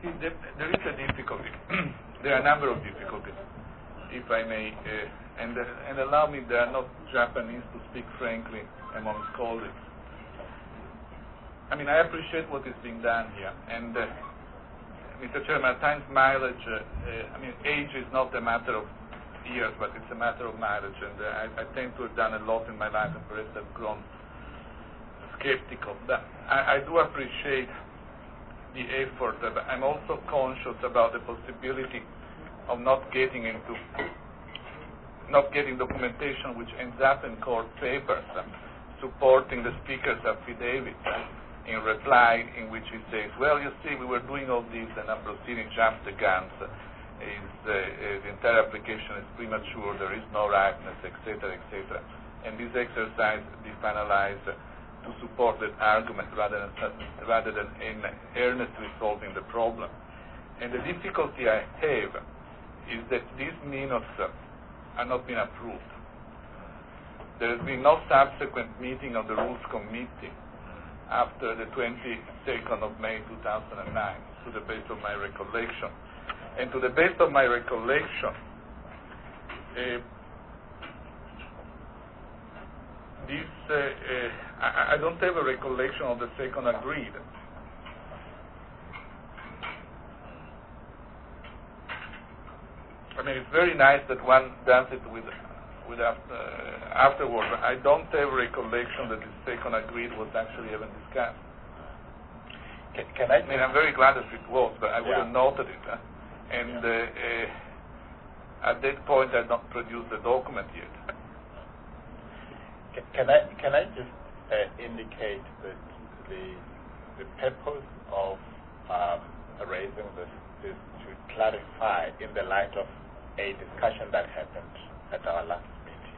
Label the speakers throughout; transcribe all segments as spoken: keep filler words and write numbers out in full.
Speaker 1: see, there, there is a difficulty. There are a number of difficulties, if I may, uh, and, uh, and allow me, there are not Japanese to speak frankly amongst colleagues. I mean, I appreciate what is being done here, and uh, Mister Chairman, at times mileage, uh, uh, I mean, age is not a matter of years, but it's a matter of mileage, and uh, I, I tend to have done a lot in my life, and perhaps I've grown skeptical. That I, I do appreciate the effort, but I'm also conscious about the possibility of not getting into, not getting documentation which ends up in court papers uh, supporting the speaker's affidavit uh, in reply, in which he says, well, you see, we were doing all this, and Ambrosini jumped the guns. Uh, is uh, uh, the entire application is premature, there is no ripeness, et cetera, et cetera. And this exercise be finalized uh, to support that argument rather than rather than in earnestly solving the problem. And the difficulty I have is that these minutes uh, are not being approved. There has been no subsequent meeting of the Rules Committee after the twenty-second of May two thousand nine, to the best of my recollection. And to the best of my recollection, uh, this, uh, uh, I, I don't have a recollection of the second agreed. I mean, it's very nice that one does it with, with after, uh, afterwards. I don't have a recollection that the second agreed was actually even discussed.
Speaker 2: Can, can I?
Speaker 1: I mean, I'm very glad that it was, but I would
Speaker 2: yeah.
Speaker 1: have noted it. Huh? And uh, uh, at that point, I don't produce the document yet.
Speaker 2: Can, can I can I just uh, indicate that the the purpose of um, raising this is to clarify in the light of a discussion that happened at our last meeting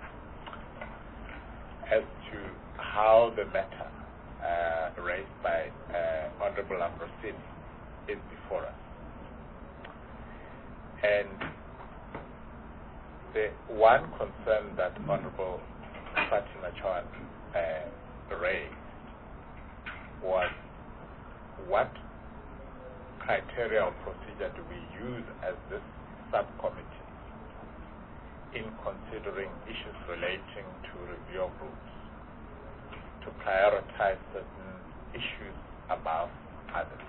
Speaker 2: as to how the matter uh, raised by uh, Honorable Ambrosini is before us. And the one concern that Honorable Fatima Chauhan uh, raised was what criteria or procedure do we use as this subcommittee in considering issues relating to review of rules, to prioritize certain issues above others.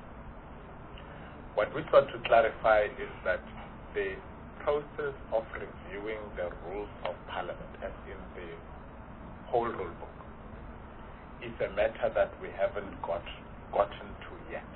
Speaker 2: What we sought to clarify is that the process of reviewing the rules of Parliament, as in the whole rule book, is a matter that we haven't got gotten to yet.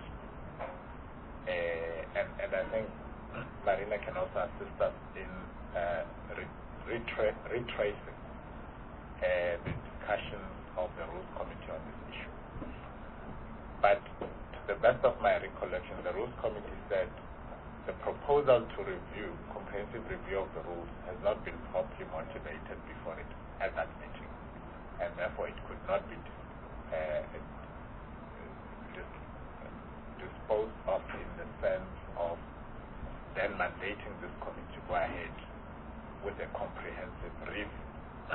Speaker 2: Uh, and, and I think Marina can also assist us in uh, re- retra- retracing uh, the discussions of the Rules Committee on this issue. But to the best of my recollection, the Rules Committee said the proposal to review, comprehensive review of the rules, has not been properly motivated before it at that meeting, and therefore it could not be uh, dis- disposed of in the sense of then mandating this committee to go ahead with a comprehensive review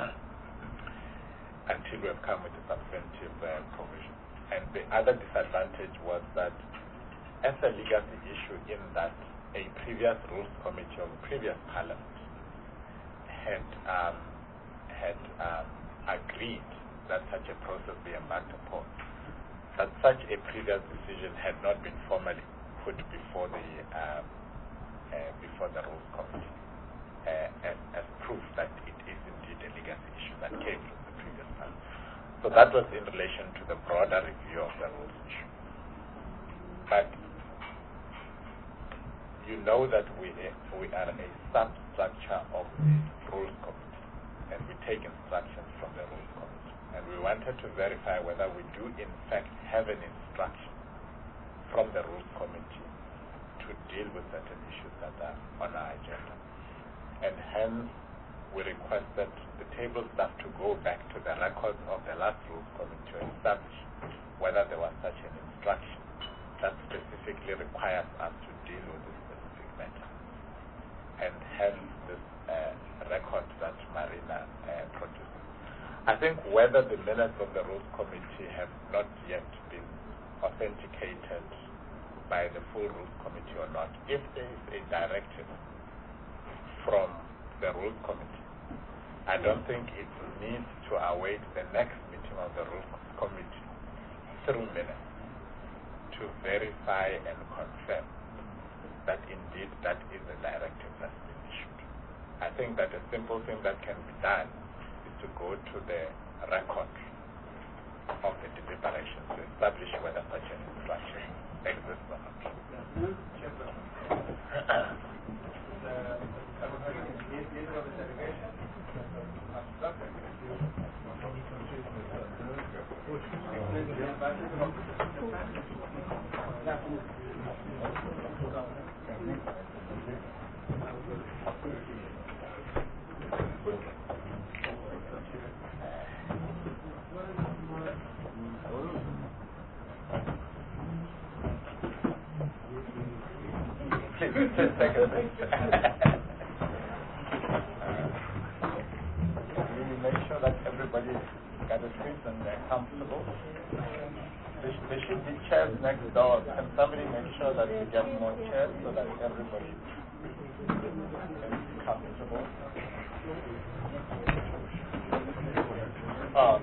Speaker 2: until we have come with a substantive uh, provision. And the other disadvantage was that as a legacy issue, in that a previous rules committee of the previous parliament had um, had um, agreed that such a process be embarked upon, that such a previous decision had not been formally put before the um, uh, before the rules committee uh, as, as proof that it is indeed a legacy issue that came from the previous parliament. So that was in relation to the broader review of the rules issue. But you know that we uh, we are a substructure of the rules committee, and we take instructions from the rules committee. And we wanted to verify whether we do in fact have an instruction from the rules committee to deal with certain issues that are on our agenda. And hence, we requested the table staff to go back to the records of the last rules committee to establish whether there was such an instruction that specifically requires us to deal with this specific matter. And hence, this uh, record that Marina uh, produced. I think whether the minutes of the rules committee have not yet been authenticated by the full Rules Committee or not. If there is a directive from the Rules Committee, I don't think it needs to await the next meeting of the Rules Committee through minutes to verify and confirm that indeed that is the directive that's been issued. I think that a simple thing that can be done is to go to the record of the deliberation to establish whether such an instruction exists or not. Please, just take a seat. Really make sure that everybody's got a seat and they're comfortable. There, sh there should be chairs next door. Can somebody make sure that we get more chairs so that everybody is comfortable? Oh,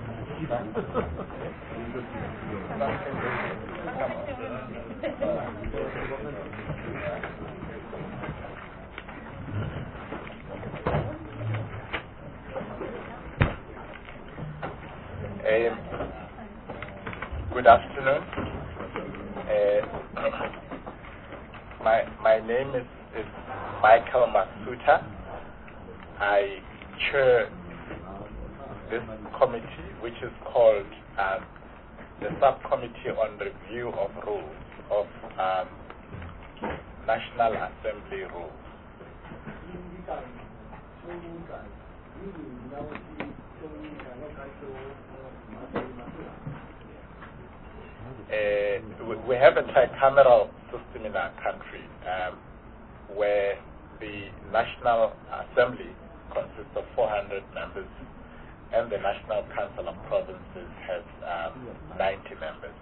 Speaker 2: Uh, good afternoon. Uh, my my name is, is Michael Masuta. I chair this committee, which is called um, the Subcommittee on Review of Rules of um, National Assembly Rules. Uh, we, we have a tricameral system in our country um, where the National Assembly consists of four hundred members and the National Council of Provinces has um, ninety members.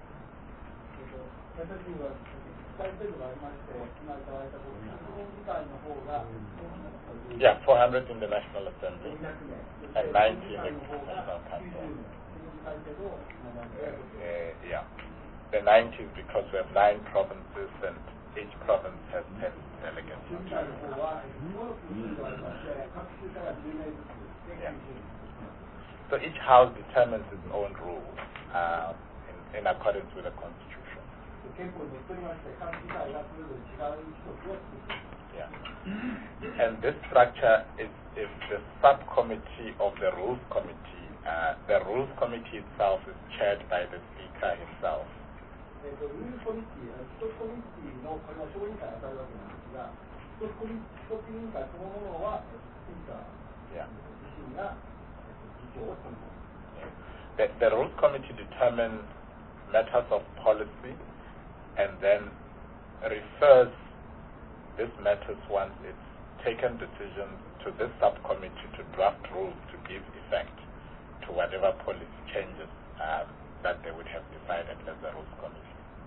Speaker 2: Yeah, four hundred in the National Assembly and ninety in the National Council. Uh, yeah. The ninety is because we have nine provinces and each province has ten delegates. Yeah. So each house determines its own rules uh, in, in accordance with the Constitution. Yeah. And this structure is, is the subcommittee of the Rules Committee. Uh, the Rules Committee itself is chaired by the Speaker himself. Yeah. The, the Rules Committee determines matters of policy and then refers these matters once it's taken decisions to this subcommittee to draft rules to give effect to whatever policy changes um, that they would have decided as the Rules Committee.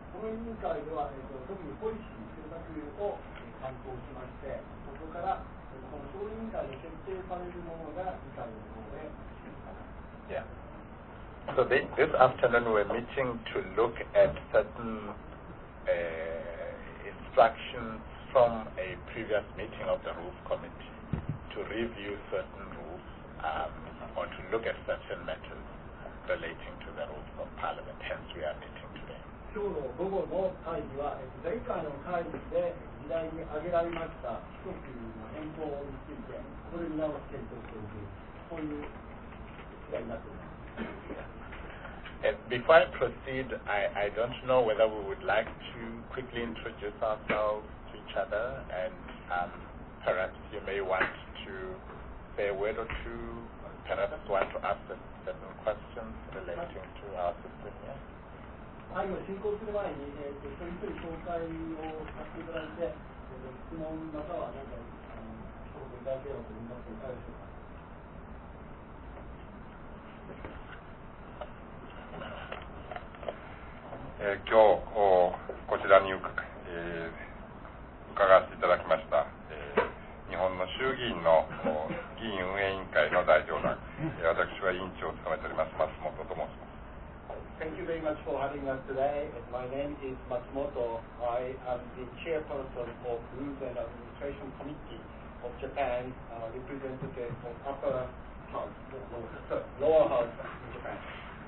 Speaker 2: Yeah. So they, this afternoon we're meeting to look at certain uh, instructions from a previous meeting of the Rules Committee to review certain rules um, or to look at certain matters relating to the rules of Parliament. Hence we are meeting today. And before I proceed, I, I don't know whether we would like to quickly introduce ourselves to each other, and um, perhaps you may want to say a word or two, perhaps want to ask certain questions relating to our system here.
Speaker 3: 会議を進行する前に、えー、と一人一人紹介をさせていただいて、えー、質問または何かあの一言いただければと思いますが、いかがでしょうか。
Speaker 4: えー、今日こちらに、えー、伺わせていただきました、えー、日本の衆議院の議員運営委員会の代表団、私は委員長を務めております松本と申します。
Speaker 3: Thank you very much for having us today. My name is Matsumoto. I am the chairperson of Rules and Administration Committee of Japan, uh, representative of Upper House, Lower House in Japan.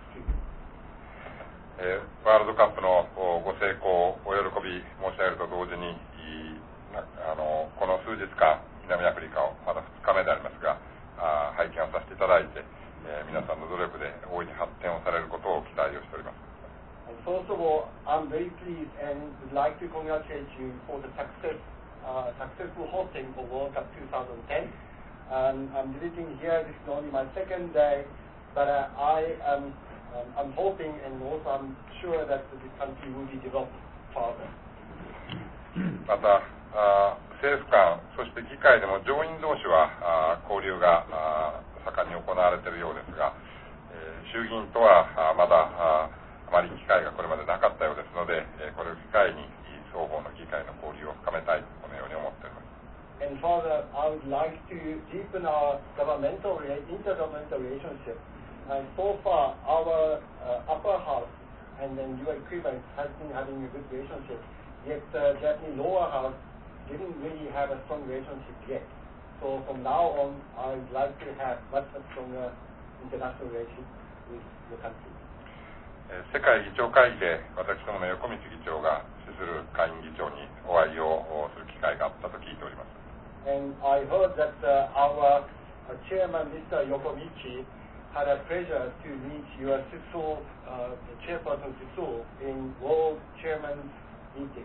Speaker 4: えー、ワールドカップのご成功をお喜び申し上げると同時に、あのこの数日間、南アフリカをまだふつかめでありますが、あ拝見をさせていただいて、えー、皆さんの努力で大いに発展をされることを期待をしております。
Speaker 3: First of all, I'm very pleased and would like to congratulate you for the success, uh, successful hosting of World Cup twenty ten. Um, I'm visiting here. This is only my second day, but uh, I am um, I'm hoping and also I'm sure that this country will be developed further.
Speaker 4: またあ政府間、そして議会でも上院同士はあ交流があ盛んに行われているようですが、えー、衆議院とはあまだああまり機会がこれまでなかったようですので、えー、これを機会に双方の議会の交流を深めたいとこのように思っております。
Speaker 3: And further, I would like to deepen our governmental intergovernmental relationship. And so far, our uh, upper house and then your equivalent has been having a good relationship. Yet uh, Japanese lower house didn't really have a strong relationship yet. So from now on, I would like to have much stronger international relationship with your country.
Speaker 4: 世界議長会議で私どもの横道議長が主する下院議長にお会いをする機会があったと聞いております。
Speaker 3: And I heard that uh, our uh, chairman, Mister Yokomichi, had a pleasure to meet your Sisou, uh, chairperson Sisou, in World Chairman's meeting.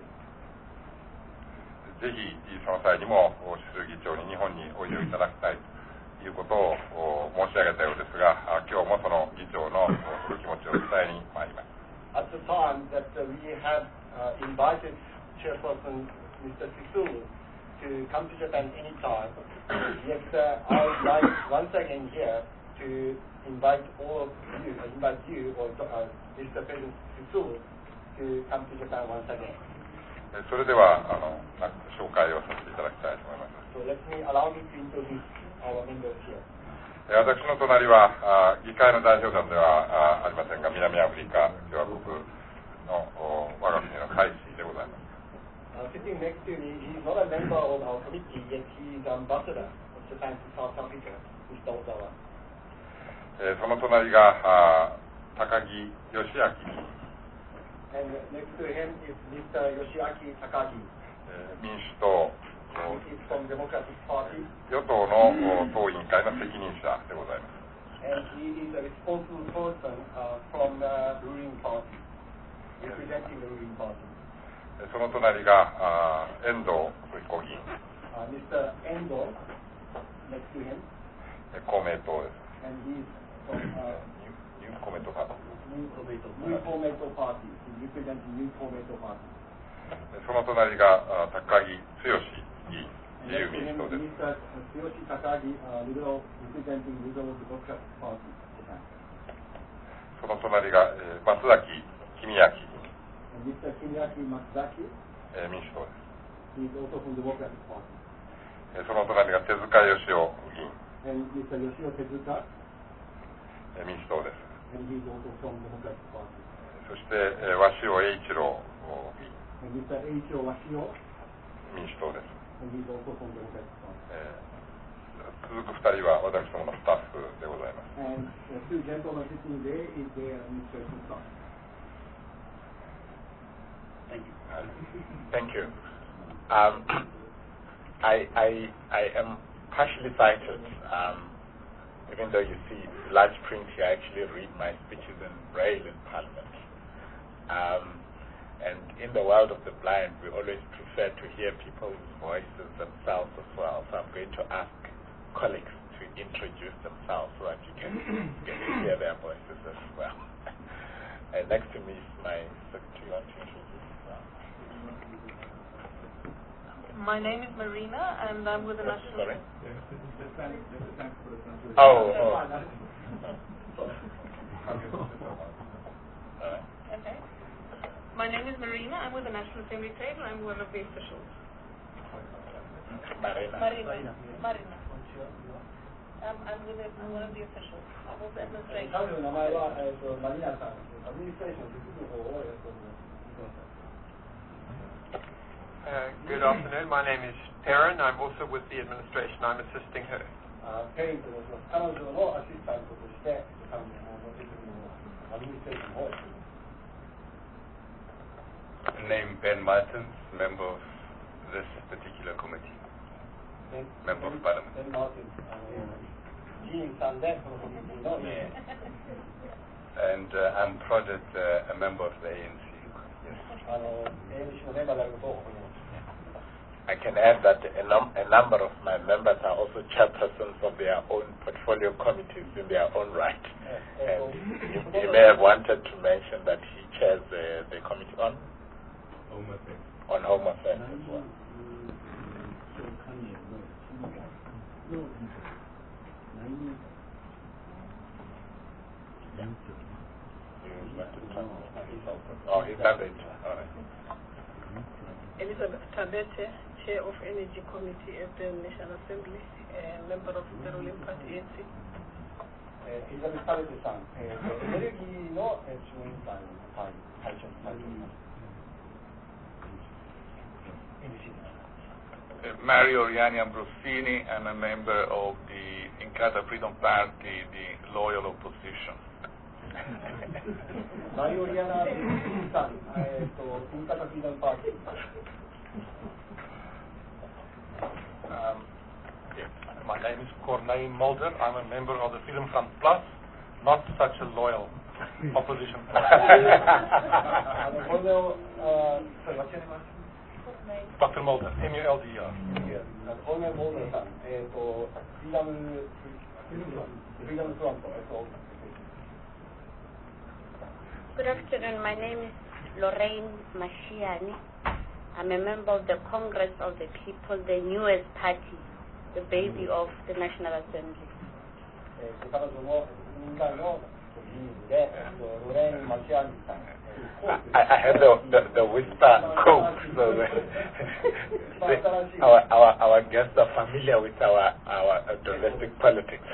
Speaker 4: ぜひその際にも主する議長に日本においでいただきたいということを申し上げたようですが、今日もその議長のその気持ちを伝えに参ります。
Speaker 3: At the time that uh, we have uh, invited chairperson Mister Sisou to come to Japan anytime, yet uh, I would like once again here to invite all of you, uh, invite you or uh, Mister President Sisou to come to Japan once again.
Speaker 4: それではあの紹介をさせていただきたいと思います。
Speaker 3: So let me allow me to introduce our members here.
Speaker 4: 私の隣は議会の代表団ではありませんが、南アフリカ共和国の我が国の大使でございます。
Speaker 3: Uh, sitting next to me, he is not a member of our committee, yet he is ambassador of Japan to South Africa, Mister Ozawa.
Speaker 4: えー、その隣が高木義明議員。
Speaker 3: And next to him is Mister Yoshiaki Takagi.
Speaker 4: えー、民主党
Speaker 3: He is from Democratic Party.
Speaker 4: 与党の党委員会の責任者でございます。
Speaker 3: And he is a responsible person uh, from the ruling party, representing the ruling party.
Speaker 4: その隣が遠藤彦議員。
Speaker 3: Uh, Mister Endo, next to him.
Speaker 4: 公明党です。
Speaker 3: And he is from uh,
Speaker 4: New Komeito Party.
Speaker 3: New Komeito, New Komeito Party. He is representing New Komeito Party.
Speaker 4: その隣が高木剛議員、自由民主党です。
Speaker 3: Mister Tsuyoshi Takagi, uh, liberal, representing Liberal Democratic Party.
Speaker 4: その隣が松崎公明。
Speaker 3: Mister Kimiaki Matsuzaki,
Speaker 4: 民主党です。
Speaker 3: he is also from Democratic Party.
Speaker 4: その隣が手塚義雄議員。
Speaker 3: And Mister Yoshio Tezuka,
Speaker 4: 民主党です。
Speaker 3: and he is also from Democratic Party.
Speaker 4: そして鷲尾英一郎議員。
Speaker 3: And Mister Eiichiro Washio,
Speaker 4: 民主党です。
Speaker 3: and he is also from Democratic Party.
Speaker 4: 続くふたりは私どものスタッフでございます。
Speaker 3: And the two gentlemen sitting there is their administration staff.
Speaker 2: Thank you. Thank you. Um, I, I, I am partially sighted. Um, even though you see large print here, I actually read my speeches in Braille in Parliament. Um, and in the world of the blind, we always prefer to hear people's voices themselves as well. So I'm going to ask colleagues to introduce themselves so that you can get to hear their voices as well. And next to me is my secretary. Want to introduce?
Speaker 5: My name is Marina, and I'm with the National...
Speaker 2: Sorry? Oh, oh.
Speaker 5: Okay. my name is Marina. I'm with the National Assembly table. I'm one of the officials.
Speaker 2: Marina.
Speaker 5: Marina. Marina. Um, I'm with the, I'm one of the officials. I'm with the administration.
Speaker 6: Uh, good afternoon. My name is Perrin. I'm also with the administration. I'm assisting her.
Speaker 7: Name Ben Martins, member of this particular committee.
Speaker 3: Ben,
Speaker 7: member of Parliament.
Speaker 3: Ben Martins.
Speaker 7: And uh, I'm prodded uh, a member of the A N C. Yes.
Speaker 2: I can add that a, num a number of my members are also chairpersons of their own portfolio committees in their own right. And you, you may have wanted to mention that he chairs the, the committee on
Speaker 7: Home Affairs.
Speaker 2: on Home Affairs as well. Oh, he's done it. All right.
Speaker 8: Elizabeth Tabete, Chair of Energy Committee at the National Assembly, uh, member of the ruling party A N C.
Speaker 3: Elizabeth Tabete-san、えー、エネルギーの中央委員会の会長にされております。
Speaker 1: Mario Oriani Ambrosini. I'm a member of the Incata Freedom Party, the loyal opposition.
Speaker 3: Mario Orianiさん、えーと、Incata Freedom Party.
Speaker 9: Um, yeah. My name is Corneille Mulder. I'm a member of the Freedom Front Plus, not such a loyal opposition party. Doctor Mulder, M U L D E R.
Speaker 3: Corneille Mulderさん、えーと、フリーダム、フリーダムフロント、えーと。
Speaker 10: Good afternoon. My name is Lorraine Mashiani. I'm a member of the Congress of the People, the newest party, the baby of the National Assembly.
Speaker 2: I, I had the, the, the whisper coke, so the, the, our, our, our guests are familiar with our, our domestic politics.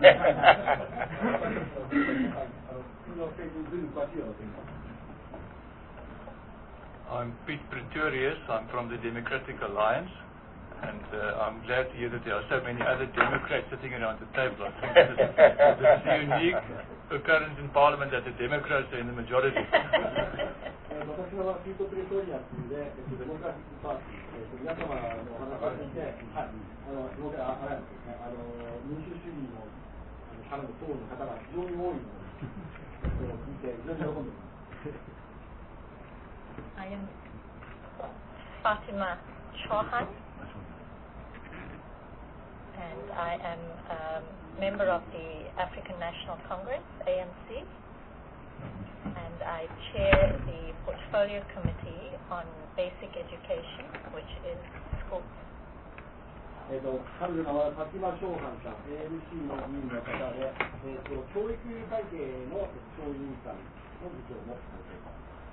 Speaker 11: I'm Pete Pretorius. I'm from the Democratic Alliance, and uh, I'm glad to hear that there are so many other Democrats sitting around the table. I think this is, this is a unique occurrence in Parliament that the Democrats are in the majority.
Speaker 12: I am Fatima Chauhan, and I am a member of the African National Congress, A N C, and I chair the Portfolio Committee on Basic Education, which is schools.
Speaker 3: えーと、彼女の名はファティマ・ショーハンさん、エーエムシー の議員の方で、えーと、教育会計の小委員会の議長もされています。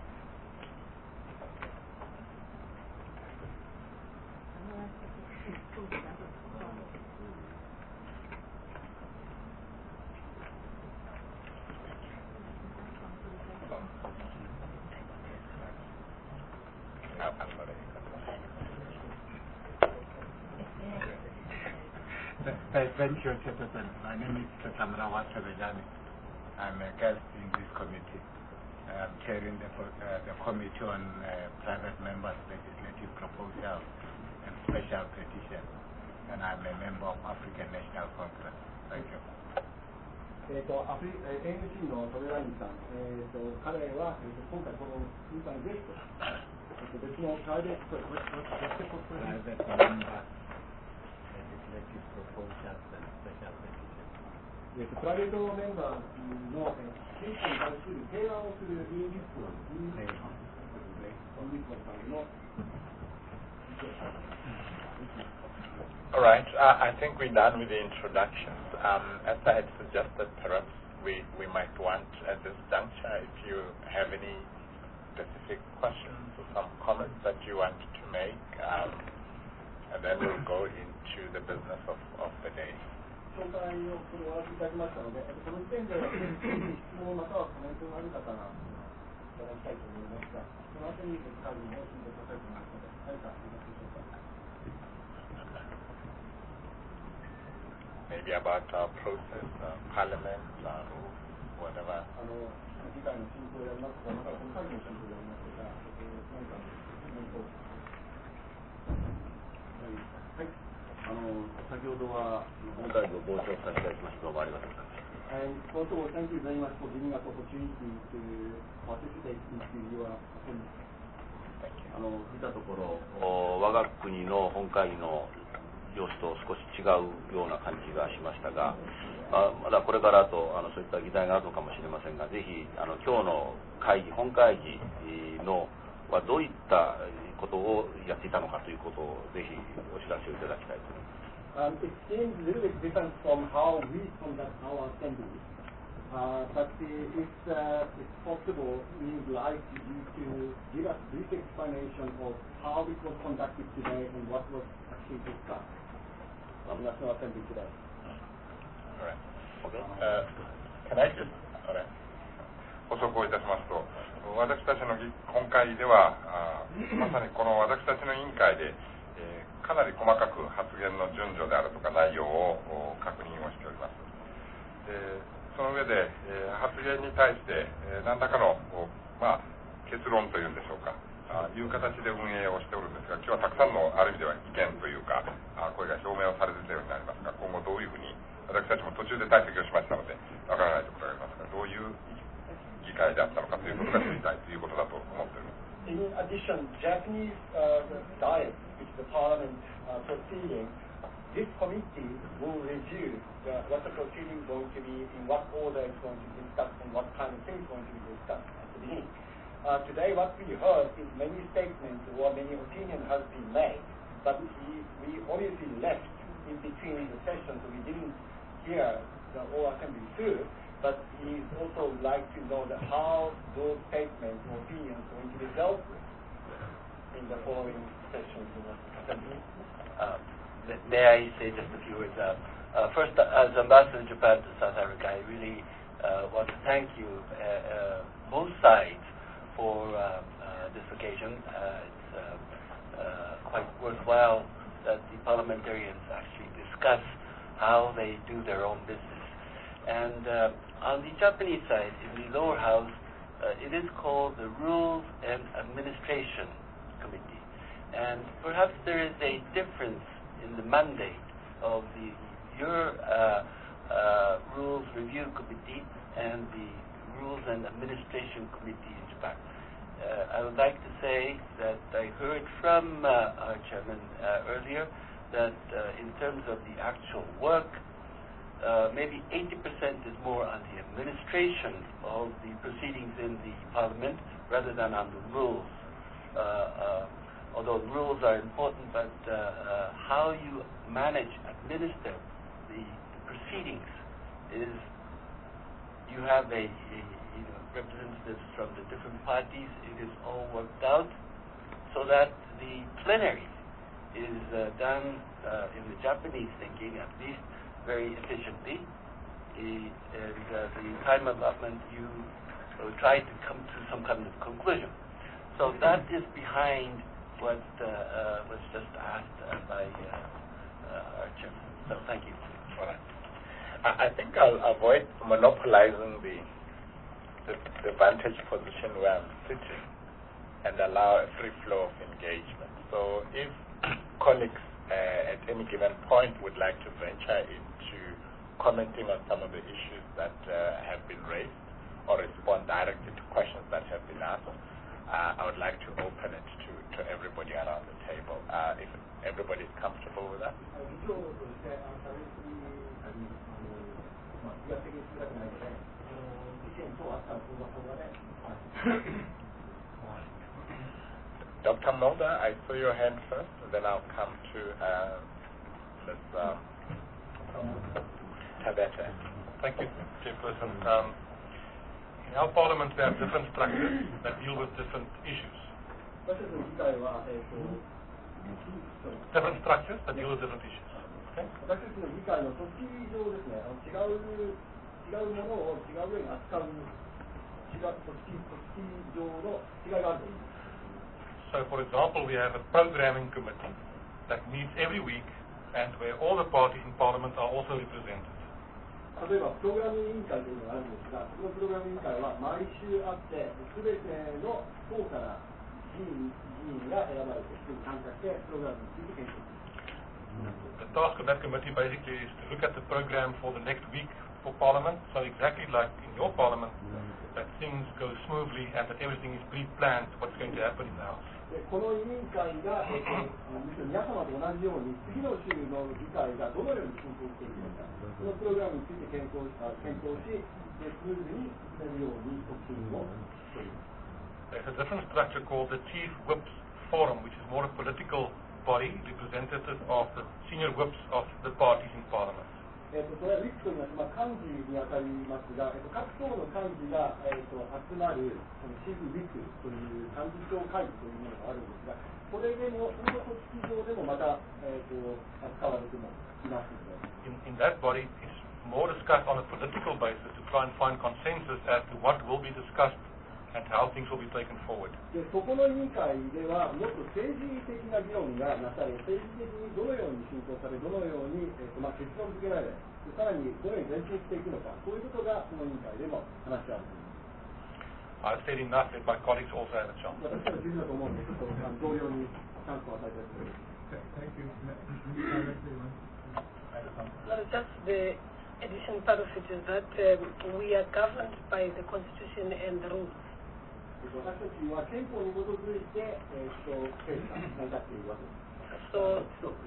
Speaker 13: Thank you, Chairperson. My name is Samra Watavejani. I'm a guest in this committee. I'm chairing the, uh, the Committee on uh, Private Members' Legislative Proposals and Special Petitions, and I'm a member of African National Congress. Thank you.
Speaker 3: えーと、アフリ エーエムシー のトレラインさん、えーと、彼は、えーと、今回この委員会のゲスト、えーと、別のプライベート、
Speaker 13: Private Members' Legislative Proposals and Special Petitions.
Speaker 3: えーと、プライベートメンバーの、えー、選挙に対する提案をする議員立法、議員立法さんの
Speaker 2: All right, uh, I think we're done with the introductions. Um, as I had suggested, perhaps we, we might want at this juncture, if you have any specific questions or some comments that you want to make, um, and then we'll go into the business of, of the day.
Speaker 3: 紹介をこれお渡しいただきましたので、この時点で質問またはコメントのある方がいただきたいと思いますが、その後に会議も進めさせてもらいますので、何かありますでしょうか。
Speaker 2: Maybe about our process, uh, parliament, uh, whatever.
Speaker 3: あの議会の進行をやりますとか、またこの会議の進行をやりますとか、何かコメントを。はい。あの先ほどは本会議を傍聴させていただきましてどうもありがとうございます。And first of all, thank you very much for giving us opportunity to participate in your assembly. あの見たところ、我が国の本会議の様子と少し違うような感じがしましたが、あまだこれからとあのそういった議題があるのかもしれませんが、ぜひあの今日の会議本会議のはどういったことをやっていたのかということをぜひお知らせをいただきたいと思います。Um, it seems a little bit different from how we conduct our assembly, uh, but if uh, it's possible, we would like you to give us a brief explanation of how it was conducted today and what was actually discussed in the National Assembly today.
Speaker 2: All right. Okay. Uh, can I just? All right.
Speaker 4: 補足をいたしますと、私たちの本会議ではまさにこの私たちの委員会で、えー、かなり細かく発言の順序であるとか内容を確認をしております。でその上で、えー、発言に対して、えー、何らかの、まあ、結論というんでしょうかあいう形で運営をしておるんですが、今日はたくさんのある意味では意見というかあ声が表明をされているようになりますが、今後どういうふうに私たちも途中で退席をしましたのでわからないところがありますが、どういう議会であったのかということが知りたいということだと思っております。
Speaker 3: In addition, Japanese uh, Diet, which is the parliament uh, proceeding, this committee will review the, what the proceeding is going to be, in what order it's going to be discussed, and what kind of things is going to be discussed at the beginning. Uh, today, what we heard is many statements or many opinions has been made, but we, we obviously left in between the sessions, so we didn't hear the whole assembly through. But we also would like to know that how those statements or opinions are going to be dealt with in the following sessions in the assembly.
Speaker 14: Uh, may I say just a few words? Uh, uh, first, uh, as Ambassador of Japan to South Africa, I really uh, want to thank you, uh, uh, both sides, for uh, uh, this occasion. Uh, it's uh, uh, quite worthwhile that the parliamentarians actually discuss how they do their own business. And uh, on the Japanese side, in the lower house, uh, it is called the Rules and Administration Committee. And perhaps there is a difference in the mandate of the your uh, uh, Rules Review Committee and the Rules and Administration Committee in Japan. Uh, I would like to say that I heard from uh, our chairman uh, earlier that uh, in terms of the actual work, Uh, maybe eighty percent is more on the administration of the proceedings in the parliament rather than on the rules. Uh, uh, although the rules are important, but uh, uh, how you manage, administer the, the proceedings is you have a, a you know, representatives from the different parties. It is all worked out so that the plenary is uh, done uh, in the Japanese thinking, at least, very efficiently, and uh, the time allotment you uh, try to come to some kind of conclusion. So that is behind what uh, uh, was just asked uh, by uh, uh, our chairman. So thank you.
Speaker 2: All right. I, I think I'll avoid monopolizing the, the the vantage position where I'm sitting and allow a free flow of engagement. So if colleagues uh, at any given point would like to venture into commenting on some of the issues that uh, have been raised or respond directly to questions that have been asked, uh, I would like to open it to, to everybody around the table. Uh, if everybody is comfortable with that. Doctor Mulder, I saw your hand first, and then I'll come to uh, Miz Um,
Speaker 9: Thank you, Chairperson. Um, In our parliament, we have different structures that deal with different issues. Different structures that deal with different issues. Okay?
Speaker 3: 私たちの議会の組織上ですね、あの違う違うものを違うように扱う違う組織組織上の違いがあると思います。
Speaker 9: So, for example, we have a programming committee that meets every week, and where all the parties in Parliament are also represented.
Speaker 3: 例えばプログラム委員会というのがあるんですが、そのプログラム委員会は毎週あって、すべての党から議員議員が選ばれて、参加してプログラムについて検討する。
Speaker 9: The task of that committee basically is to look at the program for the next week for Parliament, so exactly like in your Parliament, that things go smoothly and that everything is pre-planned what's going to happen in the House.
Speaker 3: この委員会が、えっと、皆様と同じように次の週の議会がどのように進行していくのか、そのプログラムについて検討した検討し、でスムーズに進めるように促進をしています。
Speaker 9: There's a different structure called the Chief Whips Forum, which is more a political body representative of the senior whips of the parties in Parliament.
Speaker 3: えっと、それはウィップといいます、まあ、幹事にあたりますが、えっと、各党の幹事が、えっと、集まるそのチーフウィップという幹事長会議というものがあるんですが、これでも、その組織上でもまた、えっと、扱われてもいますので。
Speaker 9: In, in that body, it's more discussed on a political basis to try and find consensus as to what will be discussed and how things will be taken forward.
Speaker 3: でそこの委員会ではもっと政治的な議論がなされ、政治的にどのように進行され、どのように、えーとまあ、結論付けられ、さらにどのように前進していくのか、そういうことがこの委員会でも話し合われています。
Speaker 9: I've said enough that my colleagues also have a chance.
Speaker 3: 私は十分だと思うので、ちょっと同僚にチャンスを与えたいと思います。
Speaker 8: Thank you. Well, just the additional part of it is that um, we are governed by the Constitution and the rules.
Speaker 3: 私たちは憲法に基づいて、えー、と政治が成り立っているわけです。
Speaker 8: So,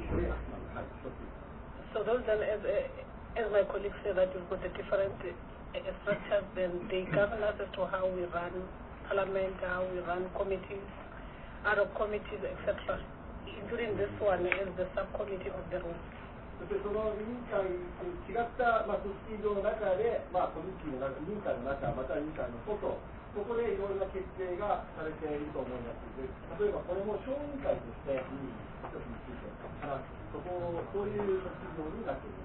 Speaker 8: so those then, as, as my colleague said, that we've got the different uh, structures, then they govern us as to how we run parliament, how we run committees, other committees, et cetera. Including this one is the subcommittee of the rules.
Speaker 3: そしてその委員会と違った、まあ、組織上の中で、まあ、コミュニティの中、委員会の中、または委員会の外、そこでいろいろな決定がされていると思いますので、例えばこれも小委員会として一つについて話す、そこそういう組織上になっている。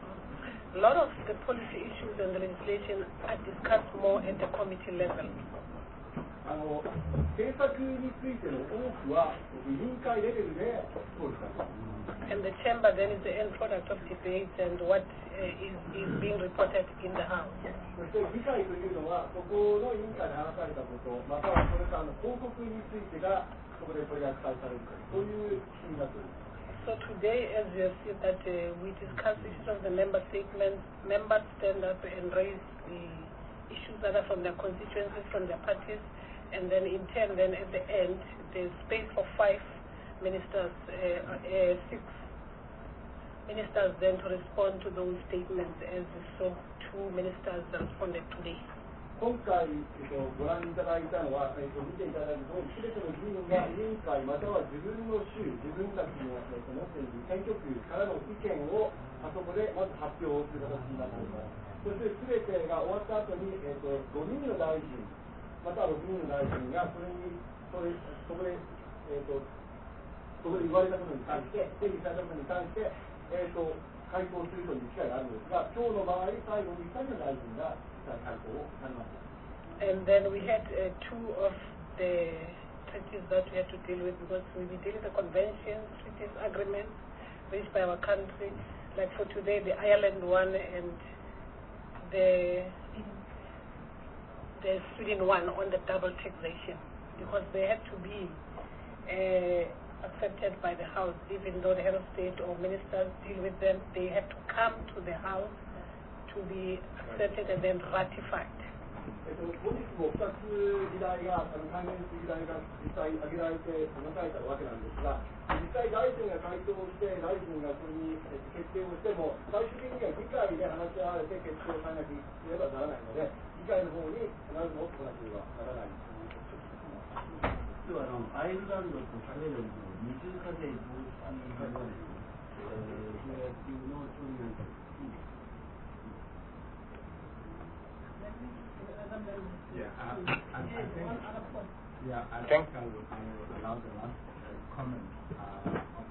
Speaker 8: A lot of the policy issues and the legislation are discussed more at the committee level.
Speaker 3: あの政策についての多くは委員会レベルで討論されます。
Speaker 8: And the chamber then is the end product of debates and what uh, is, is being reported in the House.
Speaker 3: そして議会というのはそこの委員会で話されたこと、またはそれからの報告についてがそこで取り扱いされるという仕組みになっています。
Speaker 8: So today, as you have seen, that uh, we discuss issues of the member statements, members stand up and raise the issues that are from their constituencies, from their parties, and then in turn, then at the end, there's space for five ministers, uh, uh, six ministers then to respond to those statements, as so two ministers responded today.
Speaker 3: 今回、えっと、ご覧いただいたのは、えっと、見ていただいた通り、すべての議員が委員会または自分の州、自分たちの、えっと、持っている選挙区からの意見をあそこでまず発表する形になっています。そしてすべてが終わった後に、えっと、ごにんの大臣、またはろくにんの大臣がそれに、それそこで、えっと、そこで言われたことに対して、定義されたことに対して、えっと、回答するという機会があるんですが、今日の場合、最後にふたりの大臣が回答をされました。
Speaker 8: And then we had uh, two of the treaties that we had to deal with because we were dealing with the conventions, treaties, agreements reached by our country. Like for today, the Ireland one and the the Sweden one on the double taxation because they had to be uh, accepted by the House, even though the head of state or ministers deal with them, they had to come to the House to be accepted and then ratified.
Speaker 3: えっと、本日もふたつ議題が、あの関連する議題が実際挙げられてなされたわけなんですが、実際大臣が回答して、大臣がそれに決定をしても、最終的には議会で話し合われて決定をされなければならないので、議会の方に必ず持ってこなければならないということです。
Speaker 15: 実はあのアイルランドとカメルーンの二重課税防止法がですね、えー、それっていうのを承認なんです。
Speaker 13: Yeah, uh, I, I think, yeah, I
Speaker 2: Thank
Speaker 13: think I will, I will allow the last uh, comment uh, on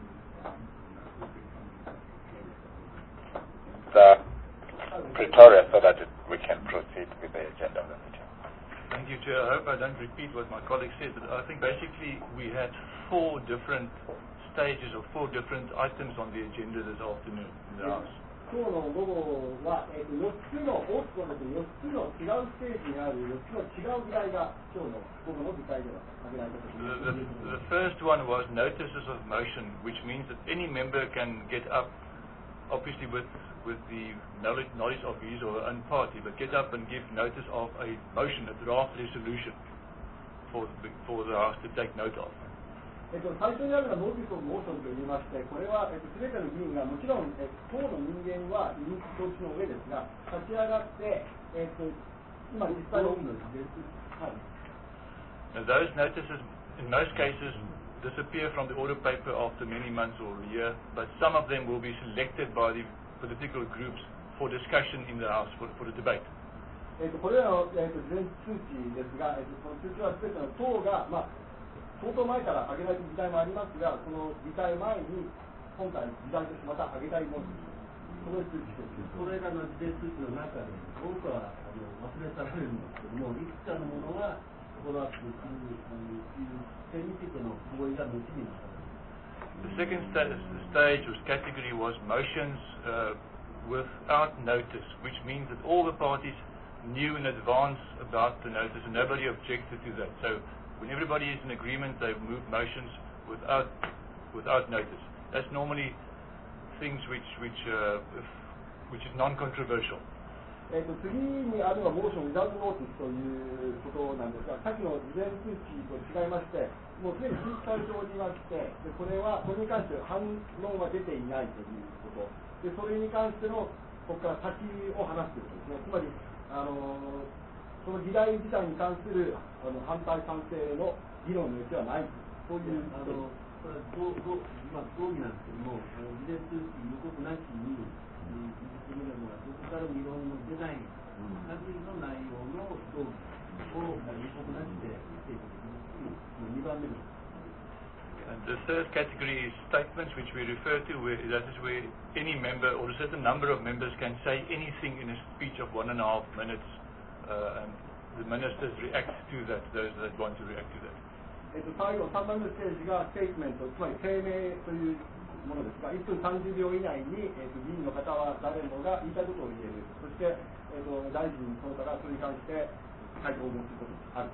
Speaker 2: the Pretoria so that it, we can proceed with the agenda of the meeting.
Speaker 11: Thank you, Chair. I hope I don't repeat what my colleague said, but I think basically we had four different stages or four different items on the agenda this afternoon in the House.
Speaker 3: 今日の午後は、えー、とよっつの大きく分けてよっつの違うステージにあるよっつの違う議題が今日の午後の議会では挙げられたと思います。
Speaker 11: The, the, the first one was notices of motion, which means that any member can get up, obviously with with the knowledge, knowledge of his or her own party, but get up and give notice of a motion, a draft resolution for the, for the House to take note of.
Speaker 3: えっと、最初にあるのはノーティス・オブ・モーションといいまして、これは、えっと、全ての議員がもちろん、えっと、党の人間は認識承知の上ですが、立ち上がって、えっと、今実際の、はい、
Speaker 11: And those notices, in most cases, disappear from the order paper after many months or a year, but some of them will be selected by the political groups for discussion in the House, for, for the debate.
Speaker 3: えっと、これらの、えっと、事前通知ですが、えっと、この通知は全ての党が、まあ相当前から挙げられる議題もありますが、その議題前に今回議題としてまた挙げたいものです。そこで通知しています。
Speaker 15: これらの事前通知の中で多くはあの忘れ去られるんですけども、いくつかのものがフォローアップするという点についての合意が後になされる。
Speaker 11: The second sta stage or category was motions uh, without notice, which means that all the parties knew in advance about the notice and nobody objected to that. So when everybody is in agreement, they move motions without without notice. That's normally things which which uh, if, which is non-controversial.
Speaker 3: えっと次にあるのはモーションウィザードノーティスということなんですが、さっきの事前通知と違いまして、もうすでに通知されておりまして、でこれはこれに関して反論は出ていないということ、でそれに関してのここから先を話すということですね。つまりあのその議題自体に関するあの反対賛成の議論の余地はないというあのこれはどうどうまあ同義なんですけども、事前通知予告なしに進めるのはどこからも議論の出ない感じの内容の同義を予告なしで提出するというにばんめです。
Speaker 11: And the third category is statements, which we refer to, where that is where any member or a certain number of members can say anything in a speech of one and a half minutes, uh, and the ministers react to that, those that want to react to that.
Speaker 3: えっと、最後さんばんめのステージがステートメント、つまり声明というものですが、いっぷんさんじゅうびょう以内に、えっと、議員の方は誰もが言いたいことを言える、そして、えっと、大臣その他がそれに関して回答を持つことがある。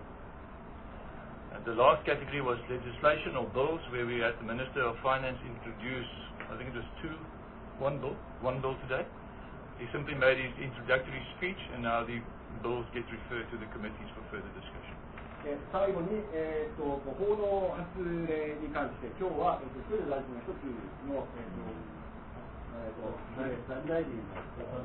Speaker 11: And the last category was legislation or bills, where we had the Minister of Finance introduce, I think it was two, one bill, one bill today. He simply made his introductory speech, and now the bills get referred to the committees for further discussion.
Speaker 3: 最後に、えー、と報道発令に関して、今日は、えー、と一人の大臣が一つの、えーとえー、と大臣の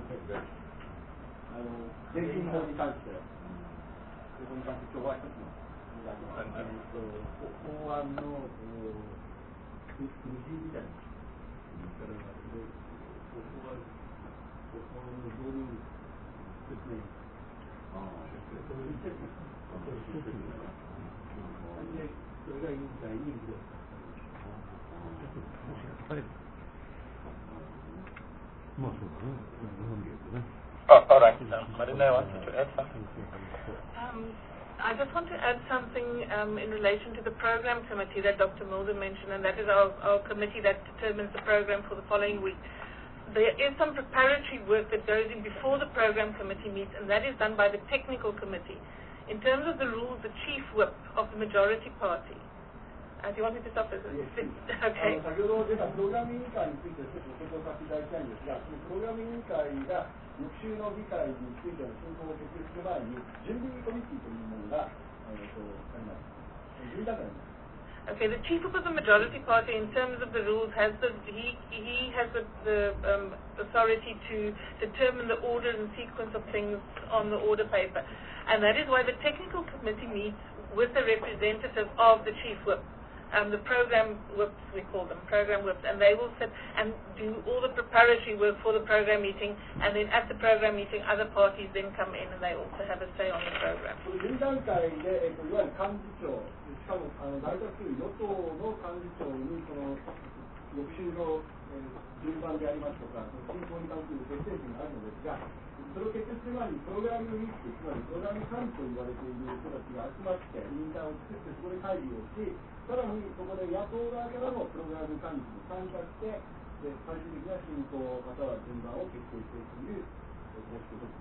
Speaker 3: あの税金法に関して、法に関して今日は一つの大臣が、えー、と法案の苦しいみたいな、それから法案の導入説明、ああ、そういう説明。 それが委員会に移動した。まあそうだね。
Speaker 2: Oh, all right. Um, Marina wants to add something.
Speaker 5: Um, I just want to add something um, in relation to the program committee that Doctor Mulder mentioned, and that is our, our committee that determines the program for the following week. There is some preparatory work that goes in before the program committee meets, and that is done by the technical committee. In terms of the rules, the chief whip of the majority party. Uh, do you want me to stop this?
Speaker 3: Yes,
Speaker 5: okay.
Speaker 3: 先ほど出たプログラム委員会について少しご説明させていただきたいんですが、そのプログラム委員会が翌週の議会についての進行を決定する前に、準備コミッティというものが、えー、とあります。準備段階になります。
Speaker 5: Okay, the chief whip of the majority party, in terms of the rules, has the he he has the, the um, authority to determine the order and sequence of things on the order paper, and that is why the technical committee meets with the representative of the chief whip. um, the program whips, we call them, program whips, and they will sit and do all the preparatory work for the program meeting, and then at the program meeting, other parties then come in and they also have a say on the program.
Speaker 3: 現段階で、えっと、いわゆる幹事長、しかもあの大多数与党の幹事長にその翌週の、えー、順番でありますとか、進行に関する決定権があるのですが、それを決定する前にプログラミングリスク、つまりプログラミング幹事と言われている人たちが集まって、委員会を作って、そこで会議をし、さらにそこで野党側からのプログラミング幹事に参加して、で最終的な進行または順番を決定していくという方式です。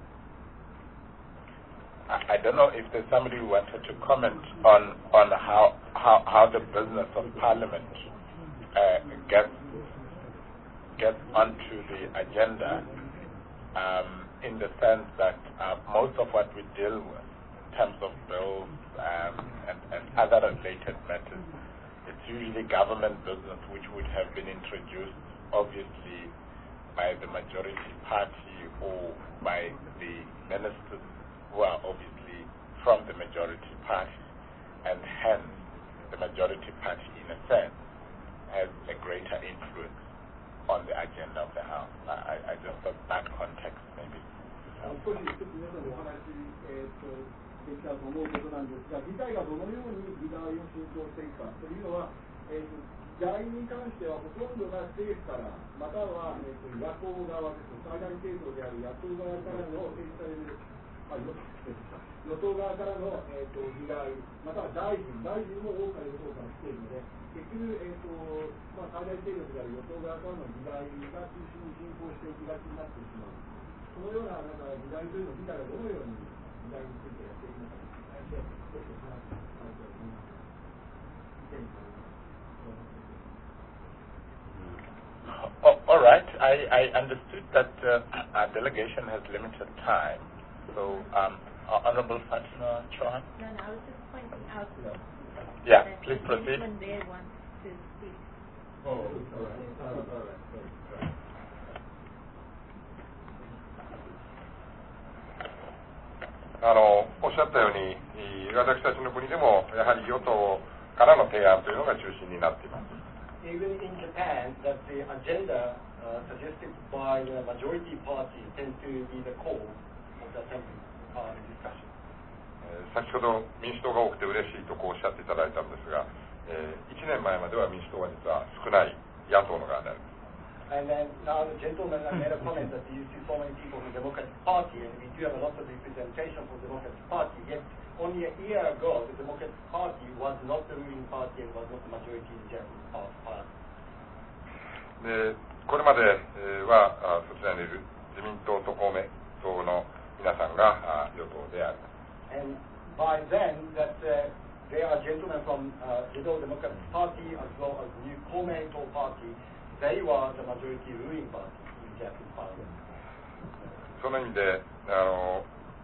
Speaker 2: I don't know if there's somebody who wanted to comment on on how how, how the business of Parliament uh, gets gets onto the agenda, um, in the sense that uh, most of what we deal with, in terms of bills um, and, and other related matters, it's usually government business which would have been introduced, obviously, by the majority party or by the ministers who are obviously from the majority party, and hence the majority party, in a sense, has a greater influence on the agenda of the House. I, I just thought that context maybe.
Speaker 3: 少し一つ皆さんでお話し、えー、とできたと思うことなんですが、議会がどのように議題を進行していくかというのは、えー、と在院に関してはほとんどが政府から、または、えー、と野党側ですね、最大政党である野党側からの提出される、あ、与党側からの、えー、と議題、または大臣、大臣も多くの与党から来ているので、結局、えーとまあ、最大勢力である与党側からの議題が中心に進行していきがちになってしまう。そのような、なんか議題というのを議会がどのように議題についてやっていくのかに対して、少しお話ししたいと思います。意見に
Speaker 2: Oh, all right. I, I understood that uh, our delegation has limited time. So, um, Honorable Fatima Chauhan?
Speaker 12: No, no, I was just pointing out that
Speaker 2: yeah,
Speaker 12: that
Speaker 2: please
Speaker 12: the
Speaker 2: proceed.
Speaker 12: gentleman there wants to speak.
Speaker 3: Oh, all right. All right. All right.
Speaker 4: あのおっしゃったように、私たちの国でもやはり与党からの提案というのが中心になっています。
Speaker 3: Even in Japan, that the agenda uh, suggested by the majority party tends to be the core of the assembly uh, discussion.
Speaker 4: 先ほど民主党が多くて嬉しいとこうおっしゃっていただいたんですが、えー、いちねんまえまでは民主党は実は少ない野党の側であります。
Speaker 3: And then now the gentleman made a comment that you see so many people from the Democratic Party, and we do have a lot of representation from the Democratic Party, yet only a year ago the Democratic Party was not the ruling party and was not the majority in the Japanese party.
Speaker 4: でこれまではそちらにいる自民党と公明党の皆さんが与党である。
Speaker 3: And by then, that uh, there are gentlemen from uh, the Liberal Democratic Party as well as the new Komeito Party. They were the majority ruling party in Japanese parliament.
Speaker 4: その意味であの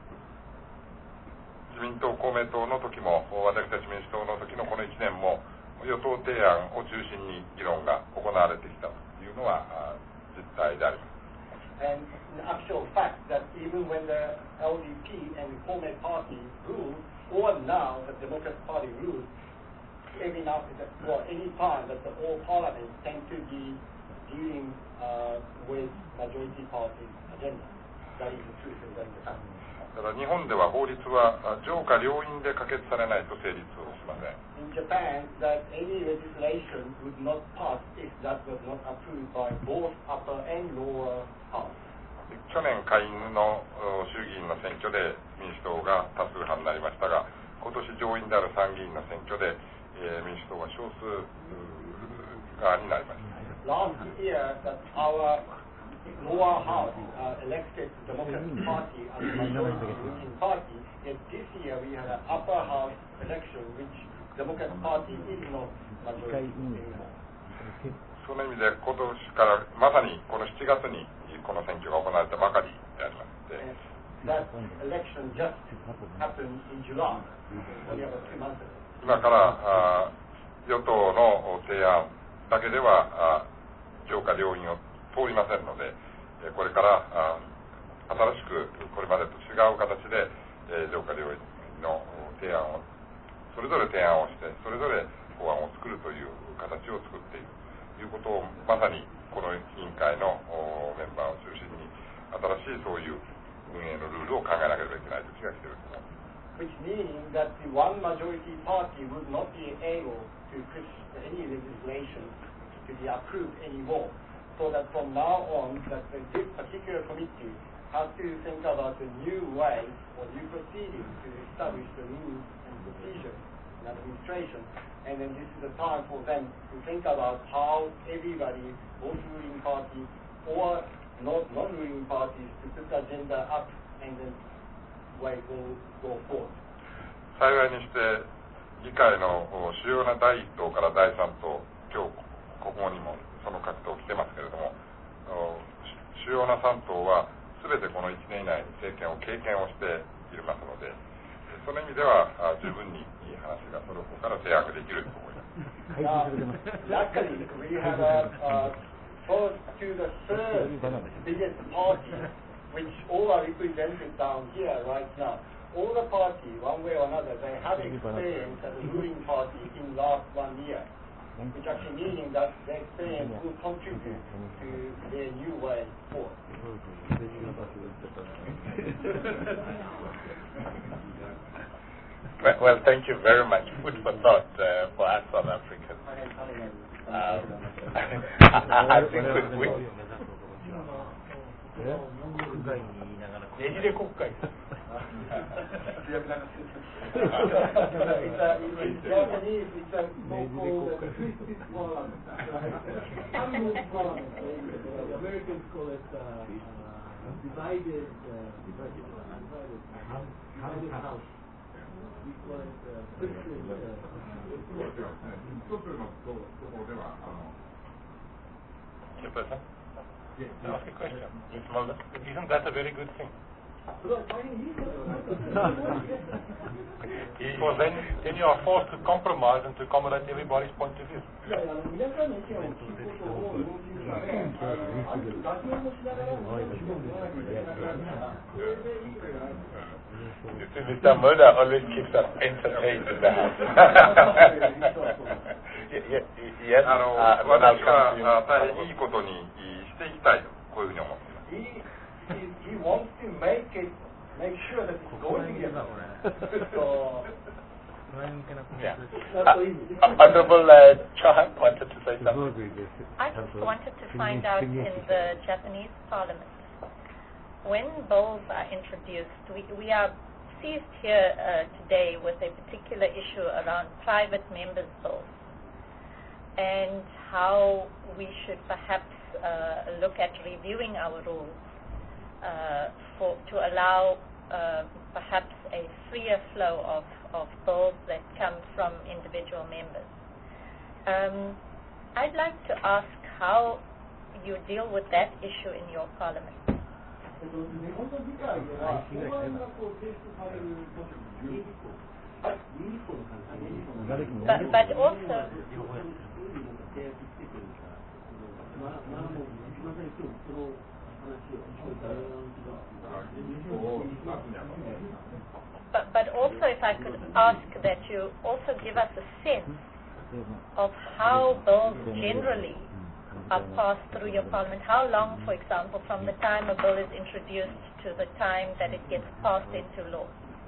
Speaker 4: 自民党公明党の時も私たち民主党の時のこのいちねんも与党提案を中心に議論が行われてきたというのは実態であります。
Speaker 3: And in actual fact, that even when the L D P and the Komeito party ruled, or now the Democratic Party rules, every now well, any time that the all parliaments tend to be dealing uh, with majority party agenda. That is the truth and that is the fact.
Speaker 4: ただ日本では法律は上下両院で可決されないと成立をしません。
Speaker 3: In Japan, that any legislation would not pass if that was not approved by both upper and lower house.
Speaker 4: 去年下院の衆議院の選挙で民主党が多数派になりましたが、今年上院である参議院の選挙で民主党は少数側になりました。
Speaker 3: Last year, that our lower house uh, elected the Democratic Party as the majority ruling party. Yet this year we had an upper house election, which Democratic Party is not majority anymore.
Speaker 4: その意味で今年からまさにこのしちがつにこの選挙が行われたばかりでありまして。
Speaker 3: That election just happened in July, only about two months ago.
Speaker 4: 今から与党の提案だけでは上下両院を通りませんので、これから新しくこれまでと違う形で上下両院の提案をそれぞれ提案をしてそれぞれ法案を作るという形を作っているということを、まさにこの委員会のメンバーを中心に新しいそういう運営のルールを考えなければいけない時が来ていると思う。
Speaker 3: Which meaning that the one majority party would not be able to push any legislation to be approved anymore. So that from now on, that this particular committee has to think about a new way or new proceeding to establish the rules and procedures in administration. And then this is the time for them to think about how everybody, both ruling parties or not non-ruling parties, to put the agenda up and then way go, go forward.
Speaker 4: 幸いにして議会の主要なだいいっ党からだいさん党、今日ここにもその各党来てますけれども、主要なさん党は全てこのいちねん以内に政権を経験をしていますので、その意味では十分にいい話がそれから提案できると思います。
Speaker 3: Luckily, we have a uh, close to the third biggest party, which all are represented down here right now. All the party, one way or another, they have experience as a ruling party in last one year, which actually meaning that their experience will contribute to their new way forward.
Speaker 2: well, well, thank you very much. Food for thought uh, for us South Africans. Um, I, I think we... weねじれ国会です。
Speaker 3: It's a, in Japanese, it's a so-called parliament.
Speaker 15: The Americans call it uh, uh, divided, uh, divided, divided, divided house. We call it uh, split, uh,
Speaker 4: 一つのところでは、あの、
Speaker 9: Chairperson? Yes. Ask a question. Isn't that a very good thing? Because then, then you are forced to compromise and to accommodate everybody's point of view.
Speaker 2: You see, Mister Murder always keeps us entertained in the house. Yes,
Speaker 4: あの、私は大変いいことにしていきたいとこういうふうに思っています。
Speaker 3: He, he wants to make it, make sure that it's going to get so,
Speaker 2: yeah. uh, Honorable uh, Chahan wanted to say something.
Speaker 12: I just wanted to find out in the Japanese parliament, when bills are introduced, we, we are seized here uh, today with a particular issue around private members' bills and how we should perhaps uh, look at reviewing our rules uh, for to allow uh, perhaps a freer flow of, of bills that come from individual members. Um, I'd like to ask how you deal with that issue in your parliament. But, but also, but, but also if I could ask that you also give us a sense of how bills generally are passed through your parliament. How long, for example, from the time a bill is introduced to the time that it gets passed into law?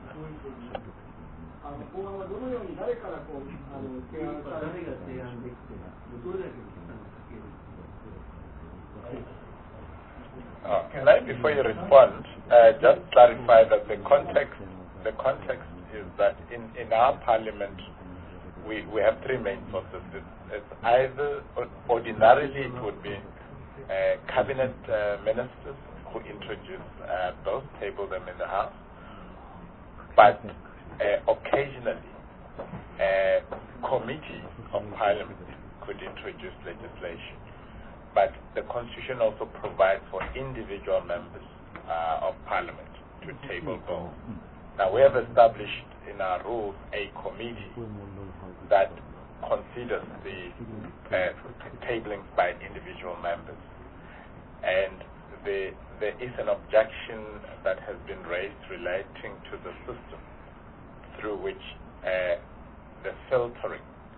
Speaker 2: Uh, can I, before you respond, uh, just clarify that the context, the context is that in, in our parliament, we, we have three main sources. It's, it's either, ordinarily it would be uh, cabinet uh, ministers who introduce uh, bills, table them in the House, but uh, occasionally a committee of parliament could introduce legislation. But the Constitution also provides for individual members uh, of Parliament to table bills. Now, we have established in our rules a committee that considers the uh, tablings by individual members. And the, there is an objection that has been raised relating to the system through which uh, the filtering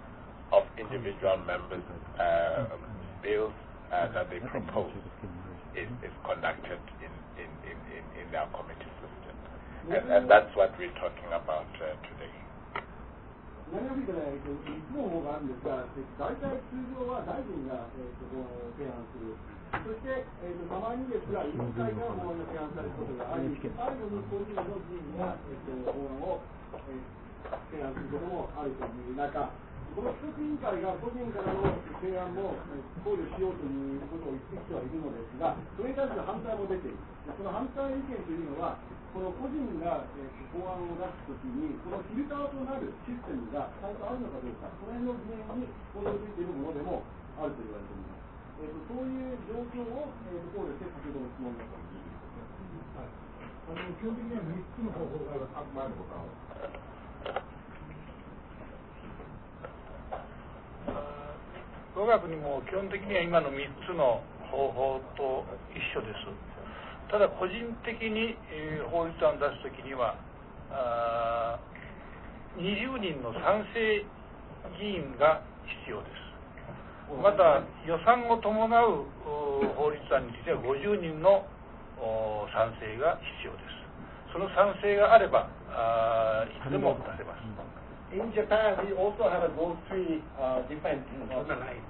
Speaker 2: of individual members' uh, bills uh, that they propose is, is conducted in, in, in, in, in their committee system. And, and that's what we're talking about uh, today.
Speaker 15: 南アフリカではいつも方があるんですが、大体通常は大臣が、えー、と提案する、そして、えー、とたまにですが、委員会が法案が提案されることがあり、最後に個人の議員が、えー、と法案を、えー、提案することもあるという中、この規則委員会が個人からの提案も考慮しようということを言ってきてはいるのですが、それに対する反対も出ている。その反対意見というのは、この個人が、えー、法案を出すときに、このフィルターとなるシステムがちゃんとあるのかどうか、その辺の疑念に基づいているものでもあると言われています。えー、とそういう状況を、えー、考慮して、先ほどの質問だったんです。はい、あの基本的にはみっつの方法があくまでもかを。
Speaker 16: 我が国も基本的には今のみっつの方法と一緒です。ただ個人的に、えー、法律案を出すときにはあにじゅうにんの賛成議員が必要です。また予算を伴う法律案についてはごじゅうにんの賛成が必要です。その賛成があればあいつでも出せます。
Speaker 3: In Japan, we also have those three uh, different. Uh,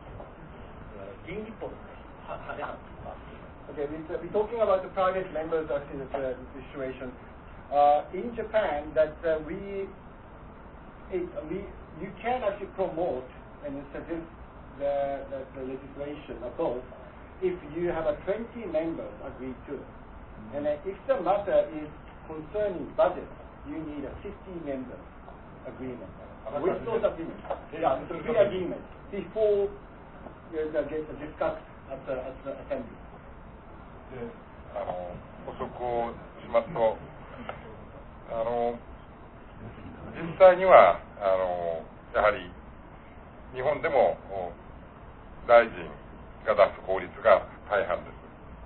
Speaker 3: okay, we're, we're talking about the private members actually the, the situation. Uh, in Japan, that uh, we, it, we, you can actually promote and suggest the, the, the legislation of those if you have a twenty members agree to it. And uh, if the matter is concerning budget, you need a fifty members. Agreement. With those agreements, yeah, it's a pre-agreement before you get discussed at the, at the assembly.
Speaker 4: で、あの補足をしますと、あの実際にはあのやはり日本でも大臣が出す法律が大半です。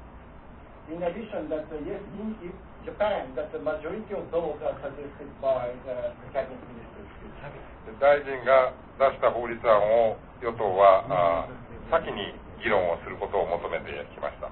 Speaker 3: In addition, that uh, yes, in Japan, that the majority of those are suggested by the cabinet ministers.
Speaker 4: 大臣が出した法律案を与党は先に議論をすることを求めてきました。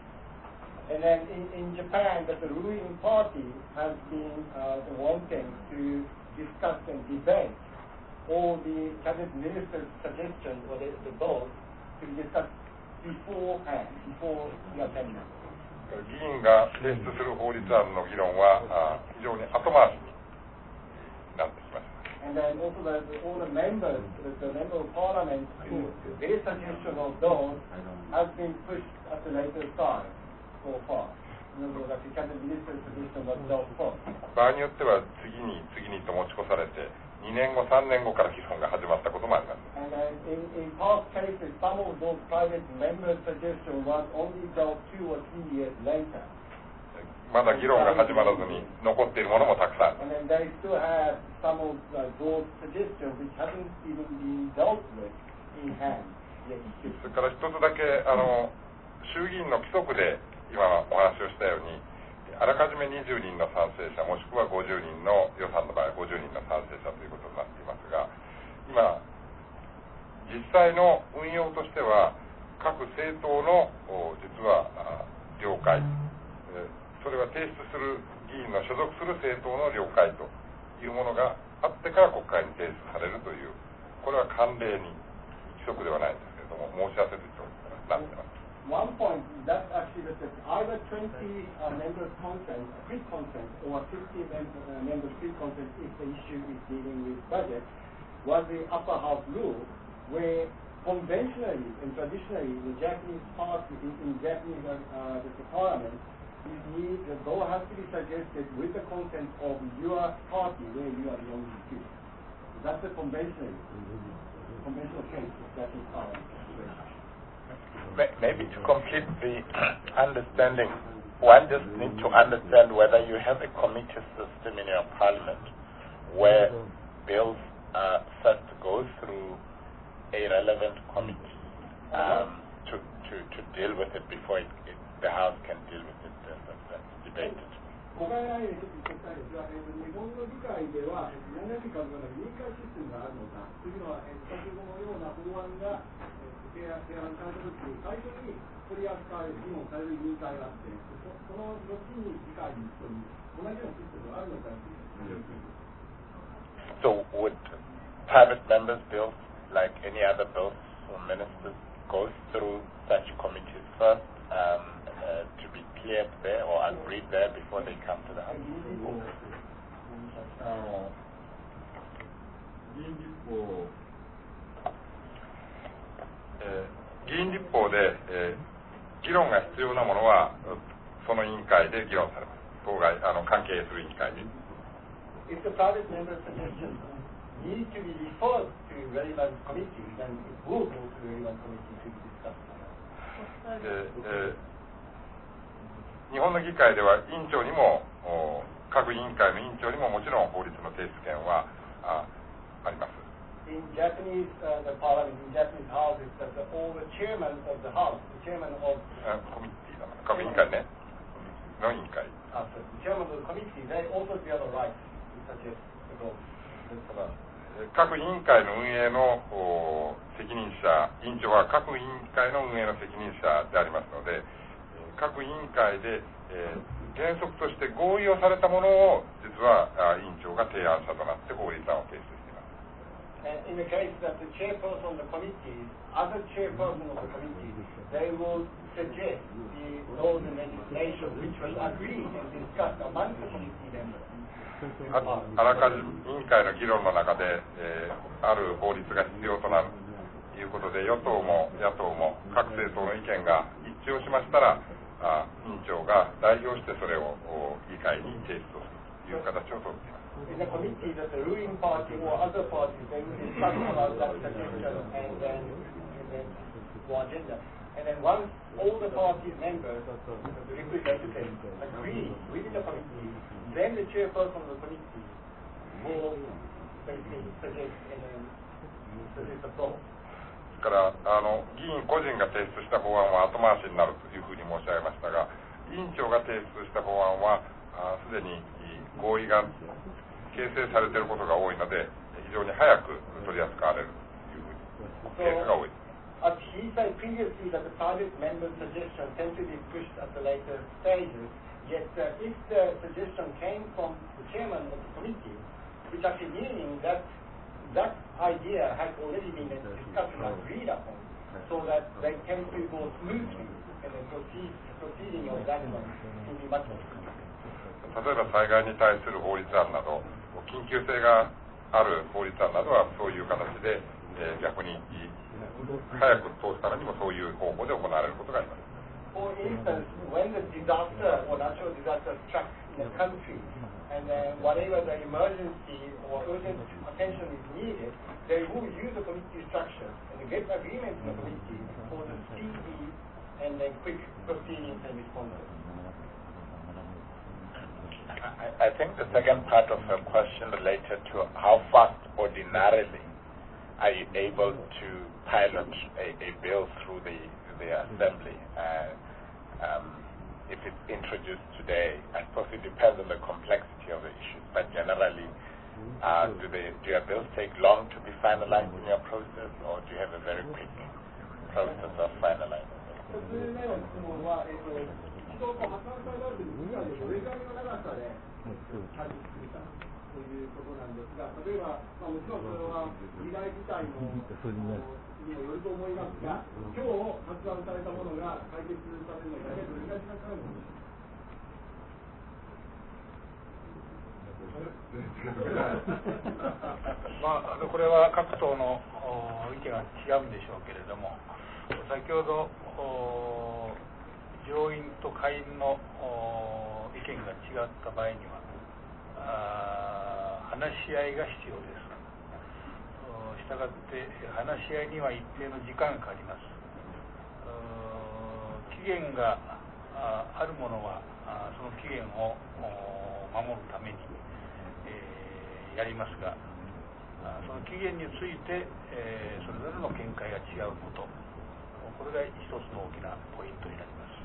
Speaker 3: And then in, in Japan, that the ruling party has been uh, wanting to discuss and debate all the cabinet ministers' suggestions or the, the bills to be discussed beforehand, before the assembly.
Speaker 4: 議員が提出する法律案の議論は非常に後回しになってきました。
Speaker 3: And then also the, all the members, the, the member of parliament, their suggestion of those has been pushed at the later time so far. In other words, the cabinet minister's suggestion was those first.
Speaker 4: 場合によっては次に次にと持ち越されてにねんごさんねんごから議論が始まったこともあります。
Speaker 3: And then in, in past cases, some of those private members' suggestion was only dealt two or three years later.
Speaker 4: まだ議論が始まらずに残っているものもたくさんある。
Speaker 3: And then they still have some of uh, those suggestions which haven't even been dealt with in hand yet.
Speaker 4: それから一つだけあの衆議院の規則で今お話をしたようにあらかじめにじゅうにんの賛成者もしくはごじゅうにんの予算の場合はごじゅうにんの賛成者ということになっていますが今実際の運用としては各政党の実は了解それは提出する議員の所属する政党の了解というものがあってから国会に提出されるというこれは慣例に規則ではないんですけれども申し合わせということになっています。
Speaker 3: One point, that's actually that either twenty uh, members consent, pre-consent, or fifty mem- uh, members pre-consent if the issue is dealing with budget, was the upper house rule, where conventionally and traditionally the Japanese party in, in Japanese uh, the parliament, is need, the law has to be suggested with the consent of your party where you are belonging to. That's the conventional, mm-hmm. conventional case of Japanese parliament.
Speaker 2: Maybe to complete the understanding, one just needs to understand whether you have a committee system in your parliament where bills are set to go through a relevant committee um, to, to, to deal with it before it, it, the House can deal with it and that's debated.
Speaker 15: 小概内でちょっと言っておきたいんですが、えー、と日本の議会では何々かのような委員会システムがあるのかというのは、えー、先ほどのような法案が、えー、提案されたときに最初に取り扱われる議論される委員会があって、そ, その後に議会にという同じようなシステムがあるのかという。
Speaker 2: So would private members' bills, like any other bills or ministers, go through such committees first um, uh, to be cleared there or agreed there before they come to the House?
Speaker 4: あの議員立法、えー、議員立法で、えー、議論が必要なものはその委員会で議論されます。当該あの関係する委員会で。
Speaker 3: If the private member suggestions need to be referred to relevant committees, then it will go to the relevant committee to be discussed.
Speaker 4: でえー、日本の議会では委員長にも各委員会の委員長にももちろん法律の提出権は あ, あります。
Speaker 3: In Japanese, uh, the parliament, in Japanese house, it's that the, all the chairman of the house, the chairman of
Speaker 4: コミッティだな、各委員会ね、の委員会。
Speaker 3: Uh, so the chairman of the committee, they also have the right to suggest the goals.
Speaker 4: 各委員会の運営の責任者、委員長は各委員会の運営の責任者でありますので、各委員会で、えー、原則として合意をされたものを実は委員長が提案者となって法律案を提出しています。
Speaker 3: And in the case that the chairperson of the committee, other chairperson of the committee, they will suggest the laws and legislation which was agreed and discussed among the committee members.
Speaker 4: あ, あらかじめ委員会の議論の中で、えー、ある法律が必要となるということで、与党も野党も各政党の意見が一致をしましたら、あ委員長が代表してそれを議会に提出をするという形をとっています。
Speaker 3: In the committee that the ruling party or other parties, they will discuss about that suggestion and then, and then for agenda. And then once all the party members, the representatives, agree within the committee, then the chairperson of the committee will basically suggest and then suggest the floor.
Speaker 4: ですからあの議員個人が提出した法案は後回しになるというふうに申し上げましたが、委員長が提出した法案はすでに合意が形成されていることが多いので、非常に早く取り扱われるというふうにケースが多いです。
Speaker 3: As he said previously that the private member's suggestion tend to be pushed at the later stages, yet uh, if the suggestion came from the chairman of the committee, which actually meaning that that idea has already been discussed and agreed upon, so that they tend to go smoothly and then proceed, proceeding of that one will be much more smooth.
Speaker 4: 例えば災害に対する法律案など、緊急性がある法律案などはそういう形で、えー、逆に早く通すためにもそういう方法で行われることがあります。
Speaker 3: For instance, when the disaster or natural disaster strikes in a country, and then whatever the emergency or urgent attention is needed, they will use the committee structure and get agreement in the committee for the speedy and then quick proceedings and responses.
Speaker 2: I, I think the second part of her question related to how fast ordinarily are you able to pilot a, a bill through the, the assembly. Uh, um, if it's introduced today, I suppose it depends on the complexity of the issues, but generally, uh, do, they, do your bills take long to be finalized in your process, or do you have a very quick process of finalizing it?
Speaker 15: 人と発散されたという議会でどれぐらいの長さで対立するかということなんですが、例えば、まあ、もちろんそれは議題自体のにもよると思いますが、今日発案されたものが解決されるのに大体どれぐらい時間かかるのでしょうか。
Speaker 16: まあ、これは各党の意見が違うんでしょうけれども、先ほど上院と下院の意見が違った場合には話し合いが必要です。したがって話し合いには一定の時間がかかります。期限があるものはその期限を守るために、えー、やりますが、その期限について、えー、それぞれの見解が違うこと、これが一つの大きなポイントになります。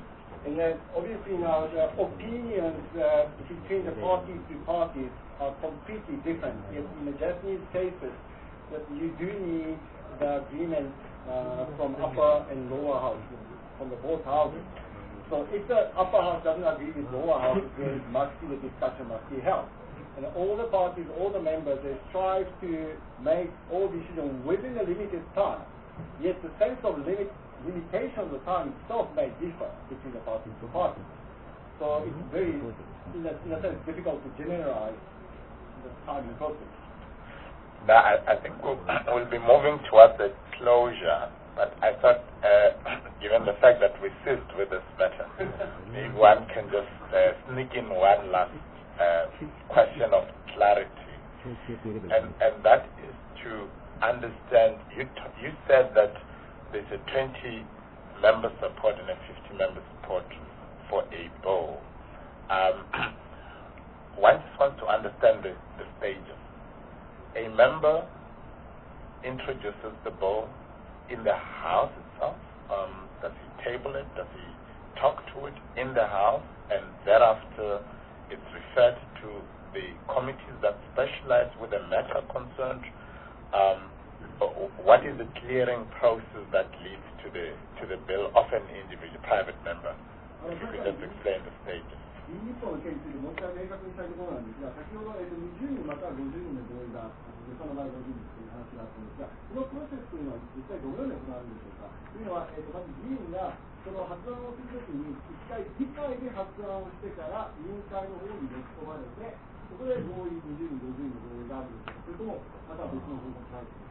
Speaker 3: And then obviously now the opinions uh, between the parties to parties are completely different. Yet in the Japanese cases, that you do need the agreement uh, from upper and lower house, from the both houses. So if the upper house doesn't agree with lower house, then it must be the discussion must be held. And all the parties, all the members, they strive to make all decisions within a limited time. Yet the sense of limit limitation of the time itself may differ between the parties to parties. So it's very, in a, in a sense, difficult to generalize the time process.
Speaker 2: Now, I, I think we'll, we'll be moving towards a closure, but I thought, uh, given the fact that we ceased with this matter, if one can just uh, sneak in one last uh, question of clarity, and, and that is to understand, you, t you said that there's a twenty member support and a fifty member support for a bill. Um, one just wants to understand the, the stages. A member introduces the bill in the House itself. Um, does he table it? Does he talk to it in the House? And thereafter, it's referred to the committees that specialize with the matter concerned. Um, what is the clearing process that leads to the to the bill of an individual private member? If you could just explain the stages.
Speaker 15: 日本の件についてもう一回明確にしたいところなんですが、先ほど、えー、とにじゅうにんまたはごじゅうにんの合意が、その場合ごじゅうにんという話があったんですが、このプロセスというのは一体どのように行われるんでしょうか。というのは、えー、とまず議員がその発案をするときに、一回議会で発案をしてから委員会の方に持ち込まれて、そこで合意にじゅうにん、ごじゅうにんの合意があるんですか、それともまたは別の方法があるんですか。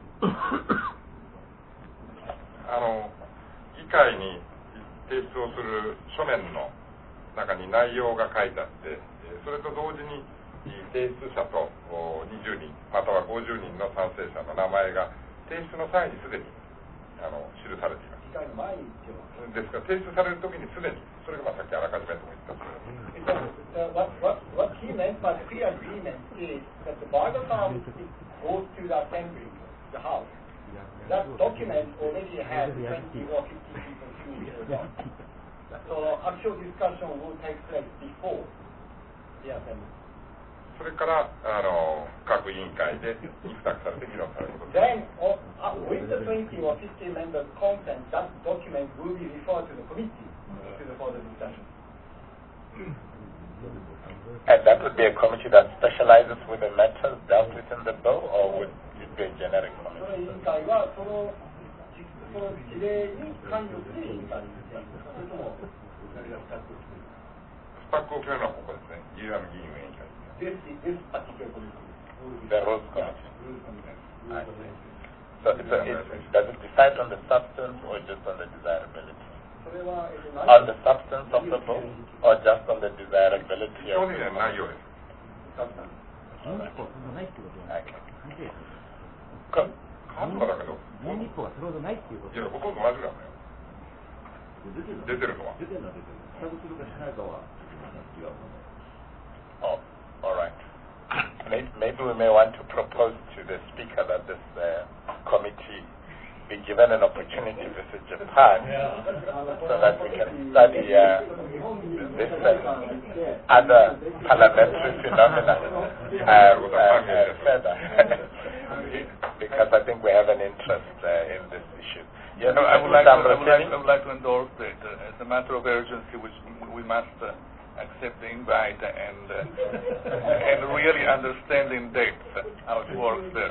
Speaker 4: あの議会に提出をする書面の中に内容が書いてあって、それと同時に提出者とにじゅうにんまたはごじゅうにんの賛成者の名前が提出の際にすでにあの記されています。議会の前にですから提出されるときにすでにそれがまあさっきあらかじめとも言ったとおります。
Speaker 3: What, what, what he meant by the pre-agreement is that the by the time it goes to the assembly, the house, that document already has twenty or fifty people to it. So actual discussion will take place before the assembly.
Speaker 4: それからあの各委員会で採択されて議論されることです。
Speaker 3: Then, or, uh, with the twenty or fifty members' consent, that document will be referred to the committee to the further discussion.
Speaker 2: And that would be a committee that specializes with the matters dealt with in the bill, or would it be a generic committee?
Speaker 3: その委員会はそのその事例に関与する委員会ですね。それとも何がスタッフ
Speaker 4: スタッフを決めるのはここですね。議員議員委員会。
Speaker 3: This this particular committee.
Speaker 2: The rules committee. I see. So, so it, does it decide on the substance or just on the desirability? On the substance of the bill or just on the desirability of the bill? Substance. Okay.
Speaker 4: 関東だけど、もう日本はそれほどないっていうこと。いや、ほとんど同じなんだよ。出てるのは。出てるのは出てる。下口するかしないかは違う。
Speaker 2: Oh, all right. Maybe, maybe we may want to propose to the speaker that this uh, committee be given an opportunity to visit Japan so that we can study uh, this and other parliamentary phenomena uh, uh, uh, further. Because I think we have an interest uh, in this issue.
Speaker 1: Yes, I would, like to, I, would like, I would like to endorse that uh, as a matter of urgency, which we must uh, accept the invite and uh, and really understand in depth how it works there.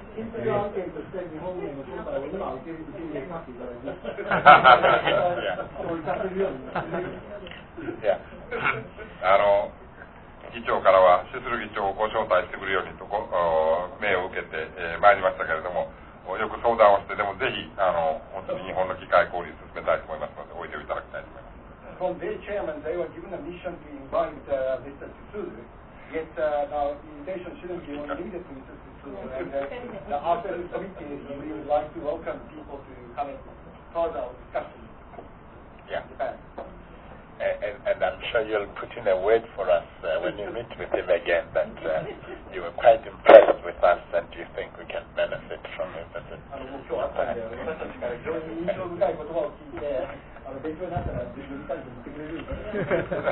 Speaker 2: Yeah.
Speaker 4: あの議長からはシスル議長をご招待してくるようにとご命を受けて、えー、参りましたけれども、よく相談をして、でもぜひあの本当に日本の議会交流を進めたいと思いますので、おいでいただきたいと思います。
Speaker 3: From their chairman, they were given a mission to invite uh, Mister Tsuru. Yet uh, now the invitation shouldn't be only limited to Mister Tsuru. And uh, after this committee, we would like to welcome people to come and further our discussion.
Speaker 2: Yeah. And, and, and I'm sure you'll put in a word for us uh, when you meet with him again that uh, you were quite impressed with us and you think we can benefit from your visit.
Speaker 3: 況になったら自分たちで言ってくれるんです。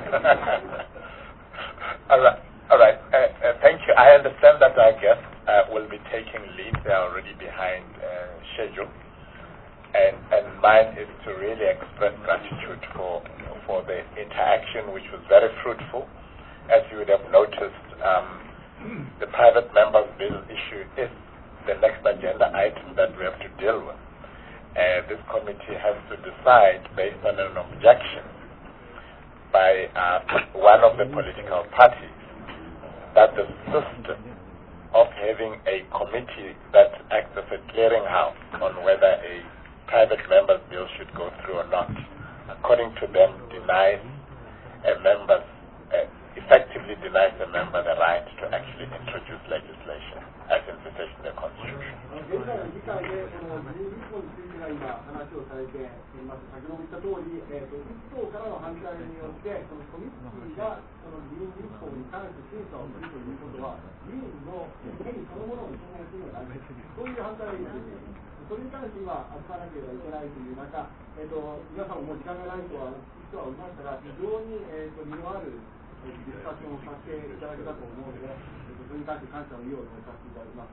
Speaker 2: All right. All right. Uh, uh, thank you. I understand that our guests uh, will be taking lead. They are already behind uh, schedule. And, and mine is to really express gratitude for, for the interaction, which was very fruitful. As you would have noticed, um, the private members' bill issue is the next agenda item that we have to deal with. Uh, this committee has to decide based on an objection by uh, one of the political parties that the system of having a committee that acts as a clearinghouse on whether a private member's bill should go through or not, according to them, denies a member, uh, effectively denies a member the right to actually introduce legislation as envisaged in the Constitution.
Speaker 15: 現在の議会でこの議員立法についてが今話をされています。先ほど言った通り、えー、と一党からの反対によってそのコミッティがその議員立法に関して審査をするということは議員の権利そのものを証明するのではない。そういう反対が出ている。それに関して今集まらなければいけないという中、えー、と皆さんももう時間がないとは人はおりましたが、非常に、えー、と実のあるディスカッションをさせていただけたと思うので、それに関して感謝の意を述べさせていただきます。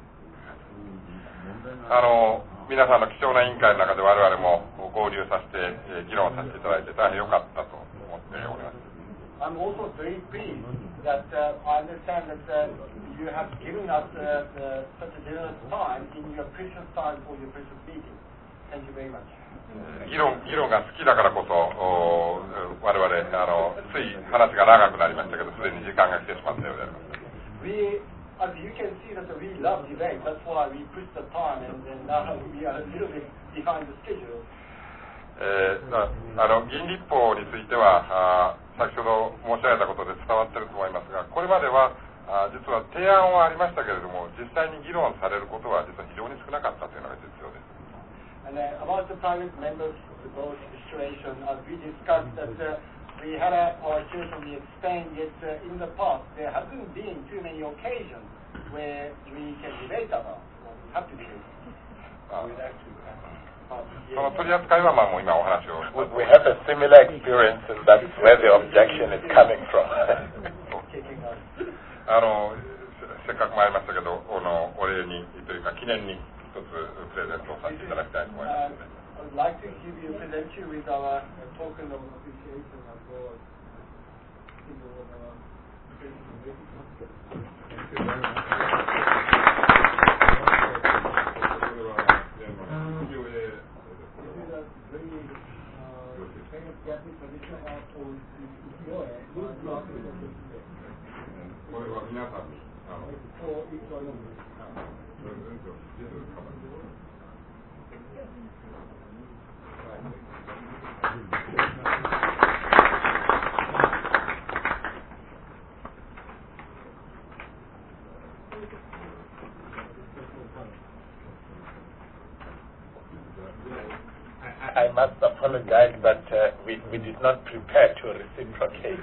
Speaker 4: あの皆さんの貴重な委員会の中で我々も合流させて、えー、議論させていただいて大変良かったと思っております。
Speaker 3: I'm also very pleased that uh, I understand that uh, you have given us uh, uh, such a generous time in your precious time for your precious meeting. Thank you very much.
Speaker 4: 議論議論が好きだからこそ我々あのつい話が長くなりましたけどすでに時間が来てしまったようであります。
Speaker 3: We, as you can see, that we love debate. That's why we push the time, and, and now we are a little bit behind the schedule.
Speaker 4: えー、あの議員立法についてはあ先ほど申し上げたことで伝わっていると思いますが、これまではあ実は提案はありましたけれども、実際に議論されることは実は非常に少なかったというのが実情です。
Speaker 3: And uh, about the private members' vote situation, as we discussed that uh, we had a, our situation we explained it uh, in the past. There hasn't been too many occasions where we can debate about, or we have to debate.
Speaker 4: その取り扱いはまあもう今お話を。
Speaker 2: We have a similar experience, and that's where the objection is coming from.
Speaker 4: あのせっかく参りましたけど、あのお礼にというか記念に一つプレゼントをさせていただきたいと思います。
Speaker 3: I would like to give you, present you with our uh, token of appreciation as well as symbol of our
Speaker 2: I must apologize, but uh, we, we did not prepare to reciprocate.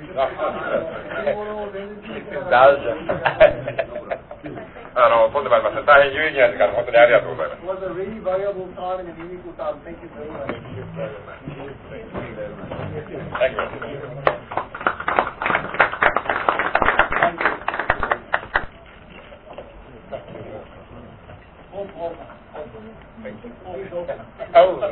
Speaker 2: Please indulge us.
Speaker 4: あの、とんでもありません。大変有意義な時間、本当にありがとうございます。
Speaker 3: It was a really valuable time and a meaningful time. Thank you very much.
Speaker 2: Thank you. Oh.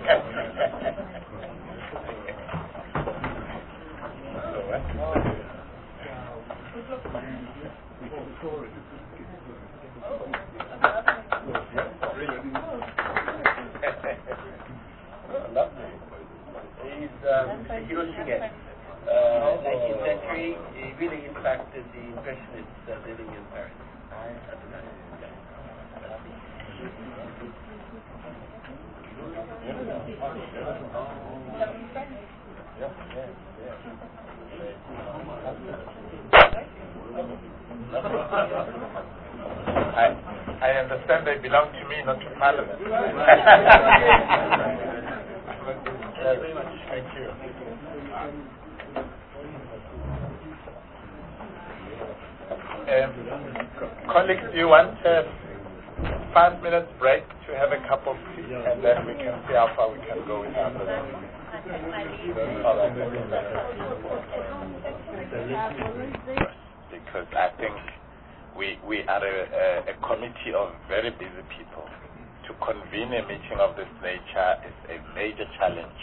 Speaker 14: He's um, Hiroshige, uh, nineteenth century. He really impacted the Impressionists uh, living in Paris at the time.
Speaker 2: I, I understand they belong to me, not to Parliament. Very much. Thank you. Um, colleagues, do you want a five minutes break to have a cup of tea, and then we can see how far we can go with our
Speaker 17: Because I think we we are a, a, a committee of very busy people. To convene a meeting of this nature is a major challenge.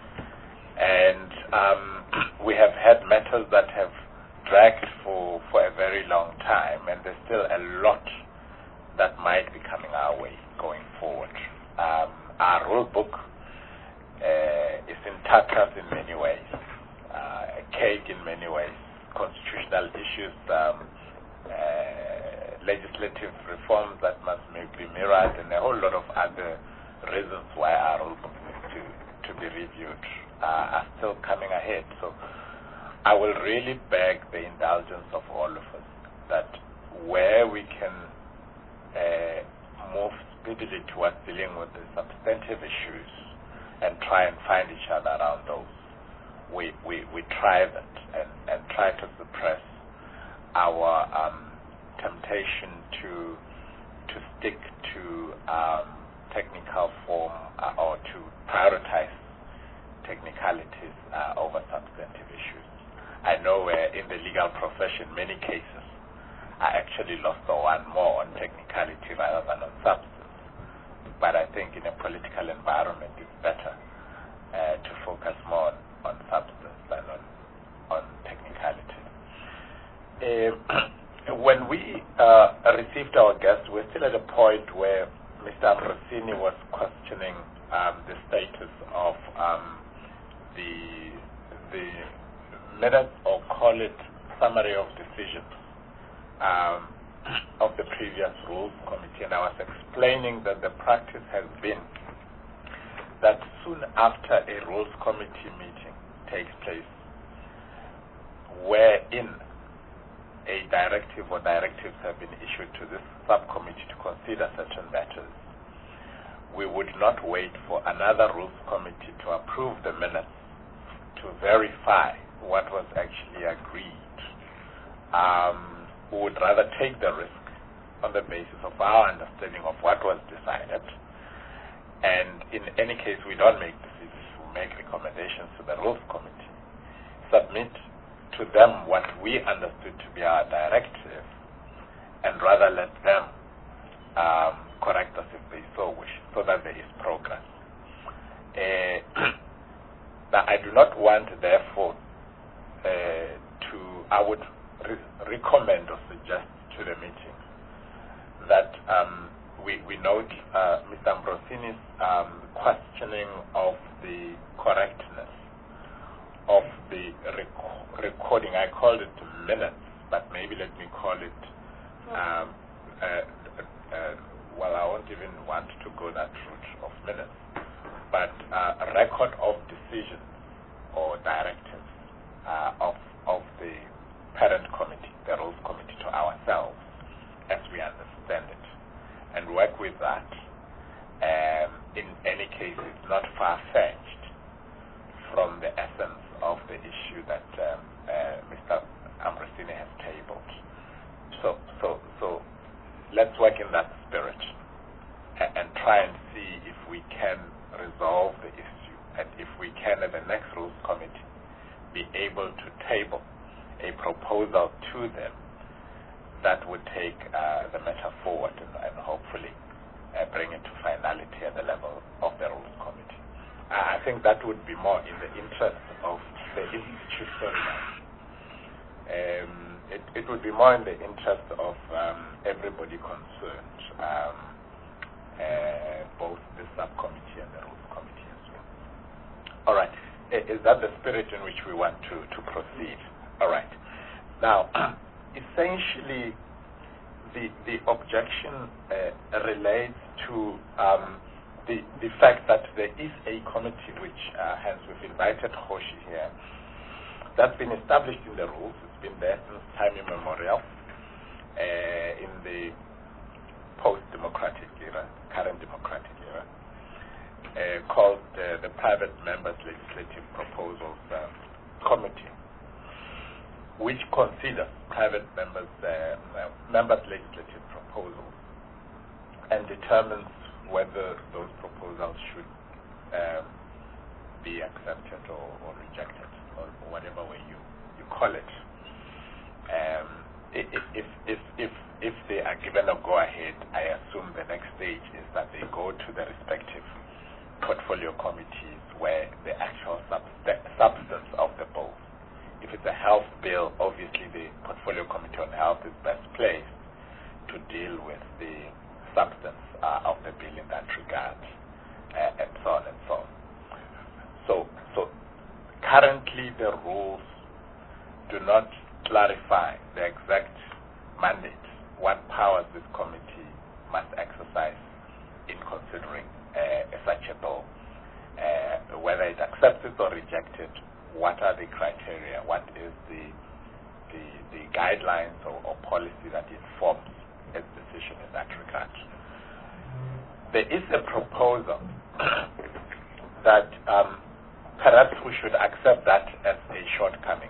Speaker 17: And um, we have had matters that have dragged for, for a very long time, and there's still a lot that might be coming our way going forward. Um, our rule book uh, is in tatters in many ways, uh, a cake in many ways, constitutional issues, um, uh, legislative reforms that must be mirrored, and a whole lot of other reasons why our rule book needs to, to be reviewed uh, are still coming ahead. So I will really beg the indulgence of all of us that where we can uh, move speedily towards dealing with the substantive issues and try and find each other around those, we, we, we try that and, and try to suppress our um, temptation to to stick to um, technical form uh, or to prioritize technicalities uh, over substantive issues. I know uh, in the legal profession, many cases are actually lost or won more on technicality rather than on substance. But I think in a political environment, it's better uh, to focus more on, on substance than on, on technicality. Uh, when we uh, received our guest, we're still at a point where Mister Ambrosini was questioning um, the status of um, the the minutes, or call it summary of decisions, um, of the previous Rules Committee, and I was explaining that the practice has been that soon after a Rules Committee meeting takes place, wherein a directive or directives have been issued to this subcommittee to consider certain matters, we would not wait for another Rules Committee to approve the minutes to verify what was actually agreed. Um, we would rather take the risk on the basis of our understanding of what was decided, and in any case we don't make decisions, we make recommendations to the Rules Committee, submit to them what we understood to be our directive, and rather let them um, correct us if they so wish, so that there is progress. Uh, now, I do not want, therefore, uh, to, I would re recommend or suggest to the meeting that um, we, we note uh, Mister Ambrosini's um, questioning of the correctness of the rec recording. I called it minutes, but maybe let me call it, um, uh, uh, well, I won't even want to go that route of minutes, but uh, a record of decisions or directives uh, of, of the parent committee, the Rules Committee, to ourselves as we understand it, and work with that. Um, in any case, it's not far-fetched from the essence of the issue that um, uh, Mister Ambrosini has tabled. So, so, so let's work in that spirit and, and try and see if we can resolve the issue, and if we can, at the next Rules Committee, be able to table a proposal to them that would take uh, the matter forward and, and hopefully uh, bring it to finality at the level of the Rules Committee. I think that would be more in the interest of the institution. Um, it, it would be more in the interest of um, everybody concerned, um, uh, both the subcommittee and the Rules Committee as well. All right. Is that the spirit in which we want to, to proceed? All right. Now, essentially, the, the objection uh, relates to um, The, the fact that there is a committee, which uh, hence we've invited Hoshi here, that's been established in the rules. It's been there since time immemorial uh, in the post-democratic era, current democratic era, uh, called uh, the Private Members Legislative Proposals uh, Committee, which considers private members' uh, members' legislative proposals and determines whether those proposals should um, be accepted or, or rejected, or whatever way you, you call it. Um, if, if, if, if, if they are given a go-ahead, I assume the next stage is that they go to the respective portfolio committees where the actual subst- substance of the bill. If it's a health bill, obviously the portfolio committee on health is best placed to deal with the substance uh, of the bill in that regard, uh, and so on and so on. So, so currently the rules do not clarify the exact mandate, what powers this committee must exercise in considering uh, such a bill, uh, whether it accepts it or rejects it, what are the criteria, what is the the, the guidelines or, or policy that informs its decision in that regard. There is a proposal that um, perhaps we should accept that as a shortcoming,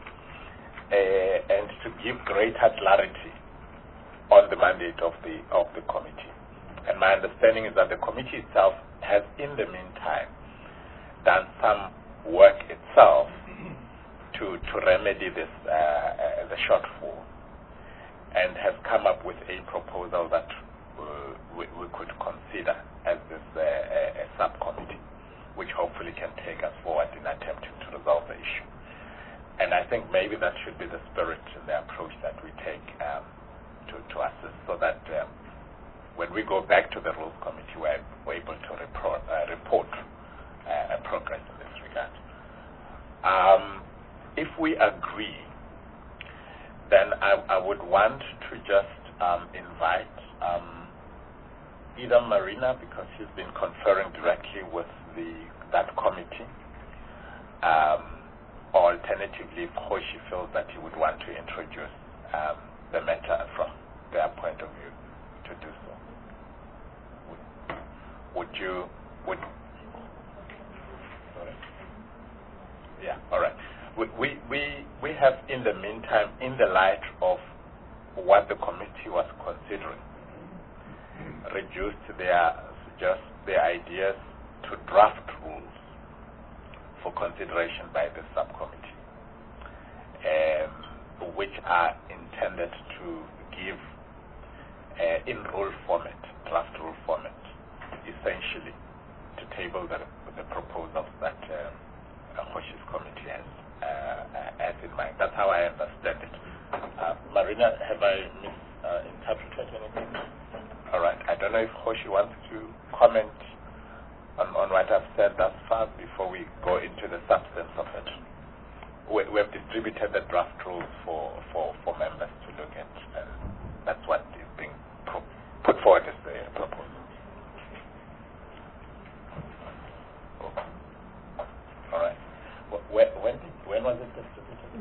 Speaker 17: uh, and to give greater clarity on the mandate of the of the committee. And my understanding is that the committee itself has, in the meantime, done some work itself to to remedy this uh, uh, the shortfall, and has come up with a proposal that uh, we, we could consider as this uh, a, a subcommittee, which hopefully can take us forward in attempting to resolve the issue. And I think maybe that should be the spirit and the approach that we take um, to, to assist, so that um, when we go back to the Rules Committee, we're, we're able to report, uh, report uh, progress in this regard. Um, if we agree, then I, I would want to just um, invite um, either Marina, because she's been conferring directly with the that committee, um, or alternatively, if Hoshi feels that he would want to introduce um, the matter from their point of view, to do so. Would, would you, would, sorry? Yeah, all right. We, we, we, we have, in the meantime, in the light of what the committee was considering, reduced their, just their ideas to draft rules for consideration by the subcommittee, um, which are intended to give, uh, in rule format, draft rule format, essentially, to table the, the proposals that uh, Hoshi's committee has, uh, has in mind. That's how I understand it. Uh, Marina, have I misinterpreted uh, anything? All right. I don't know if Hoshi wants to comment on, on what I've said thus far before we go into the substance of it. We, we have distributed the draft rules for, for, for members to look at, and that's what is being pro- put forward as the proposal. All right. When, when, did, when was it distributed?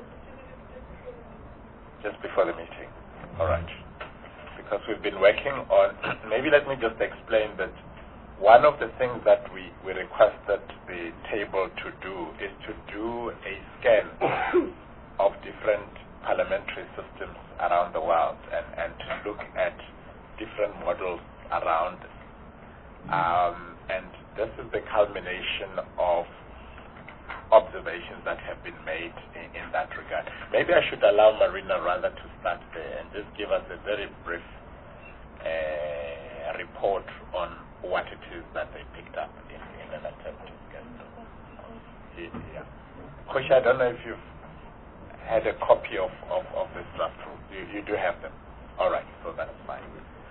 Speaker 17: Just before the meeting. All right. Because we've been working on, maybe let me just explain that one of the things that we, we requested the table to do is to do a scan of different parliamentary systems around the world, and, and to look at different models around it. Um, and this is the culmination of observations that have been made in, in that regard. Maybe I should allow Marina rather to start there and just give us a very brief uh, report on what it is that they picked up in, in an attempt to get them. Yeah. Hoshi, I don't know if you've had a copy of, of, of this draft rule. You, you do have them. All right, so that's fine.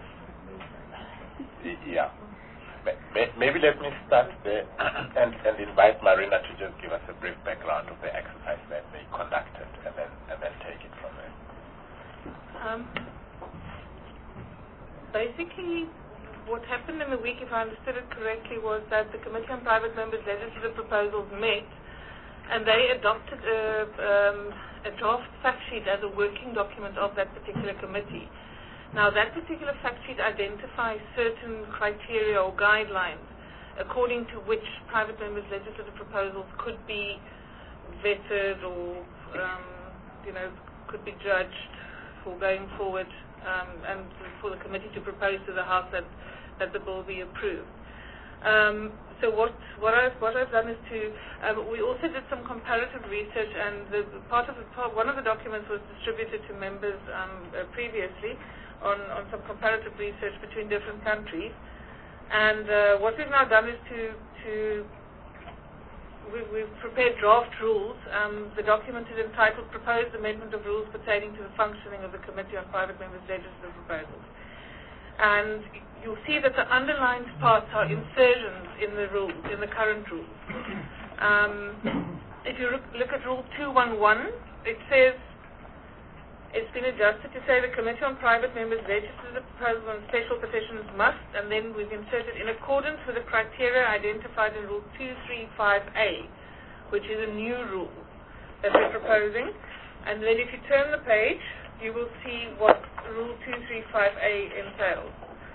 Speaker 17: Yeah. Maybe let me start there and, and invite Marina to just give us a brief background of the exercise that they conducted, and then and then take it from there.
Speaker 5: Um, basically, what happened in the week, if I understood it correctly, was that the Committee on Private Members' legislative proposals met, and they adopted a, um, a draft fact sheet as a working document of that particular committee. Now, that particular fact sheet identifies certain criteria or guidelines according to which private members' legislative proposals could be vetted or, um, you know, could be judged for going forward, um, and for the committee to propose to the House that, that the bill be approved. Um, so what what I've what I've done is to um, we also did some comparative research, and the part of the part, one of the documents was distributed to members um, uh, previously on on some comparative research between different countries. And uh, what we've now done is to to we, we've prepared draft rules. Um, the document is entitled "Proposed Amendment of Rules Pertaining to the Functioning of the Committee on Private Members' Legislative Proposals." And you'll see that the underlined parts are insertions in the rules, in the current rules. Um, if you look, look at Rule two eleven, it says it's been adjusted to say the Committee on Private Members' Legislative Proposals and Special Petitions must, and then we've inserted in accordance with the criteria identified in Rule two thirty-five A, which is a new rule that we're proposing. And then if you turn the page, you will see what Rule two thirty-five A entails.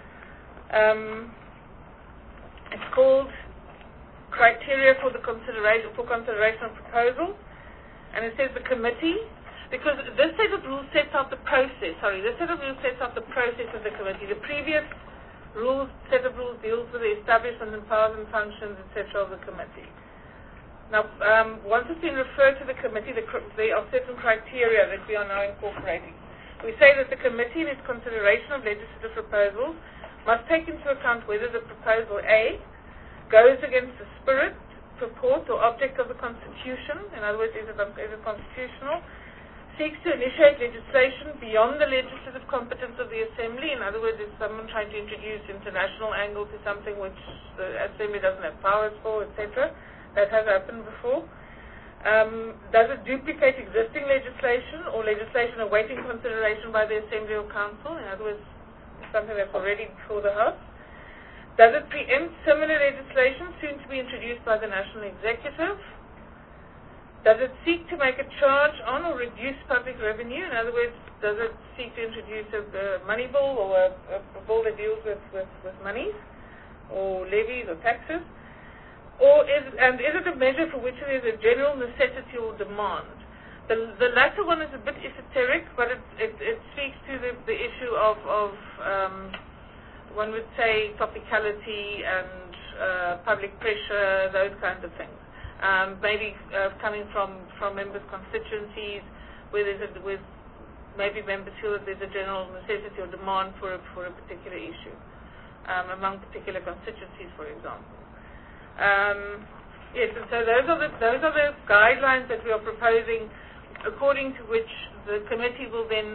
Speaker 5: Um, it's called Criteria for the consideration for consideration of proposals, and it says the committee, because this set of rules sets out the process. Sorry, this set of rules sets out the process of the committee. The previous rules set of rules deals with the establishment and powers and functions, et cetera, of the committee. Now, um, once it's been referred to the committee, the, there are certain criteria that we are now incorporating. We say that the committee, in its consideration of legislative proposals, must take into account whether the proposal A goes against the spirit, purport, or object of the Constitution, in other words, is it, is it constitutional, seeks to initiate legislation beyond the legislative competence of the Assembly, in other words, is someone trying to introduce international angle to something which the Assembly doesn't have powers for, et cetera. That has happened before. Um, does it duplicate existing legislation or legislation awaiting consideration by the Assembly or Council? In other words, something that's already before the House. Does it preempt similar legislation soon to be introduced by the National Executive? Does it seek to make a charge on or reduce public revenue? In other words, does it seek to introduce a, a money bill or a, a bill that deals with, with, with monies or levies or taxes? Or is, and is it a measure for which there is a general necessity or demand? The, the latter one is a bit esoteric, but it, it, it speaks to the, the issue of, of um, one would say, topicality and uh, public pressure, those kinds of things. Um, maybe uh, coming from, from members' constituencies, where there's a, with maybe members feel that there's a general necessity or demand for a, for a particular issue, um, among particular constituencies, for example. Um, yes, and so those are the those are the guidelines that we are proposing, according to which the committee will then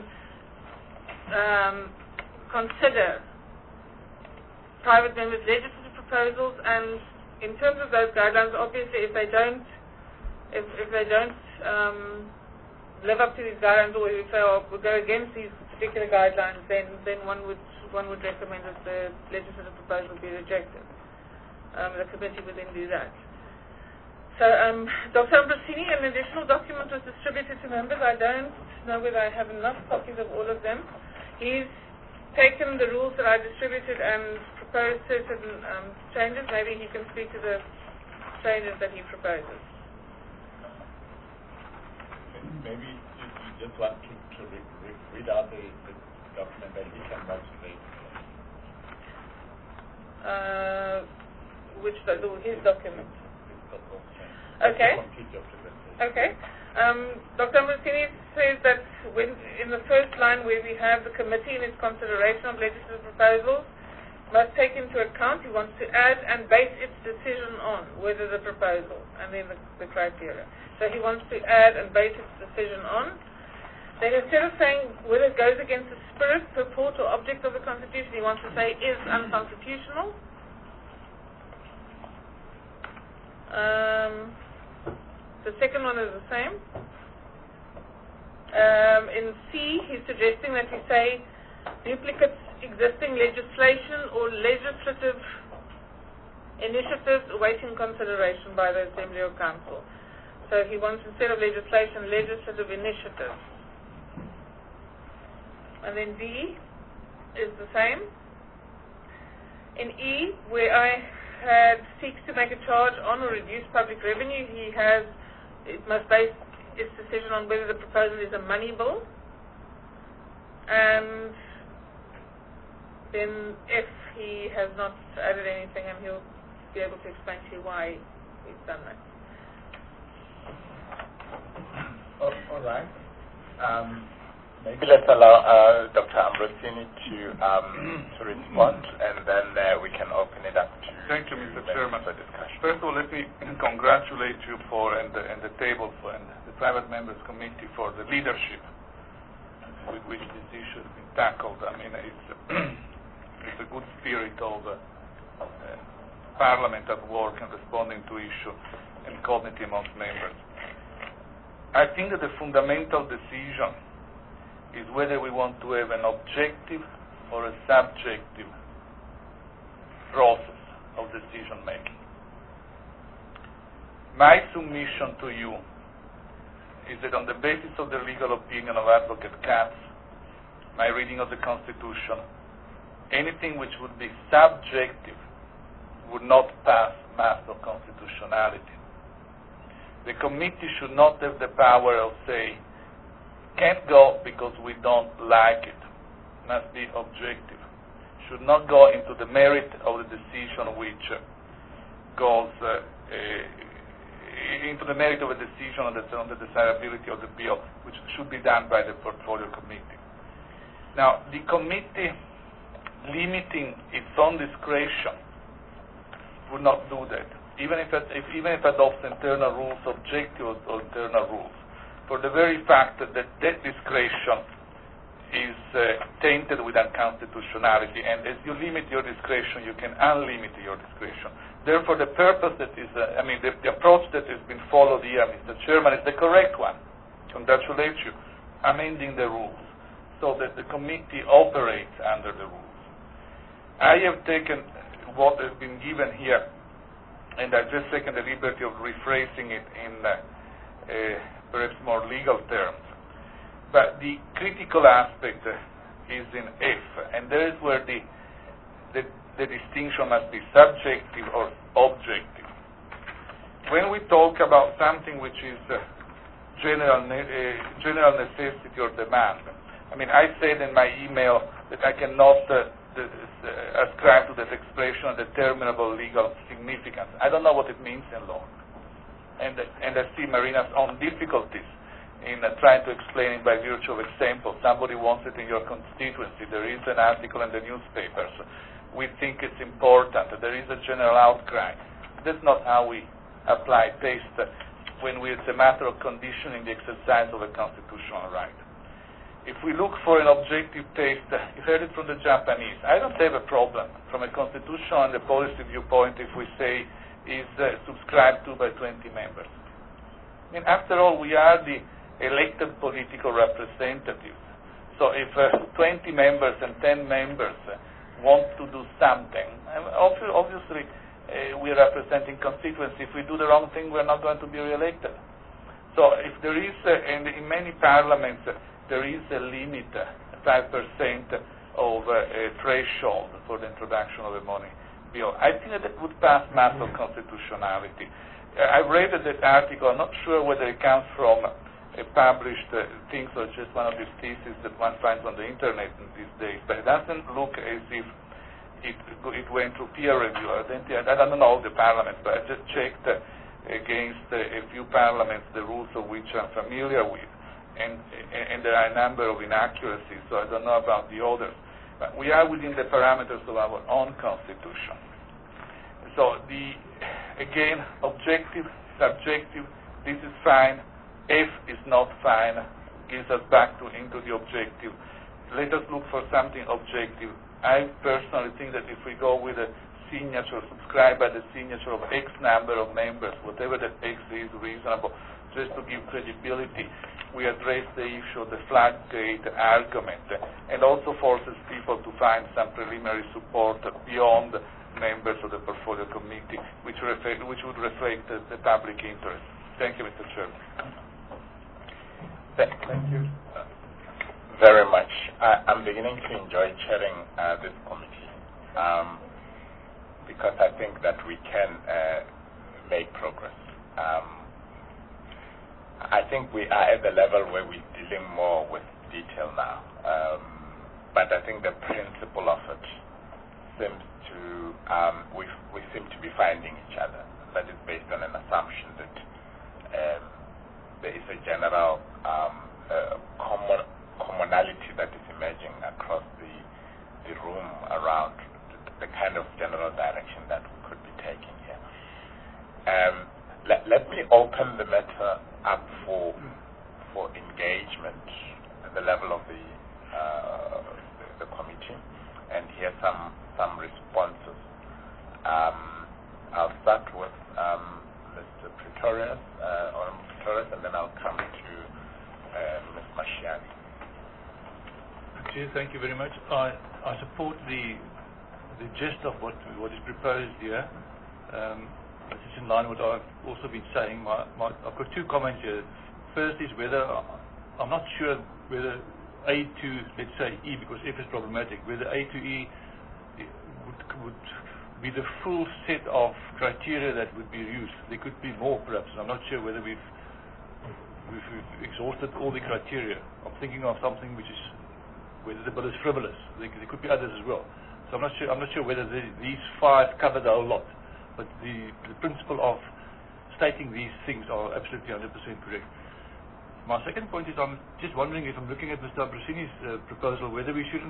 Speaker 5: um, consider private members' legislative proposals. And in terms of those guidelines, obviously, if they don't, if, if they don't um, live up to these guidelines, or if they are, will go against these particular guidelines, then then one would one would recommend that the legislative proposal be rejected. Um, the committee would then do that. So, um, Doctor Ambrosini, an additional document was distributed to members. I don't know whether I have enough copies of all of them. He's taken the rules that I distributed and proposed certain um, changes. Maybe he can speak to the changes that he proposes.
Speaker 2: Maybe you, you just want to, to re, re, read out the, the document that he can motivate.
Speaker 5: Uh, which the, his document? Okay. Okay. Um, Doctor Ambrosini says that when, in the first line where we have the committee in its consideration of legislative proposals must take into account, he wants to add and base its decision on whether the proposal, and then the, the criteria. So he wants to add and base its decision on. Then instead of saying whether it goes against the spirit, purport, or object of the Constitution, he wants to say is unconstitutional. Um, the second one is the same. Um, in C, he's suggesting that we say duplicates existing legislation or legislative initiatives awaiting consideration by the Assembly or Council. So he wants, instead of legislation, legislative initiatives. And then D is the same. In E, where I had seeks to make a charge on or reduce public revenue, he has, it must base its decision on whether the proposal is a money bill. And then F, he has not added anything, and he'll be able to explain to you why we've done that.
Speaker 17: Oh, all right. Um, maybe let's allow uh, Doctor Ambrosini to um, to respond, and then uh, we can open it up to.
Speaker 1: Thank you, Mister Chairman.
Speaker 17: For discussion.
Speaker 1: First of all, let me congratulate you for and the, and the table for and the private members committee for the leadership with which this issue has been tackled. I mean, it's it's a good spirit of uh, uh, Parliament at work and responding to issues and coordinating amongst members. I think that the fundamental decision is whether we want to have an objective or a subjective process of decision making. My submission to you is that on the basis of the legal opinion of Advocate Katz, my reading of the Constitution, anything which would be subjective would not pass master of constitutionality. The committee should not have the power of saying, can't go because we don't like it. Must be objective. Should not go into the merit of the decision which uh, goes uh, uh, into the merit of a decision on the, on the desirability of the bill, which should be done by the portfolio committee. Now, the committee limiting its own discretion would not do that. Even if, it, if even if it adopts internal rules, objective or internal rules, for the very fact that that, that discretion is uh, tainted with unconstitutionality, and as you limit your discretion, you can unlimit your discretion. Therefore, the purpose that is, uh, I mean, the, the approach that has been followed here, Mister Chairman, is the correct one. Congratulate you. Amending the rules so that the committee operates under the rules. I have taken what has been given here, and I've just taken the liberty of rephrasing it in uh, uh, perhaps more legal terms. But the critical aspect uh, is in F, and there is where the, the, the distinction must be subjective or objective. When we talk about something which is uh, general, ne uh, general necessity or demand, I mean, I said in my email that I cannot uh, The, uh, ascribe to that expression a determinable legal significance. I don't know what it means in law. And, uh, and I see Marina's own difficulties in uh, trying to explain it by virtue of example. Somebody wants it in your constituency. There is an article in the newspapers. We think it's important. There is a general outcry. That's not how we apply taste uh, when we, it's a matter of conditioning the exercise of a constitutional right. If we look for an objective taste, you heard it from the Japanese. I don't have a problem from a constitutional and a policy viewpoint if we say is uh, subscribed to by twenty members. I mean, after all, we are the elected political representatives. So if uh, twenty members and ten members uh, want to do something, obviously uh, we are representing constituency. If we do the wrong thing, we're not going to be re-elected. So if there is, uh, and in many parliaments, uh, there is a limit, uh, five percent of uh, a threshold for the introduction of a money bill. I think that it would pass matter of constitutionality. Uh, I've read that article. I'm not sure whether it comes from a published uh, things or just one of these theses that one finds on the internet in these days, but it doesn't look as if it, it went through peer review. I don't, I don't know all the parliaments, but I just checked uh, against uh, a few parliaments the rules of which I'm familiar with. And, and there are a number of inaccuracies, so I don't know about the others. But we are within the parameters of our own constitution. So the, again, objective, subjective, this is fine. F is not fine, gives us back to into the objective. Let us look for something objective. I personally think that if we go with a signature, subscribed by the signature of X number of members, whatever that X is reasonable, just to give credibility, we address the issue of the floodgate argument, and also forces people to find some preliminary support beyond members of the portfolio committee, which, reflect, which would reflect the, the public interest. Thank you, Mister Chairman.
Speaker 17: Thank you very much. I, I'm beginning to enjoy chairing uh, this committee um, because I think that we can uh, make progress. Um, I think we are at the level where we're dealing more with detail now. Um, but I think the principle of it seems to, um, we, we seem to be finding each other. That is based on an assumption that um, there is a general um, uh, common, commonality that is emerging across the, the room around the, the kind of general direction that we could be taking here. Um, let, let me open the matter up for, for engagement at the level of the, uh, the, the committee and hear some, some responses. Um, I'll start with um, Mister Pretorius, uh, or Pretorius, and then I'll come to uh, Miz Mashiane.
Speaker 11: Chair, thank you very much. I, I support the the gist of what what is proposed here. Um, this is in line with what I've also been saying. My, my, I've got two comments here. First is whether, I'm not sure whether A to, let's say, E, because F is problematic, whether A to E would, would be the full set of criteria that would be used. There could be more, perhaps. I'm not sure whether we've, we've, we've exhausted all the criteria. I'm thinking of something which is, whether the bill is frivolous. There, there could be others as well. So I'm not sure, I'm not sure whether the, these five cover the whole lot. But the, the principle of stating these things are absolutely one hundred percent correct. My second point is, I'm just wondering if I'm looking at Mister Ambrosini's uh, proposal, whether we shouldn't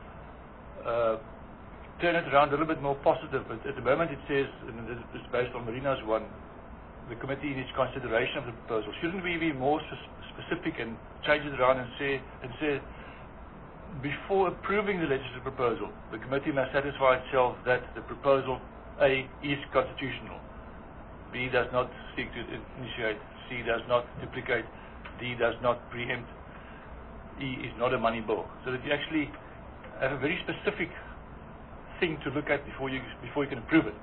Speaker 11: uh, turn it around a little bit more positive. But at the moment it says, and this is based on Marina's one, the committee in its consideration of the proposal. Shouldn't we be more specific and change it around and say, and say before approving the legislative proposal, the committee must satisfy itself that the proposal A is constitutional, B does not seek to initiate, C does not duplicate, D does not preempt, E is not a money bill. So that you actually have a very specific thing to look at before you before you can approve it.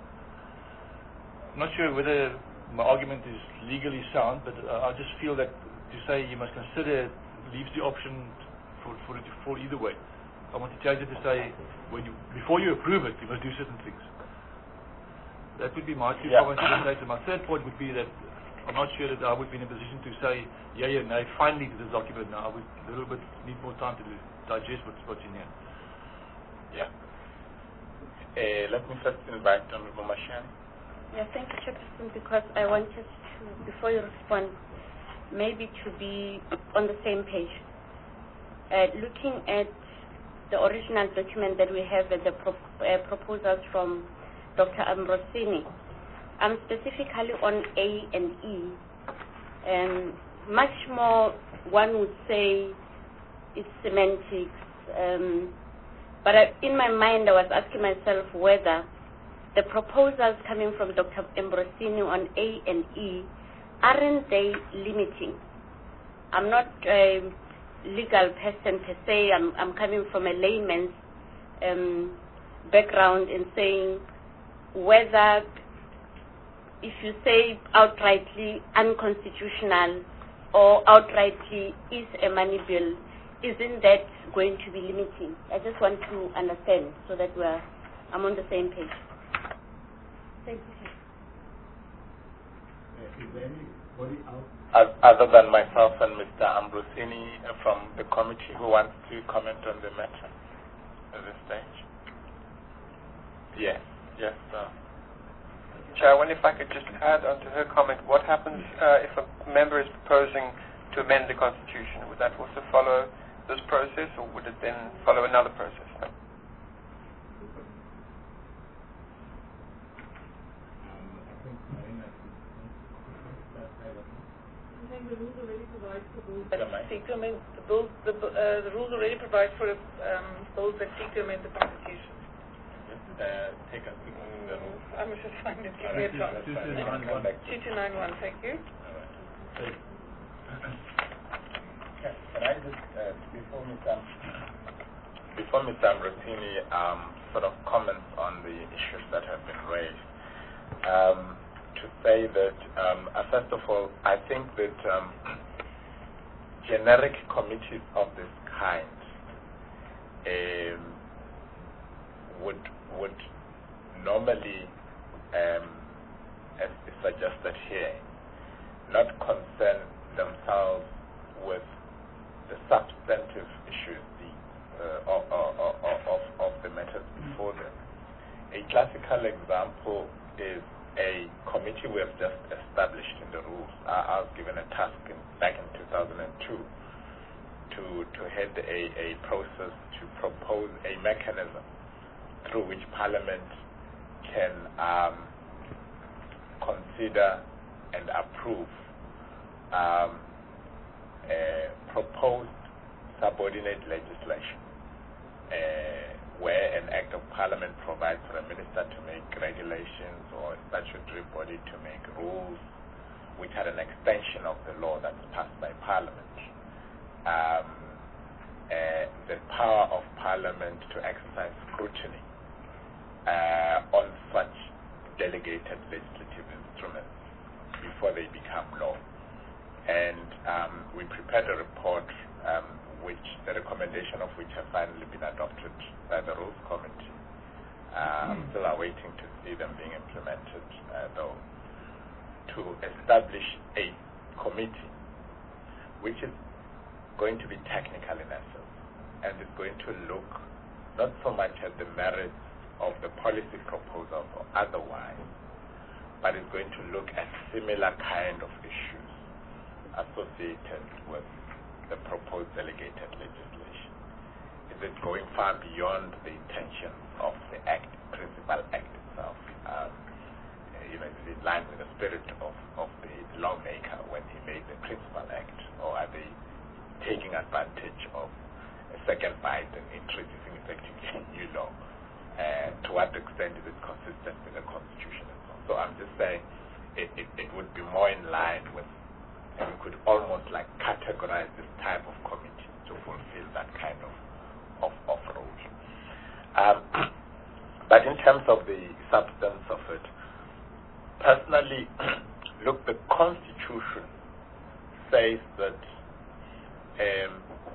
Speaker 11: I'm not sure whether my argument is legally sound, but uh, I just feel that to say you must consider it leaves the option for, for it to fall either way. I want to change it to say when you before you approve it, you must do certain things. That would be my two
Speaker 17: Yeah.
Speaker 11: comments to this later. My third point would be that I'm not sure that I would be in a position to say, yeah, yeah, no, finally to this document now. I would a little bit need more time to do, digest what's, what's in here.
Speaker 17: Yeah. Uh, let me first invite Honorable Mashiane.
Speaker 10: Yeah, thank you, Chairperson, because I wanted to, before you respond, maybe to be on the same page. Uh, looking at the original document that we have at the pro uh, proposals from Doctor Ambrosini, I'm specifically on A and E, and much more one would say it's semantics, um, but I, in my mind I was asking myself whether the proposals coming from Doctor Ambrosini on A and E, aren't they limiting? I'm not a legal person per se, I'm, I'm coming from a layman's um, background in saying whether if you say outrightly unconstitutional or outrightly is a money bill, isn't that going to be limiting? I just want to understand so that we're, I'm on the same page. Thank you.
Speaker 4: Uh, is there anybody else?
Speaker 17: As, other than myself and Mister Ambrosini from the committee who wants to comment on the matter at this stage? Yes, yes, sir.
Speaker 6: Chair, I wonder if I could just add on to her comment, what happens uh, if a member is proposing to amend the Constitution? Would that also follow this process, or would it then follow another process?
Speaker 5: The rules already provide for bills that seek to amend the bills. The, uh, the rules already provide for um, bills that seek to amend the Constitution.
Speaker 17: Uh, take a quick look at the rules.
Speaker 5: I must just find it. Give me a chance. two two nine one, thank you.
Speaker 17: Can I just, uh, before Mister Before Mister Ambrosini um, sort of comments on the issues that have been raised, um, to say that, um, uh, first of all, I think that um, generic committees of this kind um, would would normally, um, as is suggested here, not concern themselves with the substantive issues the, uh, of, of, of, of the matters before them. a classical example is a committee we have just established in the rules. I, I was given a task in, back in two thousand two to, to head a, a process to propose a mechanism through which Parliament can um, consider and approve um, uh, proposed subordinate legislation, uh, where an act of Parliament provides for a minister to make regulations or a statutory body to make rules which are an extension of the law that's passed by Parliament. Um, uh, the power of Parliament to exercise scrutiny uh, on such delegated legislative instruments before they become law. And um, we prepared a report um, which the recommendation of which have finally been adopted by the Rules Committee. Uh, I'm still awaiting to see them being implemented, uh, though, to establish a committee which is going to be technical in essence and is going to look not so much at the merits of the policy proposals or otherwise, but is going to look at similar kind of issues associated with the proposed delegated legislation. Is it going far beyond the intentions of the act, principal act itself? Um, you know, is it in line with the spirit of, of the lawmaker when he made the principal act, or are they taking advantage of a second bite and introducing effectively a new law? Uh, to what extent is it consistent with the Constitution and so on? So I'm just saying it, it, it would be more in line with, and we could almost like categorize this type of committee to fulfill that kind of of, of role. Um, but in terms of the substance of it, personally, look, the Constitution says that um,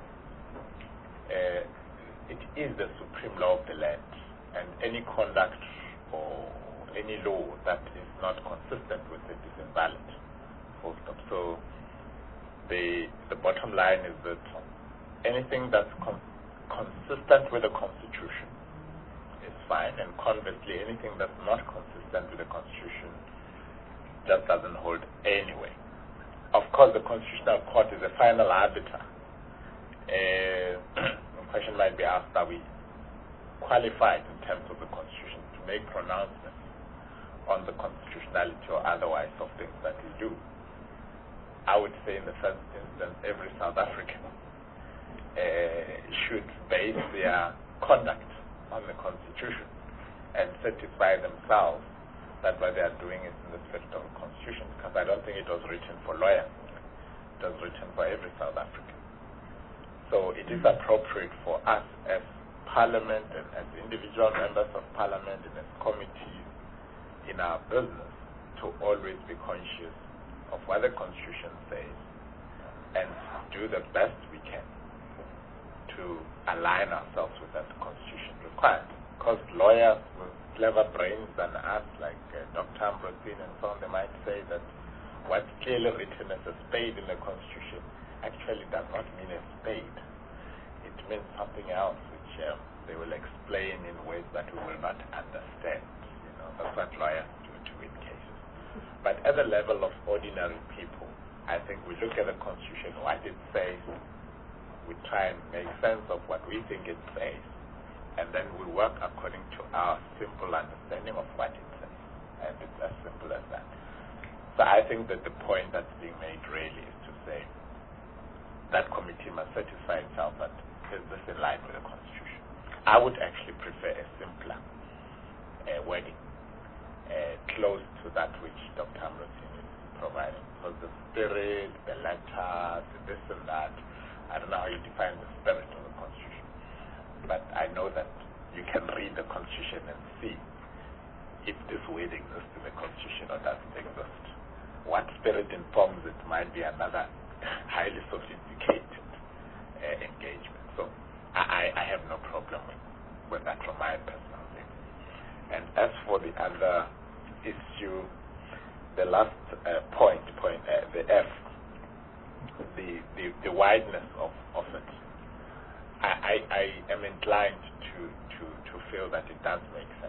Speaker 17: uh, it is the supreme law of the land, and any conduct or any law that is not consistent with it is invalid. Full stop. So the the bottom line is that anything that's con consistent with the Constitution is fine, and conversely, anything that's not consistent with the Constitution just doesn't hold anyway. Of course, the Constitutional Court is a final arbiter. Uh, the question might be asked, are we qualified in terms of the Constitution to make pronouncements on the constitutionality or otherwise of things that we do? I would say in the first instance, every South African uh, should base their conduct on the Constitution and certify themselves that what they are doing is in the spirit of the Constitution, because I don't think it was written for lawyers. It was written for every South African. So it is appropriate for us as Parliament and as individual members of Parliament and as committees in our business to always be conscious of what the Constitution says and do the best we can to align ourselves with what the Constitution requires. Because lawyers with clever brains than us, like uh, Doctor Ambrosine and so on, they might say that what's clearly written as a spade in the Constitution actually does not mean a spade. It means something else, which um, they will explain in ways that we will not understand. You know, that's what lawyers do to win cases. But at the level of ordinary people, I think we look at the Constitution, what it says, we try and make sense of what we think it says, and then we work according to our simple understanding of what it says. And it's as simple as that. So I think that the point that's being made really is to say that committee must satisfy itself that is this in line with the Constitution. I would actually prefer a simpler uh, wording, uh, close to that which Doctor Ambrosine is providing. Because the spirit, the letters, this and that, I don't know how you define the spirit of the Constitution. But I know that you can read the Constitution and see if this word exists in the Constitution or doesn't exist. What spirit informs it might be another highly sophisticated uh, engagement. So I, I have no problem with, with that from my personal view. And as for the other issue, the last uh, point, point uh, the F, the, the, the wideness of, of it, I, I, I am inclined to, to, to feel that it does make sense,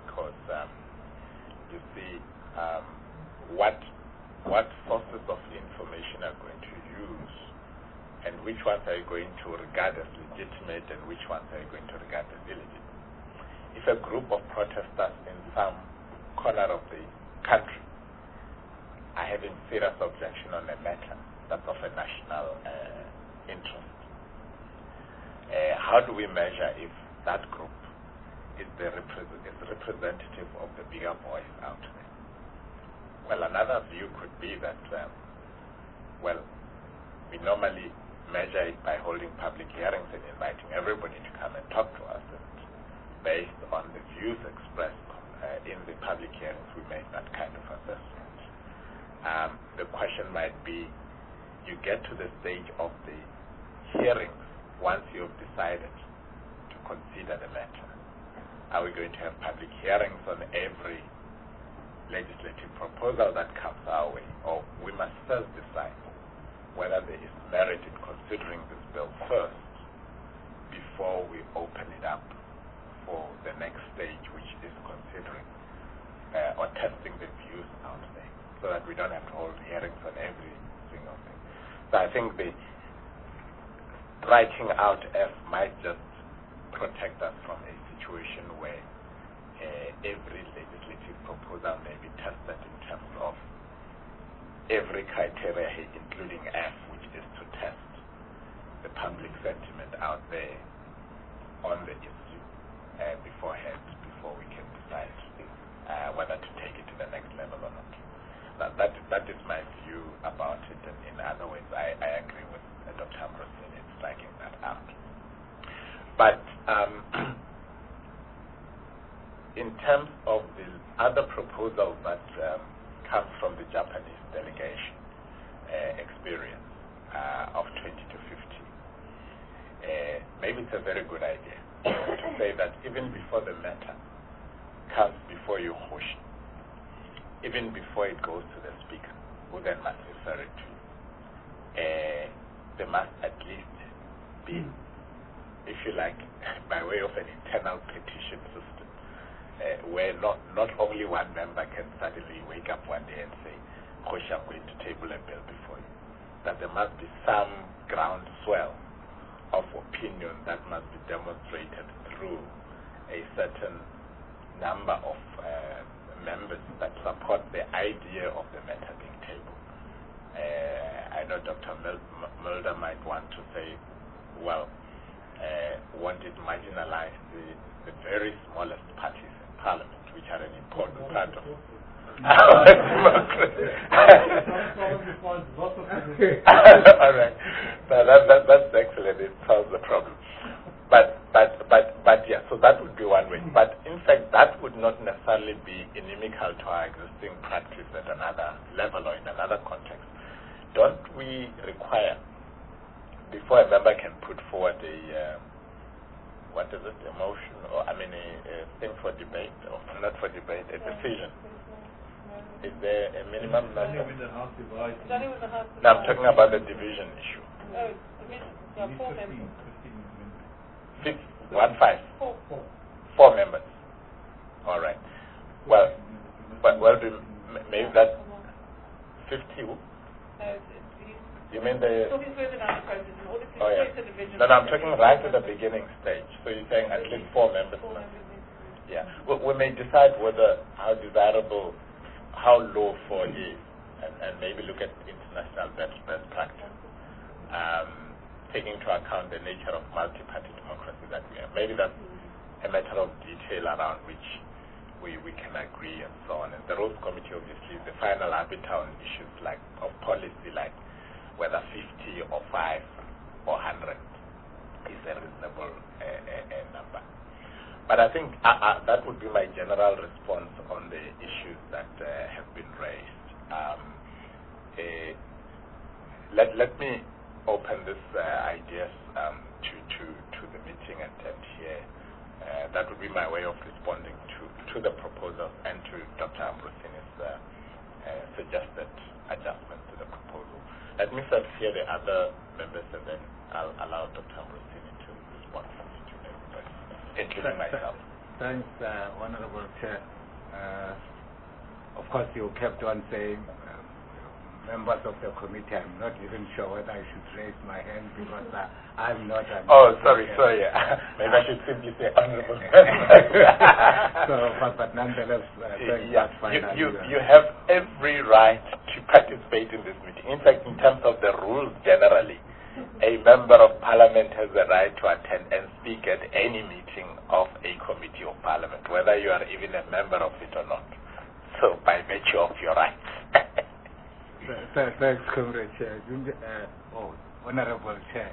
Speaker 17: because um, you see um, what what sources of information are going to use, and which ones are you going to regard as legitimate, and which ones are you going to regard as illegitimate. If a group of protesters in some corner of the country are having serious objection on a matter that's of a national uh, interest, uh, how do we measure if that group is the repre- is representative of the bigger voice out there? Well, another view could be that, um, well, we normally measure it by holding public hearings and inviting everybody to come and talk to us, and based on the views expressed uh, in the public hearings, we make that kind of assessment. Um, the question might be, you get to the stage of the hearings once you've decided to consider the matter. Are we going to have public hearings on every legislative proposal that comes our way? Or we must first decide whether there is merit in considering this bill first before we open it up for the next stage, which is considering uh, or testing the views out there, so that we don't have to hold hearings on every single thing. So I think the writing out F might just protect us from a situation where uh, every legislative proposal may be tested in terms of every criteria, including F, which is to test the public sentiment out there on the issue uh, beforehand, before we can decide uh, whether to take it to the next level or not. That, that, that is my view about it, and in other words, I, I agree with uh, Doctor Ambrosini in striking that out. But um, in terms of the other proposal that um, comes from the Japanese delegation uh, experience uh, of twenty to fifty, uh, maybe it's a very good idea to say that even before the matter comes before you, Hoshi, even before it goes to the speaker, who then must refer it to you, uh, there must at least be, if you like, by way of an internal petition system, uh, where not, not only one member can suddenly wake up one day and say, Hoshi, I'm going to table a bill before you. That there must be some groundswell of opinion that must be demonstrated through a certain number of uh, members that support the idea of the matter being tabled. Uh, I know Doctor Mulder might want to say, well, uh, won't it marginalize the, the very smallest parties in Parliament, which are an important part of our democracy? All right. So that, that, that's excellent. It solves the problem. But, but, but, but, yeah, so that would be one way. But, in fact, that would not necessarily be inimical to our existing practice at another level or in another context. Don't we require, before a member can put forward a, uh, what is it, a motion, or, I mean, a, a thing for debate, or not for debate, a decision? Is there a minimum number? No, I'm talking about the division issue.
Speaker 5: Oh, division. There are four members.
Speaker 17: Six, one, five. Four. Four members. All right. Well, but well, do, maybe that fifty.
Speaker 5: No, it's, it's,
Speaker 17: you mean the?
Speaker 5: Talking further down the process, in order to
Speaker 17: oh, yeah.
Speaker 5: the division.
Speaker 17: No, no, I'm talking right at the beginning stage. So you're saying at least four members.
Speaker 5: Four members.
Speaker 17: Yeah. Well, we may decide whether how desirable, how low four is, and, and maybe look at international best best practice. Um, taking into account the nature of multi-party democracy that we have. Maybe that's a matter of detail around which we, we can agree and so on. And the Rules Committee obviously is the final arbiter on issues like of policy, like whether fifty or five or one hundred is a reasonable uh, uh, uh, number. But I think uh, uh, that would be my general response on the issues that uh, have been raised. Um, uh, let, let me open this uh, ideas um, to, to, to the meeting and, and here. Uh, that would be my way of responding to, to the proposal and to Doctor Ambrosini's uh, uh, suggested adjustment to the proposal. Let me first hear the other members, and then I'll allow Doctor Ambrosini to respond to everybody, including myself.
Speaker 13: thanks, uh, Honorable Chair. Uh, of course, you kept on saying uh, members of the committee. I'm not even sure whether I should raise my hand because uh, I'm not. An
Speaker 17: oh, sorry, sorry. Maybe I should simply say honorable member.
Speaker 13: so, but, but nonetheless, uh,
Speaker 17: yeah,
Speaker 13: that's fine.
Speaker 17: You, you, you have every right to participate in this meeting. In fact, in terms of the rules generally, a member of parliament has the right to attend and speak at any meeting of a committee of parliament, whether you are even a member of it or not. So, by virtue of your rights.
Speaker 13: Thanks, Comrade Chair. Uh, oh, Honorable Chair.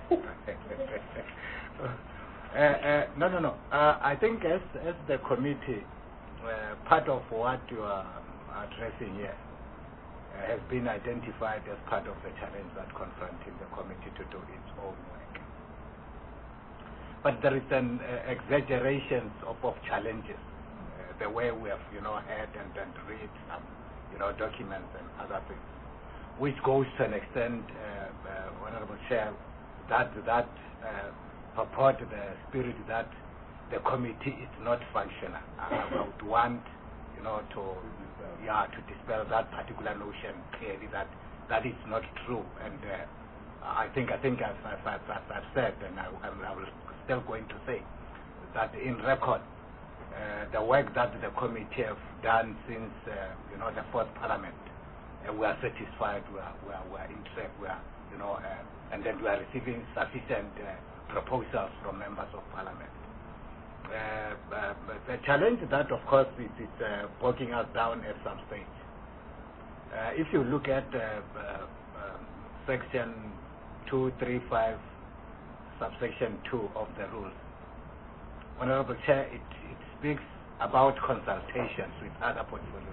Speaker 13: uh, uh, no, no, no. Uh, I think as, as the committee, uh, part of what you are addressing here uh, has been identified as part of the challenge that confronting the committee to do its own work. But there is an uh, exaggeration of, of challenges, uh, the way we have, you know, heard and, and read some, you know, documents and other things, which goes to an extent, uh, uh, Honorable Chair, that that uh, purport the spirit that the committee is not functional. I would want, you know, to yeah to dispel that particular notion clearly that that is not true. And uh, I think I think as as, as, as I've said, and I, I'm, I'm still going to say that in record, uh, the work that the committee have done since uh, you know the fourth Parliament. Uh, we are satisfied, we are, we are, we are interested, we are, you know, uh, and then we are receiving sufficient uh, proposals from members of parliament. Uh, uh, the challenge that, of course, is, is uh, bogging us down at some stage. Uh, if you look at uh, uh, um, section two thirty-five, subsection two of the rules, Honorable Chair, it, it speaks about consultations with other portfolio.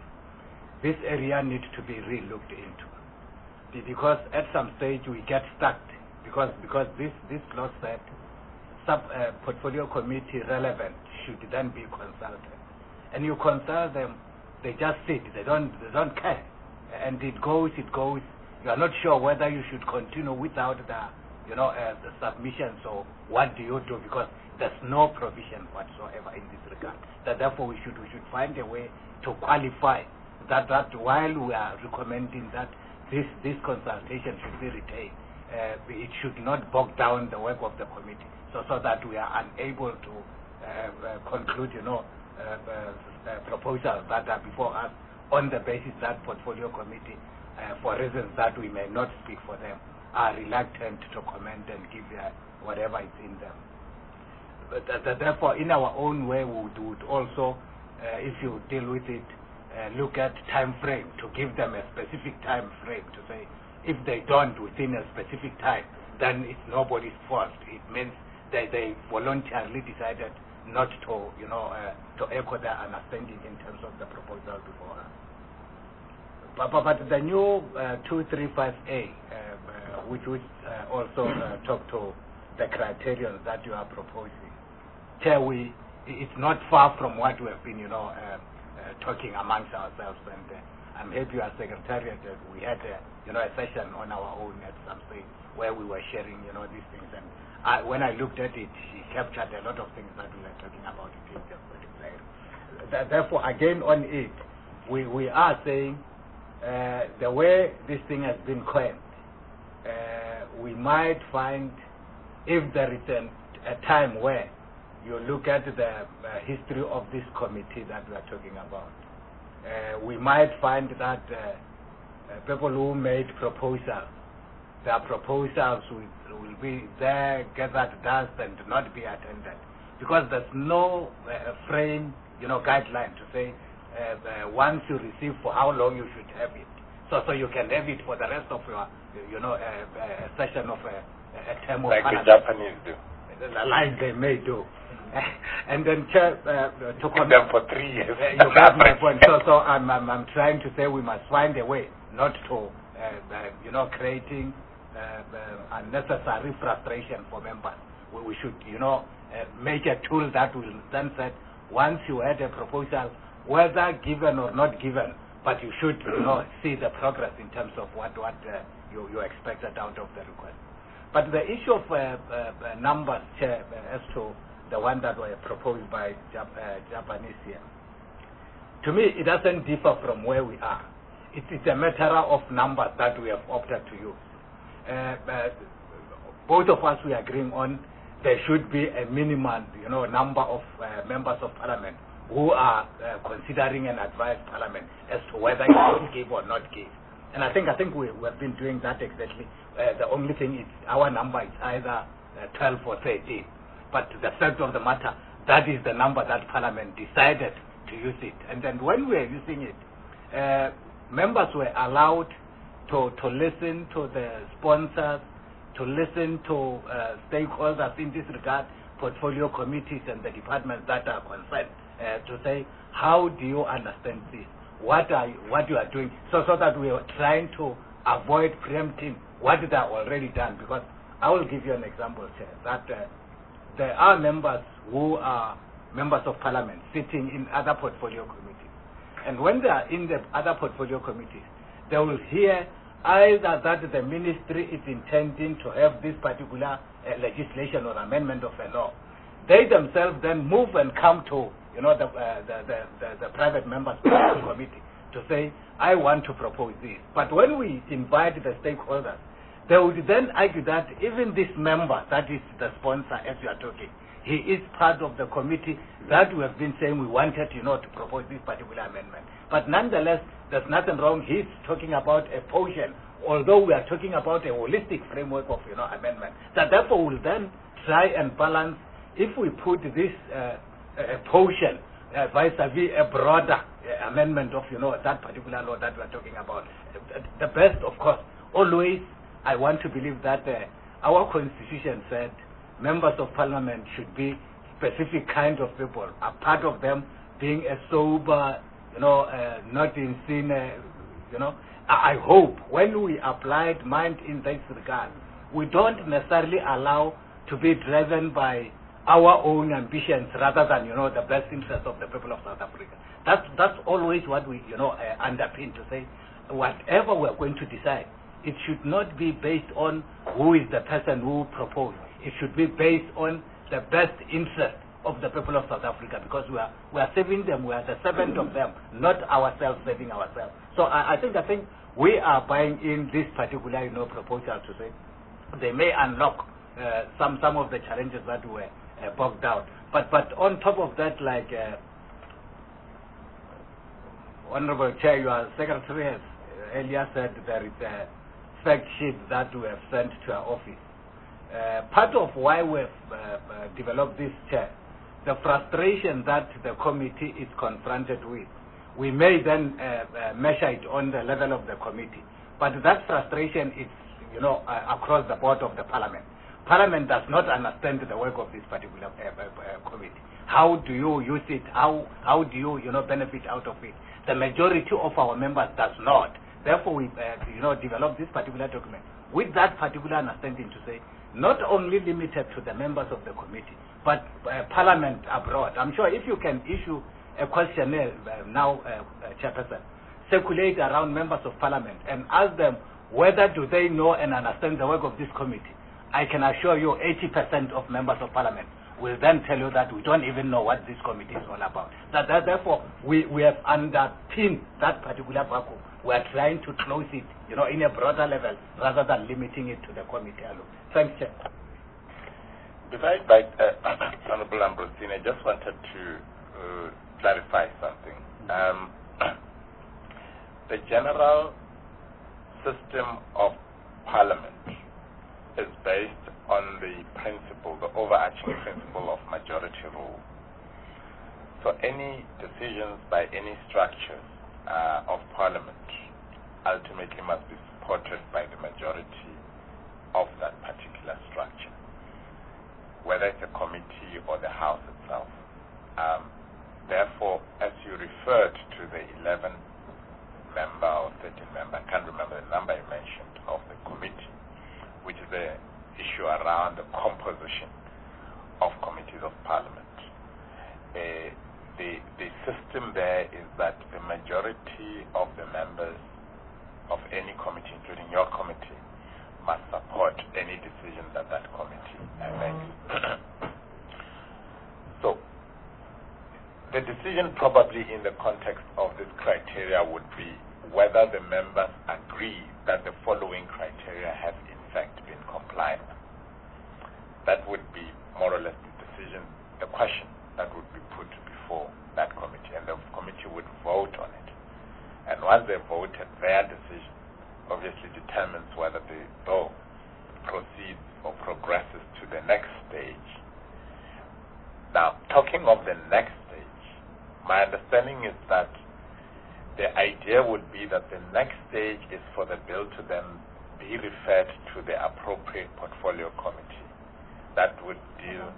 Speaker 13: This area needs to be re-looked into, because at some stage we get stuck, because because this this law said sub uh, portfolio committee relevant should then be consulted, and you consult them, they just sit, they don't they don't care, and it goes it goes. You are not sure whether you should continue without the you know uh, the submission. So what do you do? Because there's no provision whatsoever in this regard. That therefore we should we should find a way to qualify. That, that while we are recommending that this, this consultation should be retained, uh, it should not bog down the work of the committee, so, so that we are unable to uh, uh, conclude, you know, uh, uh, proposals that are before us on the basis that portfolio committee, uh, for reasons that we may not speak for them, are reluctant to comment and give uh, whatever is in them. But uh, therefore, in our own way, we would, would also, uh, if you deal with it, Uh, look at time frame, to give them a specific time frame, to say if they don't within a specific time, then it's nobody's fault. It means that they voluntarily decided not to, you know, uh, to echo their understanding in terms of the proposal before us. But, but, but the new uh, two thirty-five A, uh, uh, which, which uh, also uh, talk to the criteria that you are proposing, Chair, we, it's not far from what we have been, you know, uh, Uh, talking amongst ourselves, and uh, I'm happy as Secretariat that we had uh, you know a session on our own at some stage where we were sharing you know these things, and I, when I looked at it, she captured a lot of things that we were talking about it in just Th therefore again on it, we, we are saying uh, the way this thing has been coined, uh, we might find if there is an, a time where you look at the uh, history of this committee that we are talking about, uh, we might find that uh, uh, people who made proposals, their proposals will, will be there, gathered dust, and not be attended, because there's no uh, frame, you know, guideline to say uh, uh, once you receive for how long you should have it, so so you can have it for the rest of your, you know, uh, a session of a, a term of
Speaker 17: like
Speaker 13: parliament.
Speaker 17: the Japanese do,
Speaker 13: like they may do. And then, Chair, uh, to
Speaker 17: keep them for three years.
Speaker 13: Uh, you got my point. So, so I'm, I'm, I'm trying to say we must find a way not to, uh, uh, you know, creating uh, uh, unnecessary frustration for members. We, we should, you know, uh, make a tool that will then say, once you had a proposal, whether given or not given, but you should, you know, see the progress in terms of what what uh, you you expected out of the request. But the issue of uh, uh, numbers, Chair, uh, as to the one that were proposed by Jap uh, Japanese here. To me, it doesn't differ from where we are. It is a matter of numbers that we have opted to use. Uh, but both of us, we are agreeing on there should be a minimum, you know, number of uh, members of parliament who are uh, considering an advised parliament as to whether it should give or not give. And I think I think we, we have been doing that exactly. Uh, the only thing is our number is either uh, twelve or thirteen. But the fact of the matter, that is the number that parliament decided to use it. And then when we are using it, uh, members were allowed to, to listen to the sponsors, to listen to uh, stakeholders in this regard, portfolio committees and the departments that are concerned, uh, to say, how do you understand this? What are you, what you are doing? So, so that we are trying to avoid preempting what they are already done. Because I will give you an example, Chair, that uh, there are members who are members of parliament sitting in other portfolio committees. And when they are in the other portfolio committees, they will hear either that the ministry is intending to have this particular uh, legislation or amendment of a law. They themselves then move and come to, you know, the, uh, the, the, the, the private members of the committee to say, I want to propose this. But when we invite the stakeholders, they would then argue that even this member, that is the sponsor as you are talking, he is part of the committee that we have been saying we wanted, you know, to propose this particular amendment. But nonetheless, there's nothing wrong. He's talking about a portion, although we are talking about a holistic framework of, you know, amendment. That therefore we'll then try and balance, if we put this uh, a portion uh, vis-a-vis a broader uh, amendment of, you know, that particular law that we are talking about. The best, of course, always I want to believe that uh, our constitution said members of parliament should be specific kind of people, a part of them being a sober, you know, uh, not in sin, uh, you know. I, I hope when we applied mind in this regard, we don't necessarily allow to be driven by our own ambitions rather than, you know, the best interest of the people of South Africa. That's, that's always what we, you know, uh, underpin to say, whatever we're going to decide, it should not be based on who is the person who proposed. It should be based on the best interest of the people of South Africa, because we are we are saving them, we are the servant of them, not ourselves saving ourselves. So I, I think I think we are buying in this particular, you know, proposal to say they may unlock uh, some some of the challenges that were uh, bogged down. But but on top of that, like uh, Honorable Chair, your secretary has earlier said there is a fact sheet that we have sent to our office. Uh, part of why we've uh, uh, developed this, Chair, the frustration that the committee is confronted with, we may then uh, uh, measure it on the level of the committee. But that frustration is, you know, uh, across the board of the parliament. Parliament does not understand the work of this particular uh, uh, committee. How do you use it? How how do you, you know, benefit out of it? The majority of our members does not. Therefore, we, uh, you know, develop this particular document with that particular understanding to say, not only limited to the members of the committee, but uh, parliament abroad. I'm sure if you can issue a questionnaire uh, now, uh, uh, Chairperson, circulate around members of parliament and ask them whether do they know and understand the work of this committee, I can assure you eighty percent of members of parliament will then tell you that we don't even know what this committee is all about. That, that therefore, we, we have underpinned that particular vacuum. We are trying to close it, you know, in a broader level rather than limiting it to the committee alone. Thanks, Chair.
Speaker 17: Before I invite uh, Honorable Ambrosini, I just wanted to uh, clarify something. Um, the general system of parliament is based on the principle, the overarching principle of majority rule. So any decisions by any structures uh, of parliament ultimately must be supported by the majority of that particular structure, whether it's a committee or the House itself. Um, therefore, as you referred to the eleven member or thirteen member, I can't remember the number you mentioned, of the committee, which is the issue around the composition of committees of parliament. Uh, the, the system there is that the majority of the members of any committee, including your committee, must support any decision that that committee makes. So the decision probably in the context of this criteria would be whether the members agree that the following criteria have in fact been complied. That would be more or less the decision, the question that would be put before that committee, and the committee would vote on it. And once they voted, their decision obviously determines whether the bill proceeds or progresses to the next stage. Now, talking of the next stage, my understanding is that the idea would be that the next stage is for the bill to then be referred to the appropriate portfolio committee that would deal,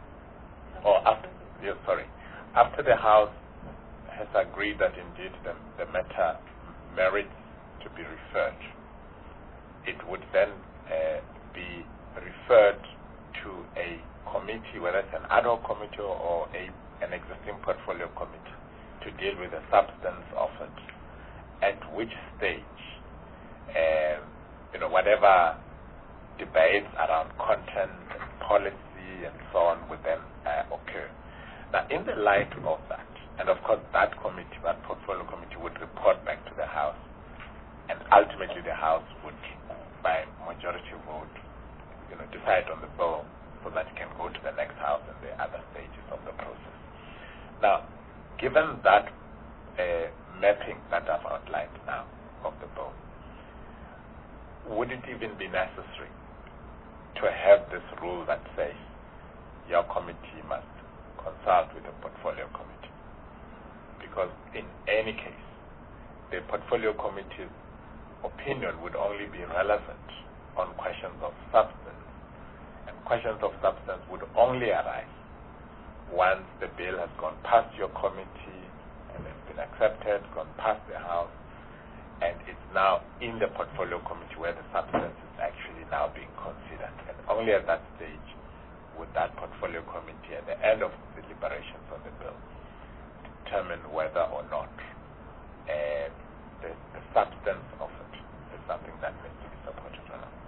Speaker 17: or after, yeah, sorry, after the House has agreed that indeed the, the matter merits to be referred, it would then uh, be referred to a committee, whether it's an ad hoc committee or a, an existing portfolio committee, to deal with the substance of it, at which stage, uh, you know, whatever debates around content and policy and so on would then uh, occur. Now, in the light of that, and of course that committee, that portfolio committee would report back to the House, and ultimately the House would, by majority vote, you know, decide on the bill so that it can go to the next House and the other stages of the process. Now, given that uh, mapping that I've outlined now of the bill, would it even be necessary to have this rule that says your committee must consult with the portfolio committee? Because in any case, the portfolio committee's opinion would only be relevant on questions of substance, and questions of substance would only arise once the bill has gone past your committee and has been accepted, gone past the House, and it's now in the portfolio committee where the substance is actually now being considered. And only at that stage would that portfolio committee, at the end of the deliberations on the bill, determine whether or not uh, the, the substance of it is something that needs to be supported or not.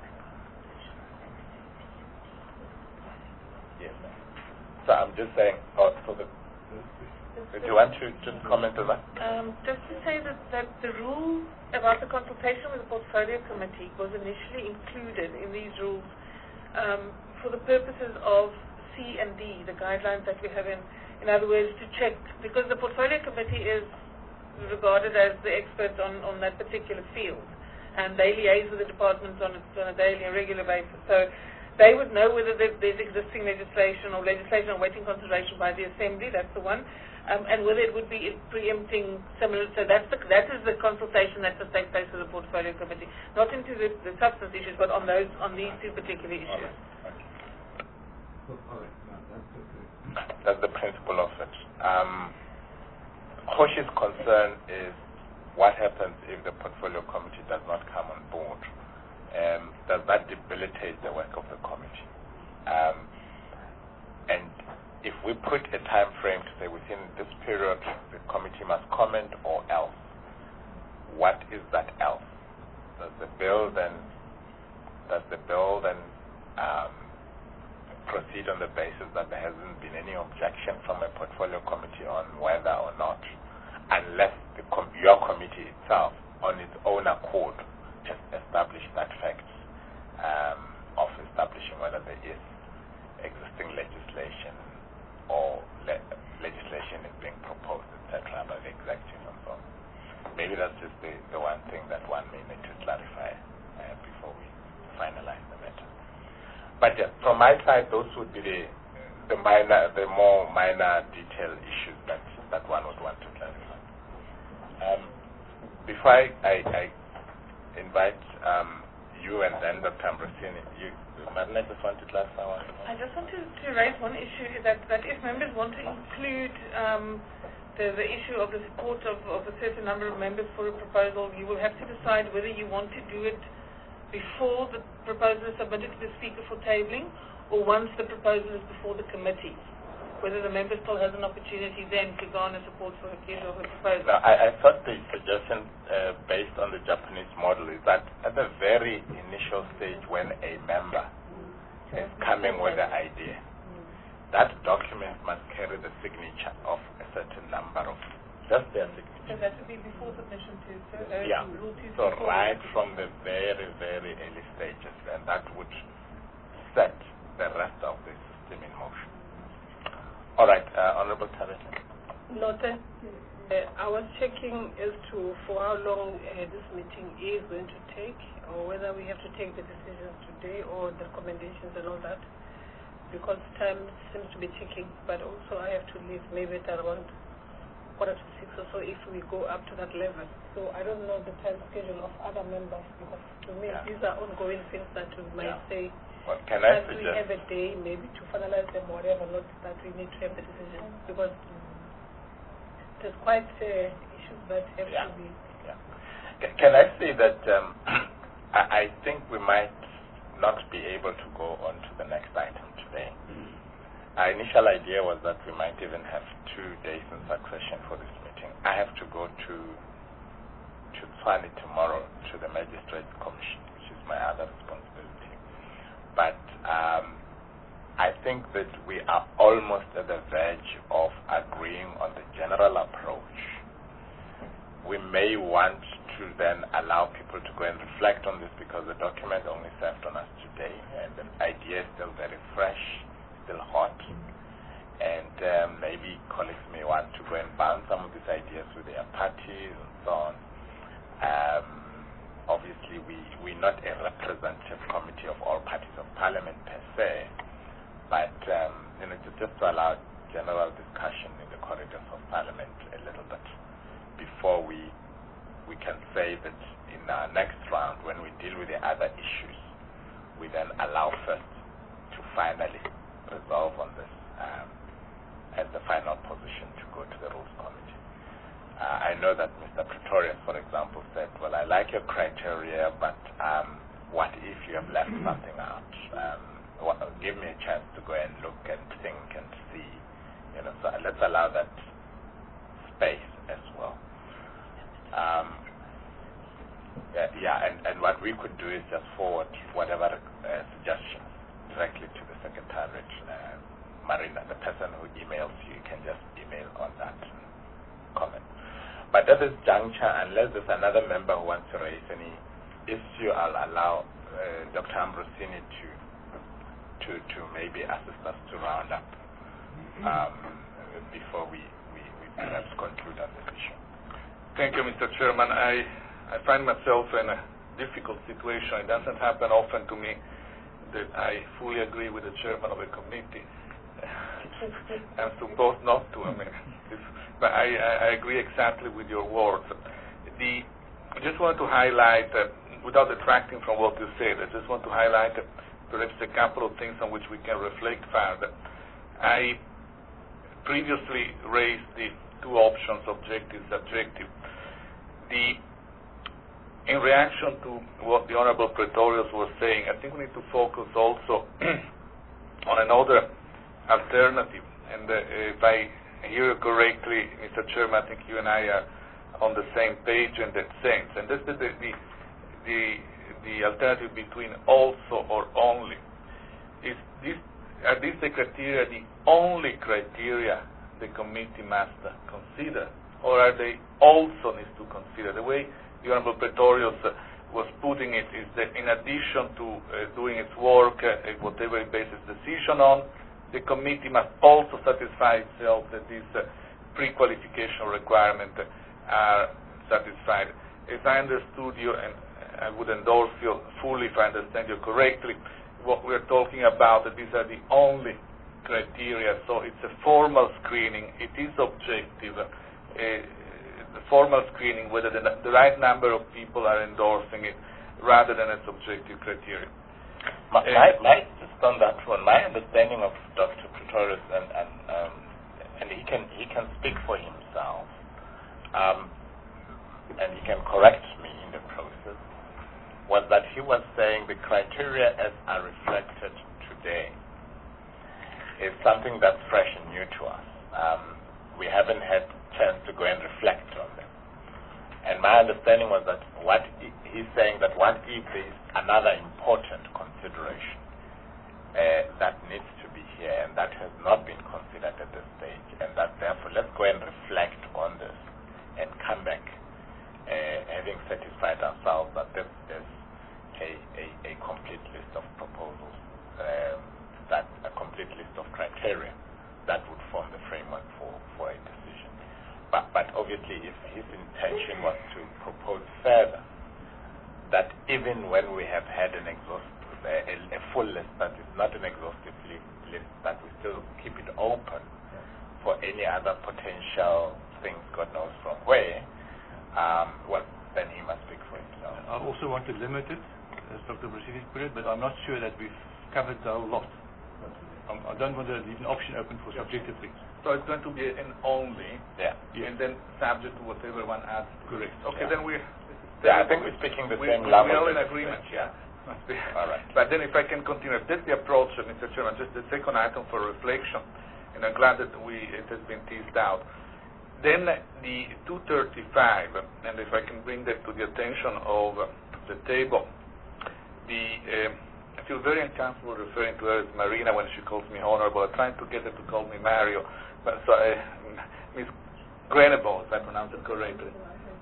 Speaker 17: Yes, ma'am. So I'm just saying, oh, so the, do you want to just comment on that?
Speaker 5: Um, just to say that, that the rule about the consultation with the portfolio committee was initially included in these rules um, for the purposes of C and D, the guidelines that we have in, in other words, to check, because the portfolio committee is regarded as the experts on, on that particular field, and they liaise with the departments on a, on a daily and regular basis. So they would know whether there, there's existing legislation or legislation awaiting consideration by the Assembly, that's the one, um, and whether it would be preempting similar. So that's the, that is the consultation that will take place with the portfolio committee, not into the, the substance issues, but on those on these two particular issues.
Speaker 17: That's the principle of it. Um, Hoshi's concern is what happens if the portfolio committee does not come on board. Um, does that debilitate the work of the committee? Um, and if we put a time frame to say within this period the committee must comment or else, what is that else? Does the bill then does the bill then um, proceed on the basis that there hasn't been any objection from a portfolio committee on whether or not, unless the com- your committee itself on its own accord just establish that fact um, of establishing whether there is existing legislation or le- legislation is being proposed, et cetera, by the executive and so on. Maybe that's just the, the one thing that one may need to clarify uh, before we finalize the matter. But uh, from my side, those would be the the minor, the more minor detail issues that, that one would want to clarify. Um, before I, I, I invite um, you and then Doctor Ambrosini, you, Madeleine, just want to clarify one?
Speaker 5: I just want to, to raise one issue, that, that if members want to include um, the, the issue of the support of, of a certain number of members for a proposal, you will have to decide whether you want to do it before the proposal is submitted to the Speaker for tabling, or once the proposal is before the committee, whether the member still has an opportunity then to garner support for his or her proposal.
Speaker 17: Now, I, I thought the suggestion uh, based on the Japanese model is that at the very initial stage when a member is coming with the idea, that document must carry
Speaker 8: mentioned to, uh,
Speaker 17: yeah.
Speaker 8: to Ruthie.
Speaker 17: So right from the very, very early stages, and that would set the rest of the system in motion. All right, uh, Honorable Tarek.
Speaker 8: Noted. Uh, I was checking as to for how long uh, this meeting is going to take, or whether we have to take the decisions today or the recommendations and all that, because time seems to be ticking, but also I have to leave maybe at around quarter to six or so if we go up to that level. So I don't know the time schedule of other members, because to me
Speaker 17: Yeah.
Speaker 8: these are ongoing things that we might
Speaker 17: Yeah.
Speaker 8: say,
Speaker 17: Well, can I
Speaker 8: as we
Speaker 17: suggest?
Speaker 8: have a day maybe to finalize them, whatever, not that we need to have the decision, because there's quite uh, issues that have
Speaker 17: Yeah.
Speaker 8: to be.
Speaker 17: Yeah. C- Can I say that um, I, I think we might not be able to go on to the next item today. Our initial idea was that we might even have two days in succession for this meeting. I have to go to to Tswane tomorrow to the Magistrates Commission, which is my other responsibility. But um, I think that we are almost at the verge of agreeing on the general approach. We may want to then allow people to go and reflect on this, because the document only served on us today, and the idea is still very fresh, still hot, and um, maybe colleagues may want to go and bounce some of these ideas with their parties and so on. Um, obviously, we, we're not a representative committee of all parties of parliament per se, but um, you know, just, just to allow general discussion in the corridors of parliament a little bit before we we can say that in our next round, when we deal with the other issues, we then allow first to finally resolve on this um, as the final position to go to the Rules Committee. Uh, I know that Mister Pretorius, for example, said, well, I like your criteria, but um, what if you have left something out? Um, what, give me a chance to go and look and think and see. You know, so let's allow that space as well. Um, yeah, yeah and, and what we could do is just forward whatever uh, suggestions directly to the Secretariat. Uh, Marina, the person who emails you, can just email on that comment. But at this juncture, unless there's another member who wants to raise any issue, I'll allow uh, Doctor Ambrosini to, to to maybe assist us to round up um, before we, we, we perhaps conclude on this issue.
Speaker 1: Thank you, Mister Chairman. I, I find myself in a difficult situation. It doesn't happen often to me that I fully agree with the chairman of a committee. I'm supposed not to. I mean, this, but I, I, I agree exactly with your words. The, I just want to highlight, uh, without detracting from what you said, I just want to highlight uh, perhaps a couple of things on which we can reflect further. I previously raised the two options, objective, subjective. The, in reaction to what the Honorable Pretorius was saying, I think we need to focus also on another alternative. And uh, if I hear you correctly, Mister Chairman, I think you and I are on the same page in that sense. And this is the, the, the, the alternative between also or only. Is this, are these the criteria the only criteria the committee must consider, or are they also need to consider? The way the Honorable Pretorius uh, was putting it is that in addition to uh, doing its work, uh, whatever it bases decision on, the committee must also satisfy itself that these uh, pre-qualification requirements are satisfied. If I understood you, and I would endorse you fully if I understand you correctly, what we're talking about, that these are the only criteria, so it's a formal screening, it is objective, uh, the formal screening, whether the, the right number of people are endorsing it, rather than a subjective criteria.
Speaker 17: My, my, my, just on that one, my understanding of Doctor Pretorius, and, and, um, and he can he can speak for himself, um, and he can correct me in the process, was that he was saying the criteria as are reflected today is something that's fresh and new to us. Um, we haven't had chance to go and reflect on them. And my understanding was that what he, he's saying that what if there is another important consideration uh, that needs to be here and that has not been considered at this stage, and that therefore let's go and reflect on this and come back uh, think, satisfied ourselves that this is a, a, a complete list of proposals, um, that a complete list of criteria that would form the framework for, for a decision. But, but obviously, if his intention was to propose further, that even when we have had an exhaustive, a, a full list that is not an exhaustive list, that we still keep it open for any other potential things, God knows from where, um, well, then he must speak for himself.
Speaker 11: I also want to limit it, as Doctor Brasili's put it, but I'm not sure that we've covered the whole lot. Um, I don't want to leave an option open for subjective things.
Speaker 1: So it's going to be an only,
Speaker 17: yeah.
Speaker 1: Yes. And then subject to whatever one adds.
Speaker 11: Correct.
Speaker 1: Okay,
Speaker 17: yeah.
Speaker 1: then we're...
Speaker 17: Yeah, I think we're speaking the
Speaker 1: we,
Speaker 17: same
Speaker 1: we,
Speaker 17: language.
Speaker 1: We're all in agreement, yeah. Must be.
Speaker 17: All right.
Speaker 1: But then if I can continue, if that's the approach, uh, Mister Chairman, just the second item for reflection, and I'm glad that we it has been teased out. Then the two thirty-five, and if I can bring that to the attention of uh, the table, the uh, I feel very uncomfortable referring to her as Marina when she calls me honorable. I'm trying to get her to call me Mario, but so uh, Miss Grenable, if I pronounce it correctly.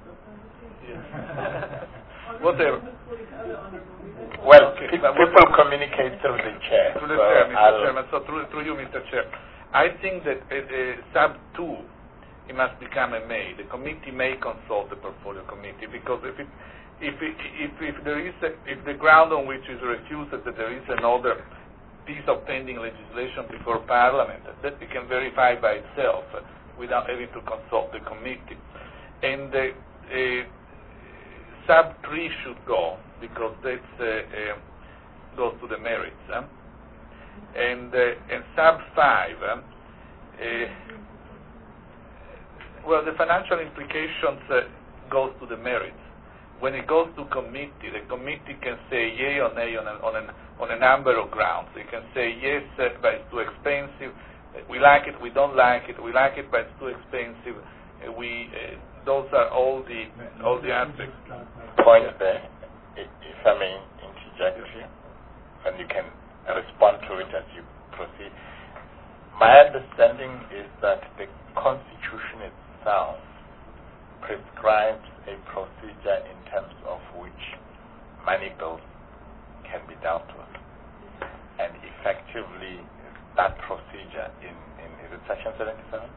Speaker 1: Whatever.
Speaker 17: Well,
Speaker 1: okay,
Speaker 17: pe people communicate through the chair.
Speaker 1: Through the
Speaker 17: so
Speaker 1: chair, Mister
Speaker 17: I'll
Speaker 1: Chairman. So through, through you, Mister Chair. I think that uh, uh, sub two, it must become a may. The committee may consult the portfolio committee, because if it, if it, if if there is a, if the ground on which is refused that there is another piece of pending legislation before Parliament, that it can verify by itself uh, without having to consult the committee. And uh, uh, sub three should go, because that uh, uh, goes to the merits. Huh? And, uh, and sub five, uh, uh, well, the financial implications uh, goes to the merits. When it goes to committee, the committee can say yay or nay on a, on, an, on a number of grounds. It can say yes, uh, but it's too expensive. We like it, we don't like it. We like it, but it's too expensive. Uh, we, uh, those are all the all the aspects.
Speaker 17: Point there, if I may interject here, and you can respond to it as you proceed. My understanding is that the Constitution itself prescribes a procedure in terms of which money bills can be dealt with. And effectively, that procedure in, in is it section seventy-seven?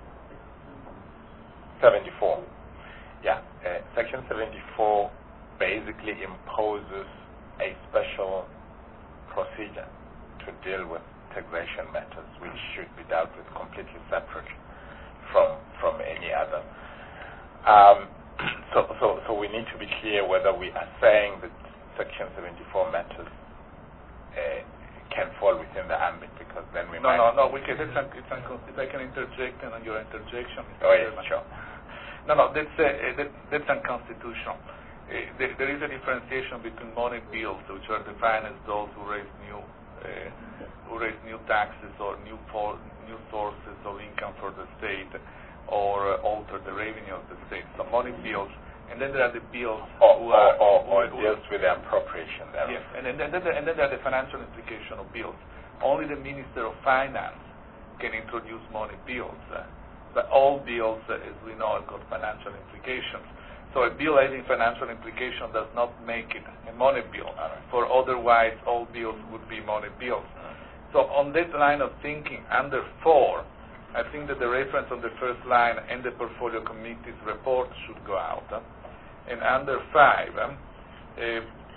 Speaker 17: seventy-four. Yeah, uh, section seventy-four basically imposes a special procedure to deal with taxation matters, which should be dealt with completely separate from from any other. Um, so, so, so we need to be clear whether we are saying that Section seventy-four matters uh, can fall within the ambit, because then we
Speaker 1: no,
Speaker 17: might...
Speaker 1: No, no, no, it's, un it's if I can interject and on your interjection, Mister
Speaker 17: Oh, yes,
Speaker 1: Chairman.
Speaker 17: sure.
Speaker 1: No, no, that's, uh, that, that's unconstitutional. Uh, there, there is a differentiation between money bills, which are defined as those who raise new uh, who raise new taxes or new for, new sources of income for the state, or uh, alter the revenue of the state. So money bills, and then there are the bills
Speaker 17: or,
Speaker 1: who
Speaker 17: or,
Speaker 1: are
Speaker 17: or, or
Speaker 1: who,
Speaker 17: deals with the appropriation thereof.
Speaker 1: Yes, and then, and, then, and then there are the financial implication of bills. Only the Minister of Finance can introduce money bills, uh, but all bills, uh, as we know, have got financial implications. So a bill having financial implication does not make it a money bill, for otherwise all bills would be money bills. So on that line of thinking, under four, I think that the reference on the first line and the portfolio committee's report should go out. Huh? And under five, um, uh,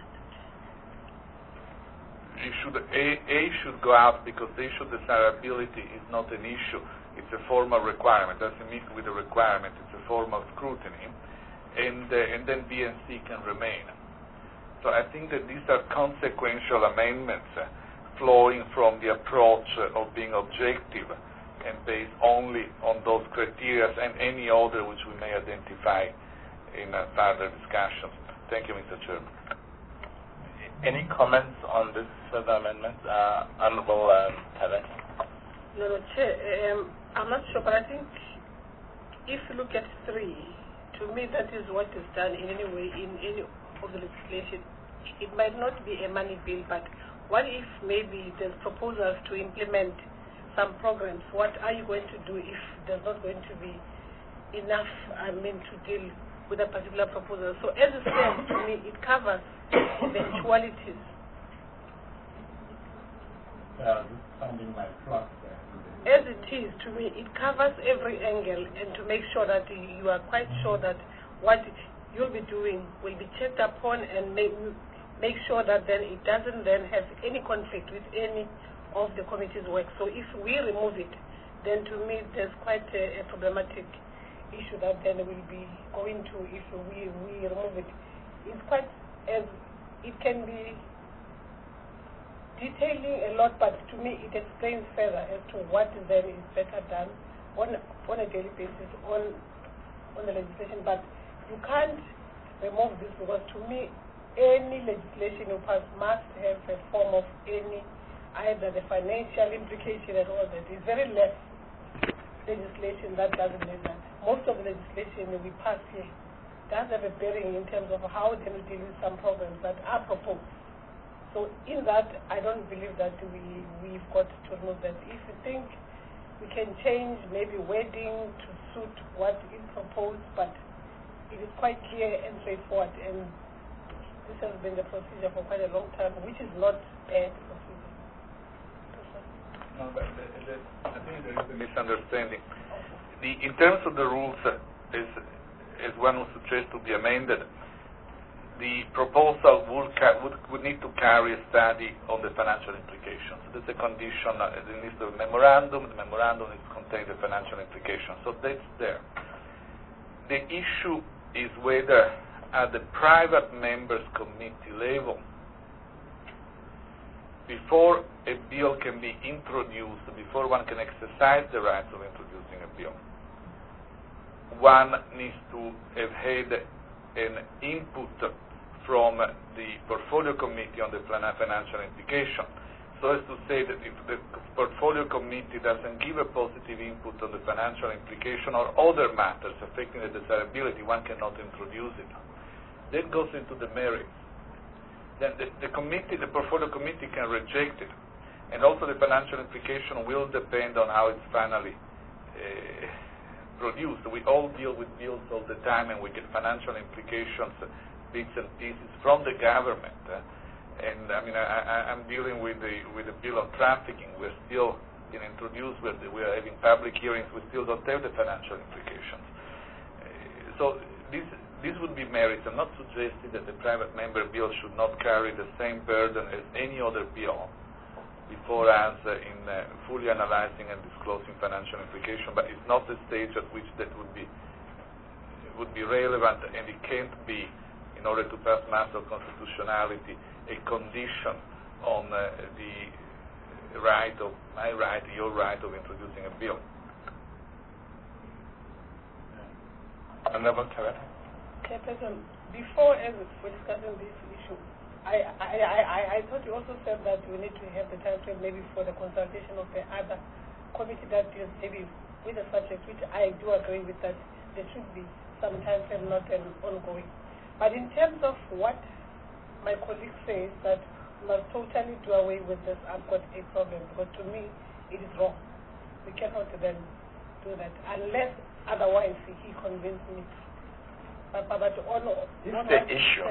Speaker 1: it should, A, A should go out, because the issue of desirability is not an issue. It's a formal requirement. It doesn't meet with a requirement. It's a formal scrutiny. And, uh, and then B and C can remain. So I think that these are consequential amendments uh, flowing from the approach uh, of being objective and based only on those criteria and any other which we may identify in uh, further discussions. Thank you, Mister Chairman.
Speaker 17: Any comments on this further amendment? Uh, Honorable um, Tavesh?
Speaker 8: No, no, Chair, um, I'm not sure, but I think if you look at three, to me that is what is done in any way, in any of the legislation. It might not be a money bill, but what if maybe there's proposals to implement some programs? What are you going to do if there's not going to be enough, I mean, to deal with a particular proposal. So as it stands, to me, it covers eventualities.
Speaker 13: Uh, finding my plot there.
Speaker 8: As it is, to me, it covers every angle, and to make sure that you are quite sure that what you'll be doing will be checked upon, and make, make sure that then it doesn't then have any conflict with any of the committee's work. So if we remove it, then to me there's quite a, a problematic issue that then will be going to if we, we remove it. It's quite, as it can be detailing a lot, but to me it explains further as to what then is better done on on a daily basis on on the legislation. But you can't remove this, because to me any legislation you pass must have a form of any, either the financial implication and all that. It's very less legislation that doesn't have that. Most of the legislation we pass here does have a bearing in terms of how they will deal with some problems that are proposed. So in that, I don't believe that we, we've got to remove that. If you think we can change maybe wording to suit what is proposed, but it is quite clear and straightforward, and this has been the procedure for quite a long time, which is not bad procedure.
Speaker 1: No, but the, the, I think there is a misunderstanding. The, in terms of the rules, uh, as, as one would suggest to be amended, the proposal would, ca would, would need to carry a study on the financial implications. That's a condition. Uh, it needs the memorandum. The memorandum is contain the financial implications. So that's there. The issue is whether at the private members committee level, before a bill can be introduced, before one can exercise the rights of introducing a bill, one needs to have had an input from the portfolio committee on the financial implication. So as to say that if the portfolio committee doesn't give a positive input on the financial implication or other matters affecting the desirability, one cannot introduce it. That goes into the merits. Then the, the committee, the portfolio committee can reject it. And also the financial implication will depend on how it's finally uh, produced. We all deal with bills all the time, and we get financial implications, bits and pieces from the government. Uh, and I mean, I, I, I'm dealing with the with the bill on trafficking. We're still being introduced. We're, we are having public hearings. We still don't have the financial implications. Uh, so this this would be merits. I'm not suggesting that the private member bill should not carry the same burden as any other bill before us uh, in uh, fully analyzing and disclosing financial implication, but it's not the stage at which that would be would be relevant, and it can't be, in order to pass matter of constitutionality, a condition on uh, the right of my right, your right of introducing a bill.
Speaker 2: Honorable Tawet.
Speaker 8: Okay, President, before as we're discussing this issue, I, I, I, I, I thought you also said that we need to have the time frame maybe for the consultation of the other committee that deals maybe with the subject, which I do agree with, that there should be some time frame, not an ongoing. But in terms of what my colleague says, that we must totally do away with this, I've got a problem, because to me it is wrong. We cannot then do that unless otherwise he convinced me. But, but, but on,
Speaker 2: if
Speaker 8: on
Speaker 2: the issue,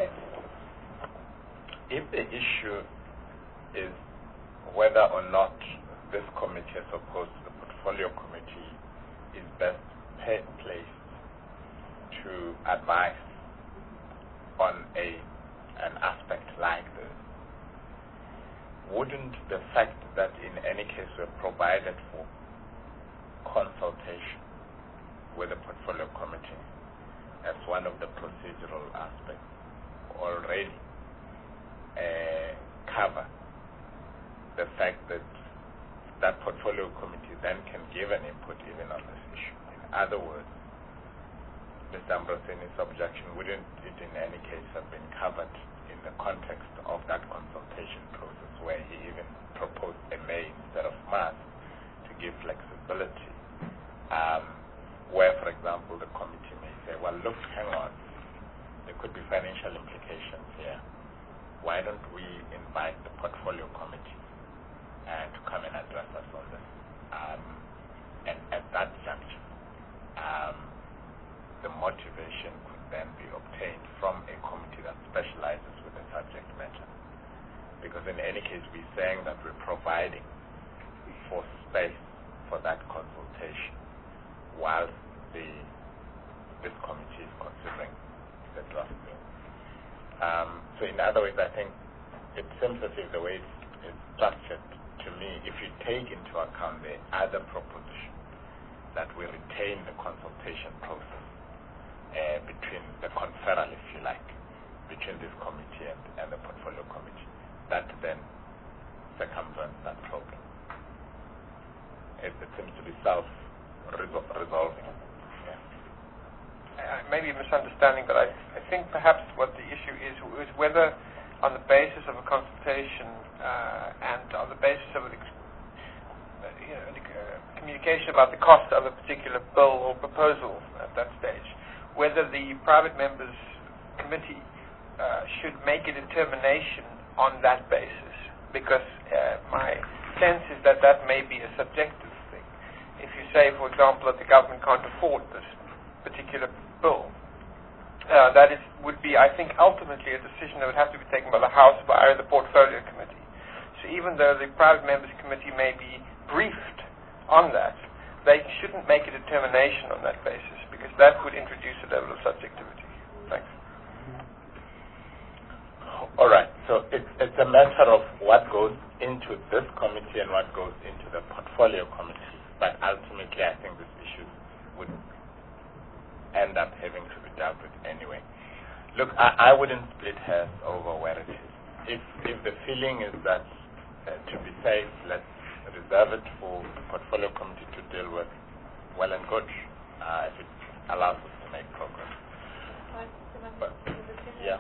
Speaker 2: if the issue is whether or not this committee, as opposed to the portfolio committee, is best placed to advise on a an aspect like this, wouldn't the fact that in any case we're provided for consultation with the portfolio committee as one of the procedural aspects already uh, cover the fact that that portfolio committee then can give an input even on this issue? In other words, Mister Ambrosini's objection, wouldn't it in any case have been covered in the context of that consultation process, where he even proposed a may instead of must to give flexibility, um, where, for example, the committee may say, well, look, hang on, there could be financial implications here. Why don't we invite the portfolio committee uh, to come and address us on this? Um, and at that juncture, um, the motivation could
Speaker 17: then be obtained from a committee that specializes with the subject matter. Because in any case, we're saying that we're providing for space for that consultation while the this committee is considering the draft bill. Um, so in other words, I think it seems as if the way it's, it's structured, to me, if you take into account the other proposition that we retain the consultation process uh, between the conferral, if you like, between this committee and, and the portfolio committee, that then circumvents that problem. It, it seems to be self-resolving. Yeah.
Speaker 6: Uh, maybe a misunderstanding, but I, I think perhaps what the issue is is whether on the basis of a consultation uh, and on the basis of a uh, you know, uh, communication about the cost of a particular bill or proposal at that stage, whether the private members committee uh, should make a determination on that basis, because uh, my sense is that that may be a subjective thing. If you say, for example, that the government can't afford this particular bill, uh, that is, would be, I think, ultimately a decision that would have to be taken by the House via the Portfolio Committee. So even though the Private Members Committee may be briefed on that, they shouldn't make a determination on that basis, because that would introduce a level of subjectivity. Thanks.
Speaker 17: All right, so it's, it's a matter of what goes into this committee and what goes into the Portfolio Committee, but ultimately I think these issues would end up having to be dealt with anyway. Look, I, I wouldn't split hairs over where it is. If, if the feeling is that uh, to be safe, let's reserve it for the Portfolio Committee to deal with, well and good, uh, if it allows us to make progress. But, yeah.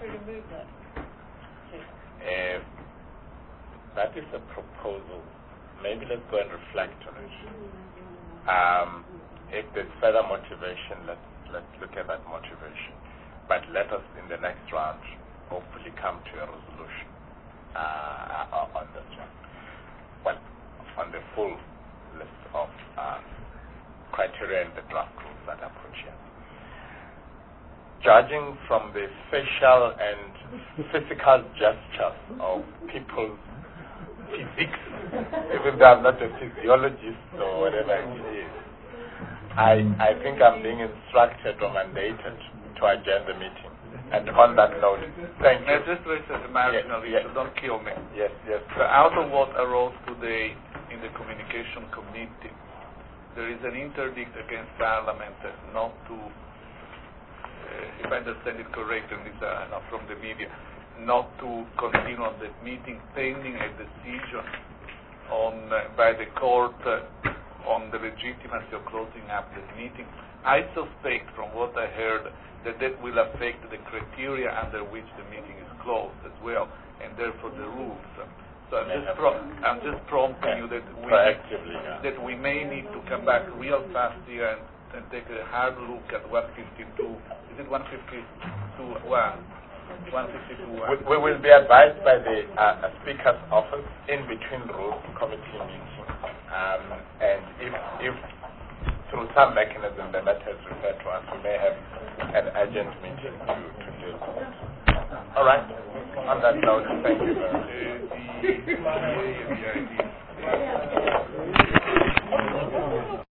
Speaker 17: Uh, that is a proposal. Maybe let's go and reflect on it. Um, if there's further motivation, let's let's look at that motivation. But let us, in the next round, hopefully come to a resolution uh, on this one. Well, on the full list of uh, criteria and the draft rules that are put here. Judging from the facial and physical gestures of people's physics, even though I'm not a physiologist or whatever it is, I, I think I'm being instructed or mandated to adjourn the meeting. And on that note, thank you.
Speaker 1: May I just raise a marginal
Speaker 17: yes,
Speaker 1: issue?
Speaker 17: yes.
Speaker 1: Don't kill me.
Speaker 17: Yes, yes.
Speaker 1: So out of what arose today in the Communication Committee, there is an interdict against Parliament not to, uh, if I understand it correctly, and it's uh, not from the media, not to continue on that meeting pending a decision on uh, by the court uh, on the legitimacy of closing up that meeting. I suspect from what I heard that that will affect the criteria under which the meeting is closed as well, and therefore the rules. So I'm just, pro I'm just prompting you that we,
Speaker 17: yeah.
Speaker 1: that we may need to come back real fast here and, and take a hard look at one fifty-two. Is it one fifty-two one? one fifty-two one.
Speaker 17: We, we will be advised by the uh, Speaker's office in between rules committee meetings. Um, and if, if through some mechanism the matter is referred to us, we may have an urgent meeting to, to deal with it. All right. On that note, thank you very much.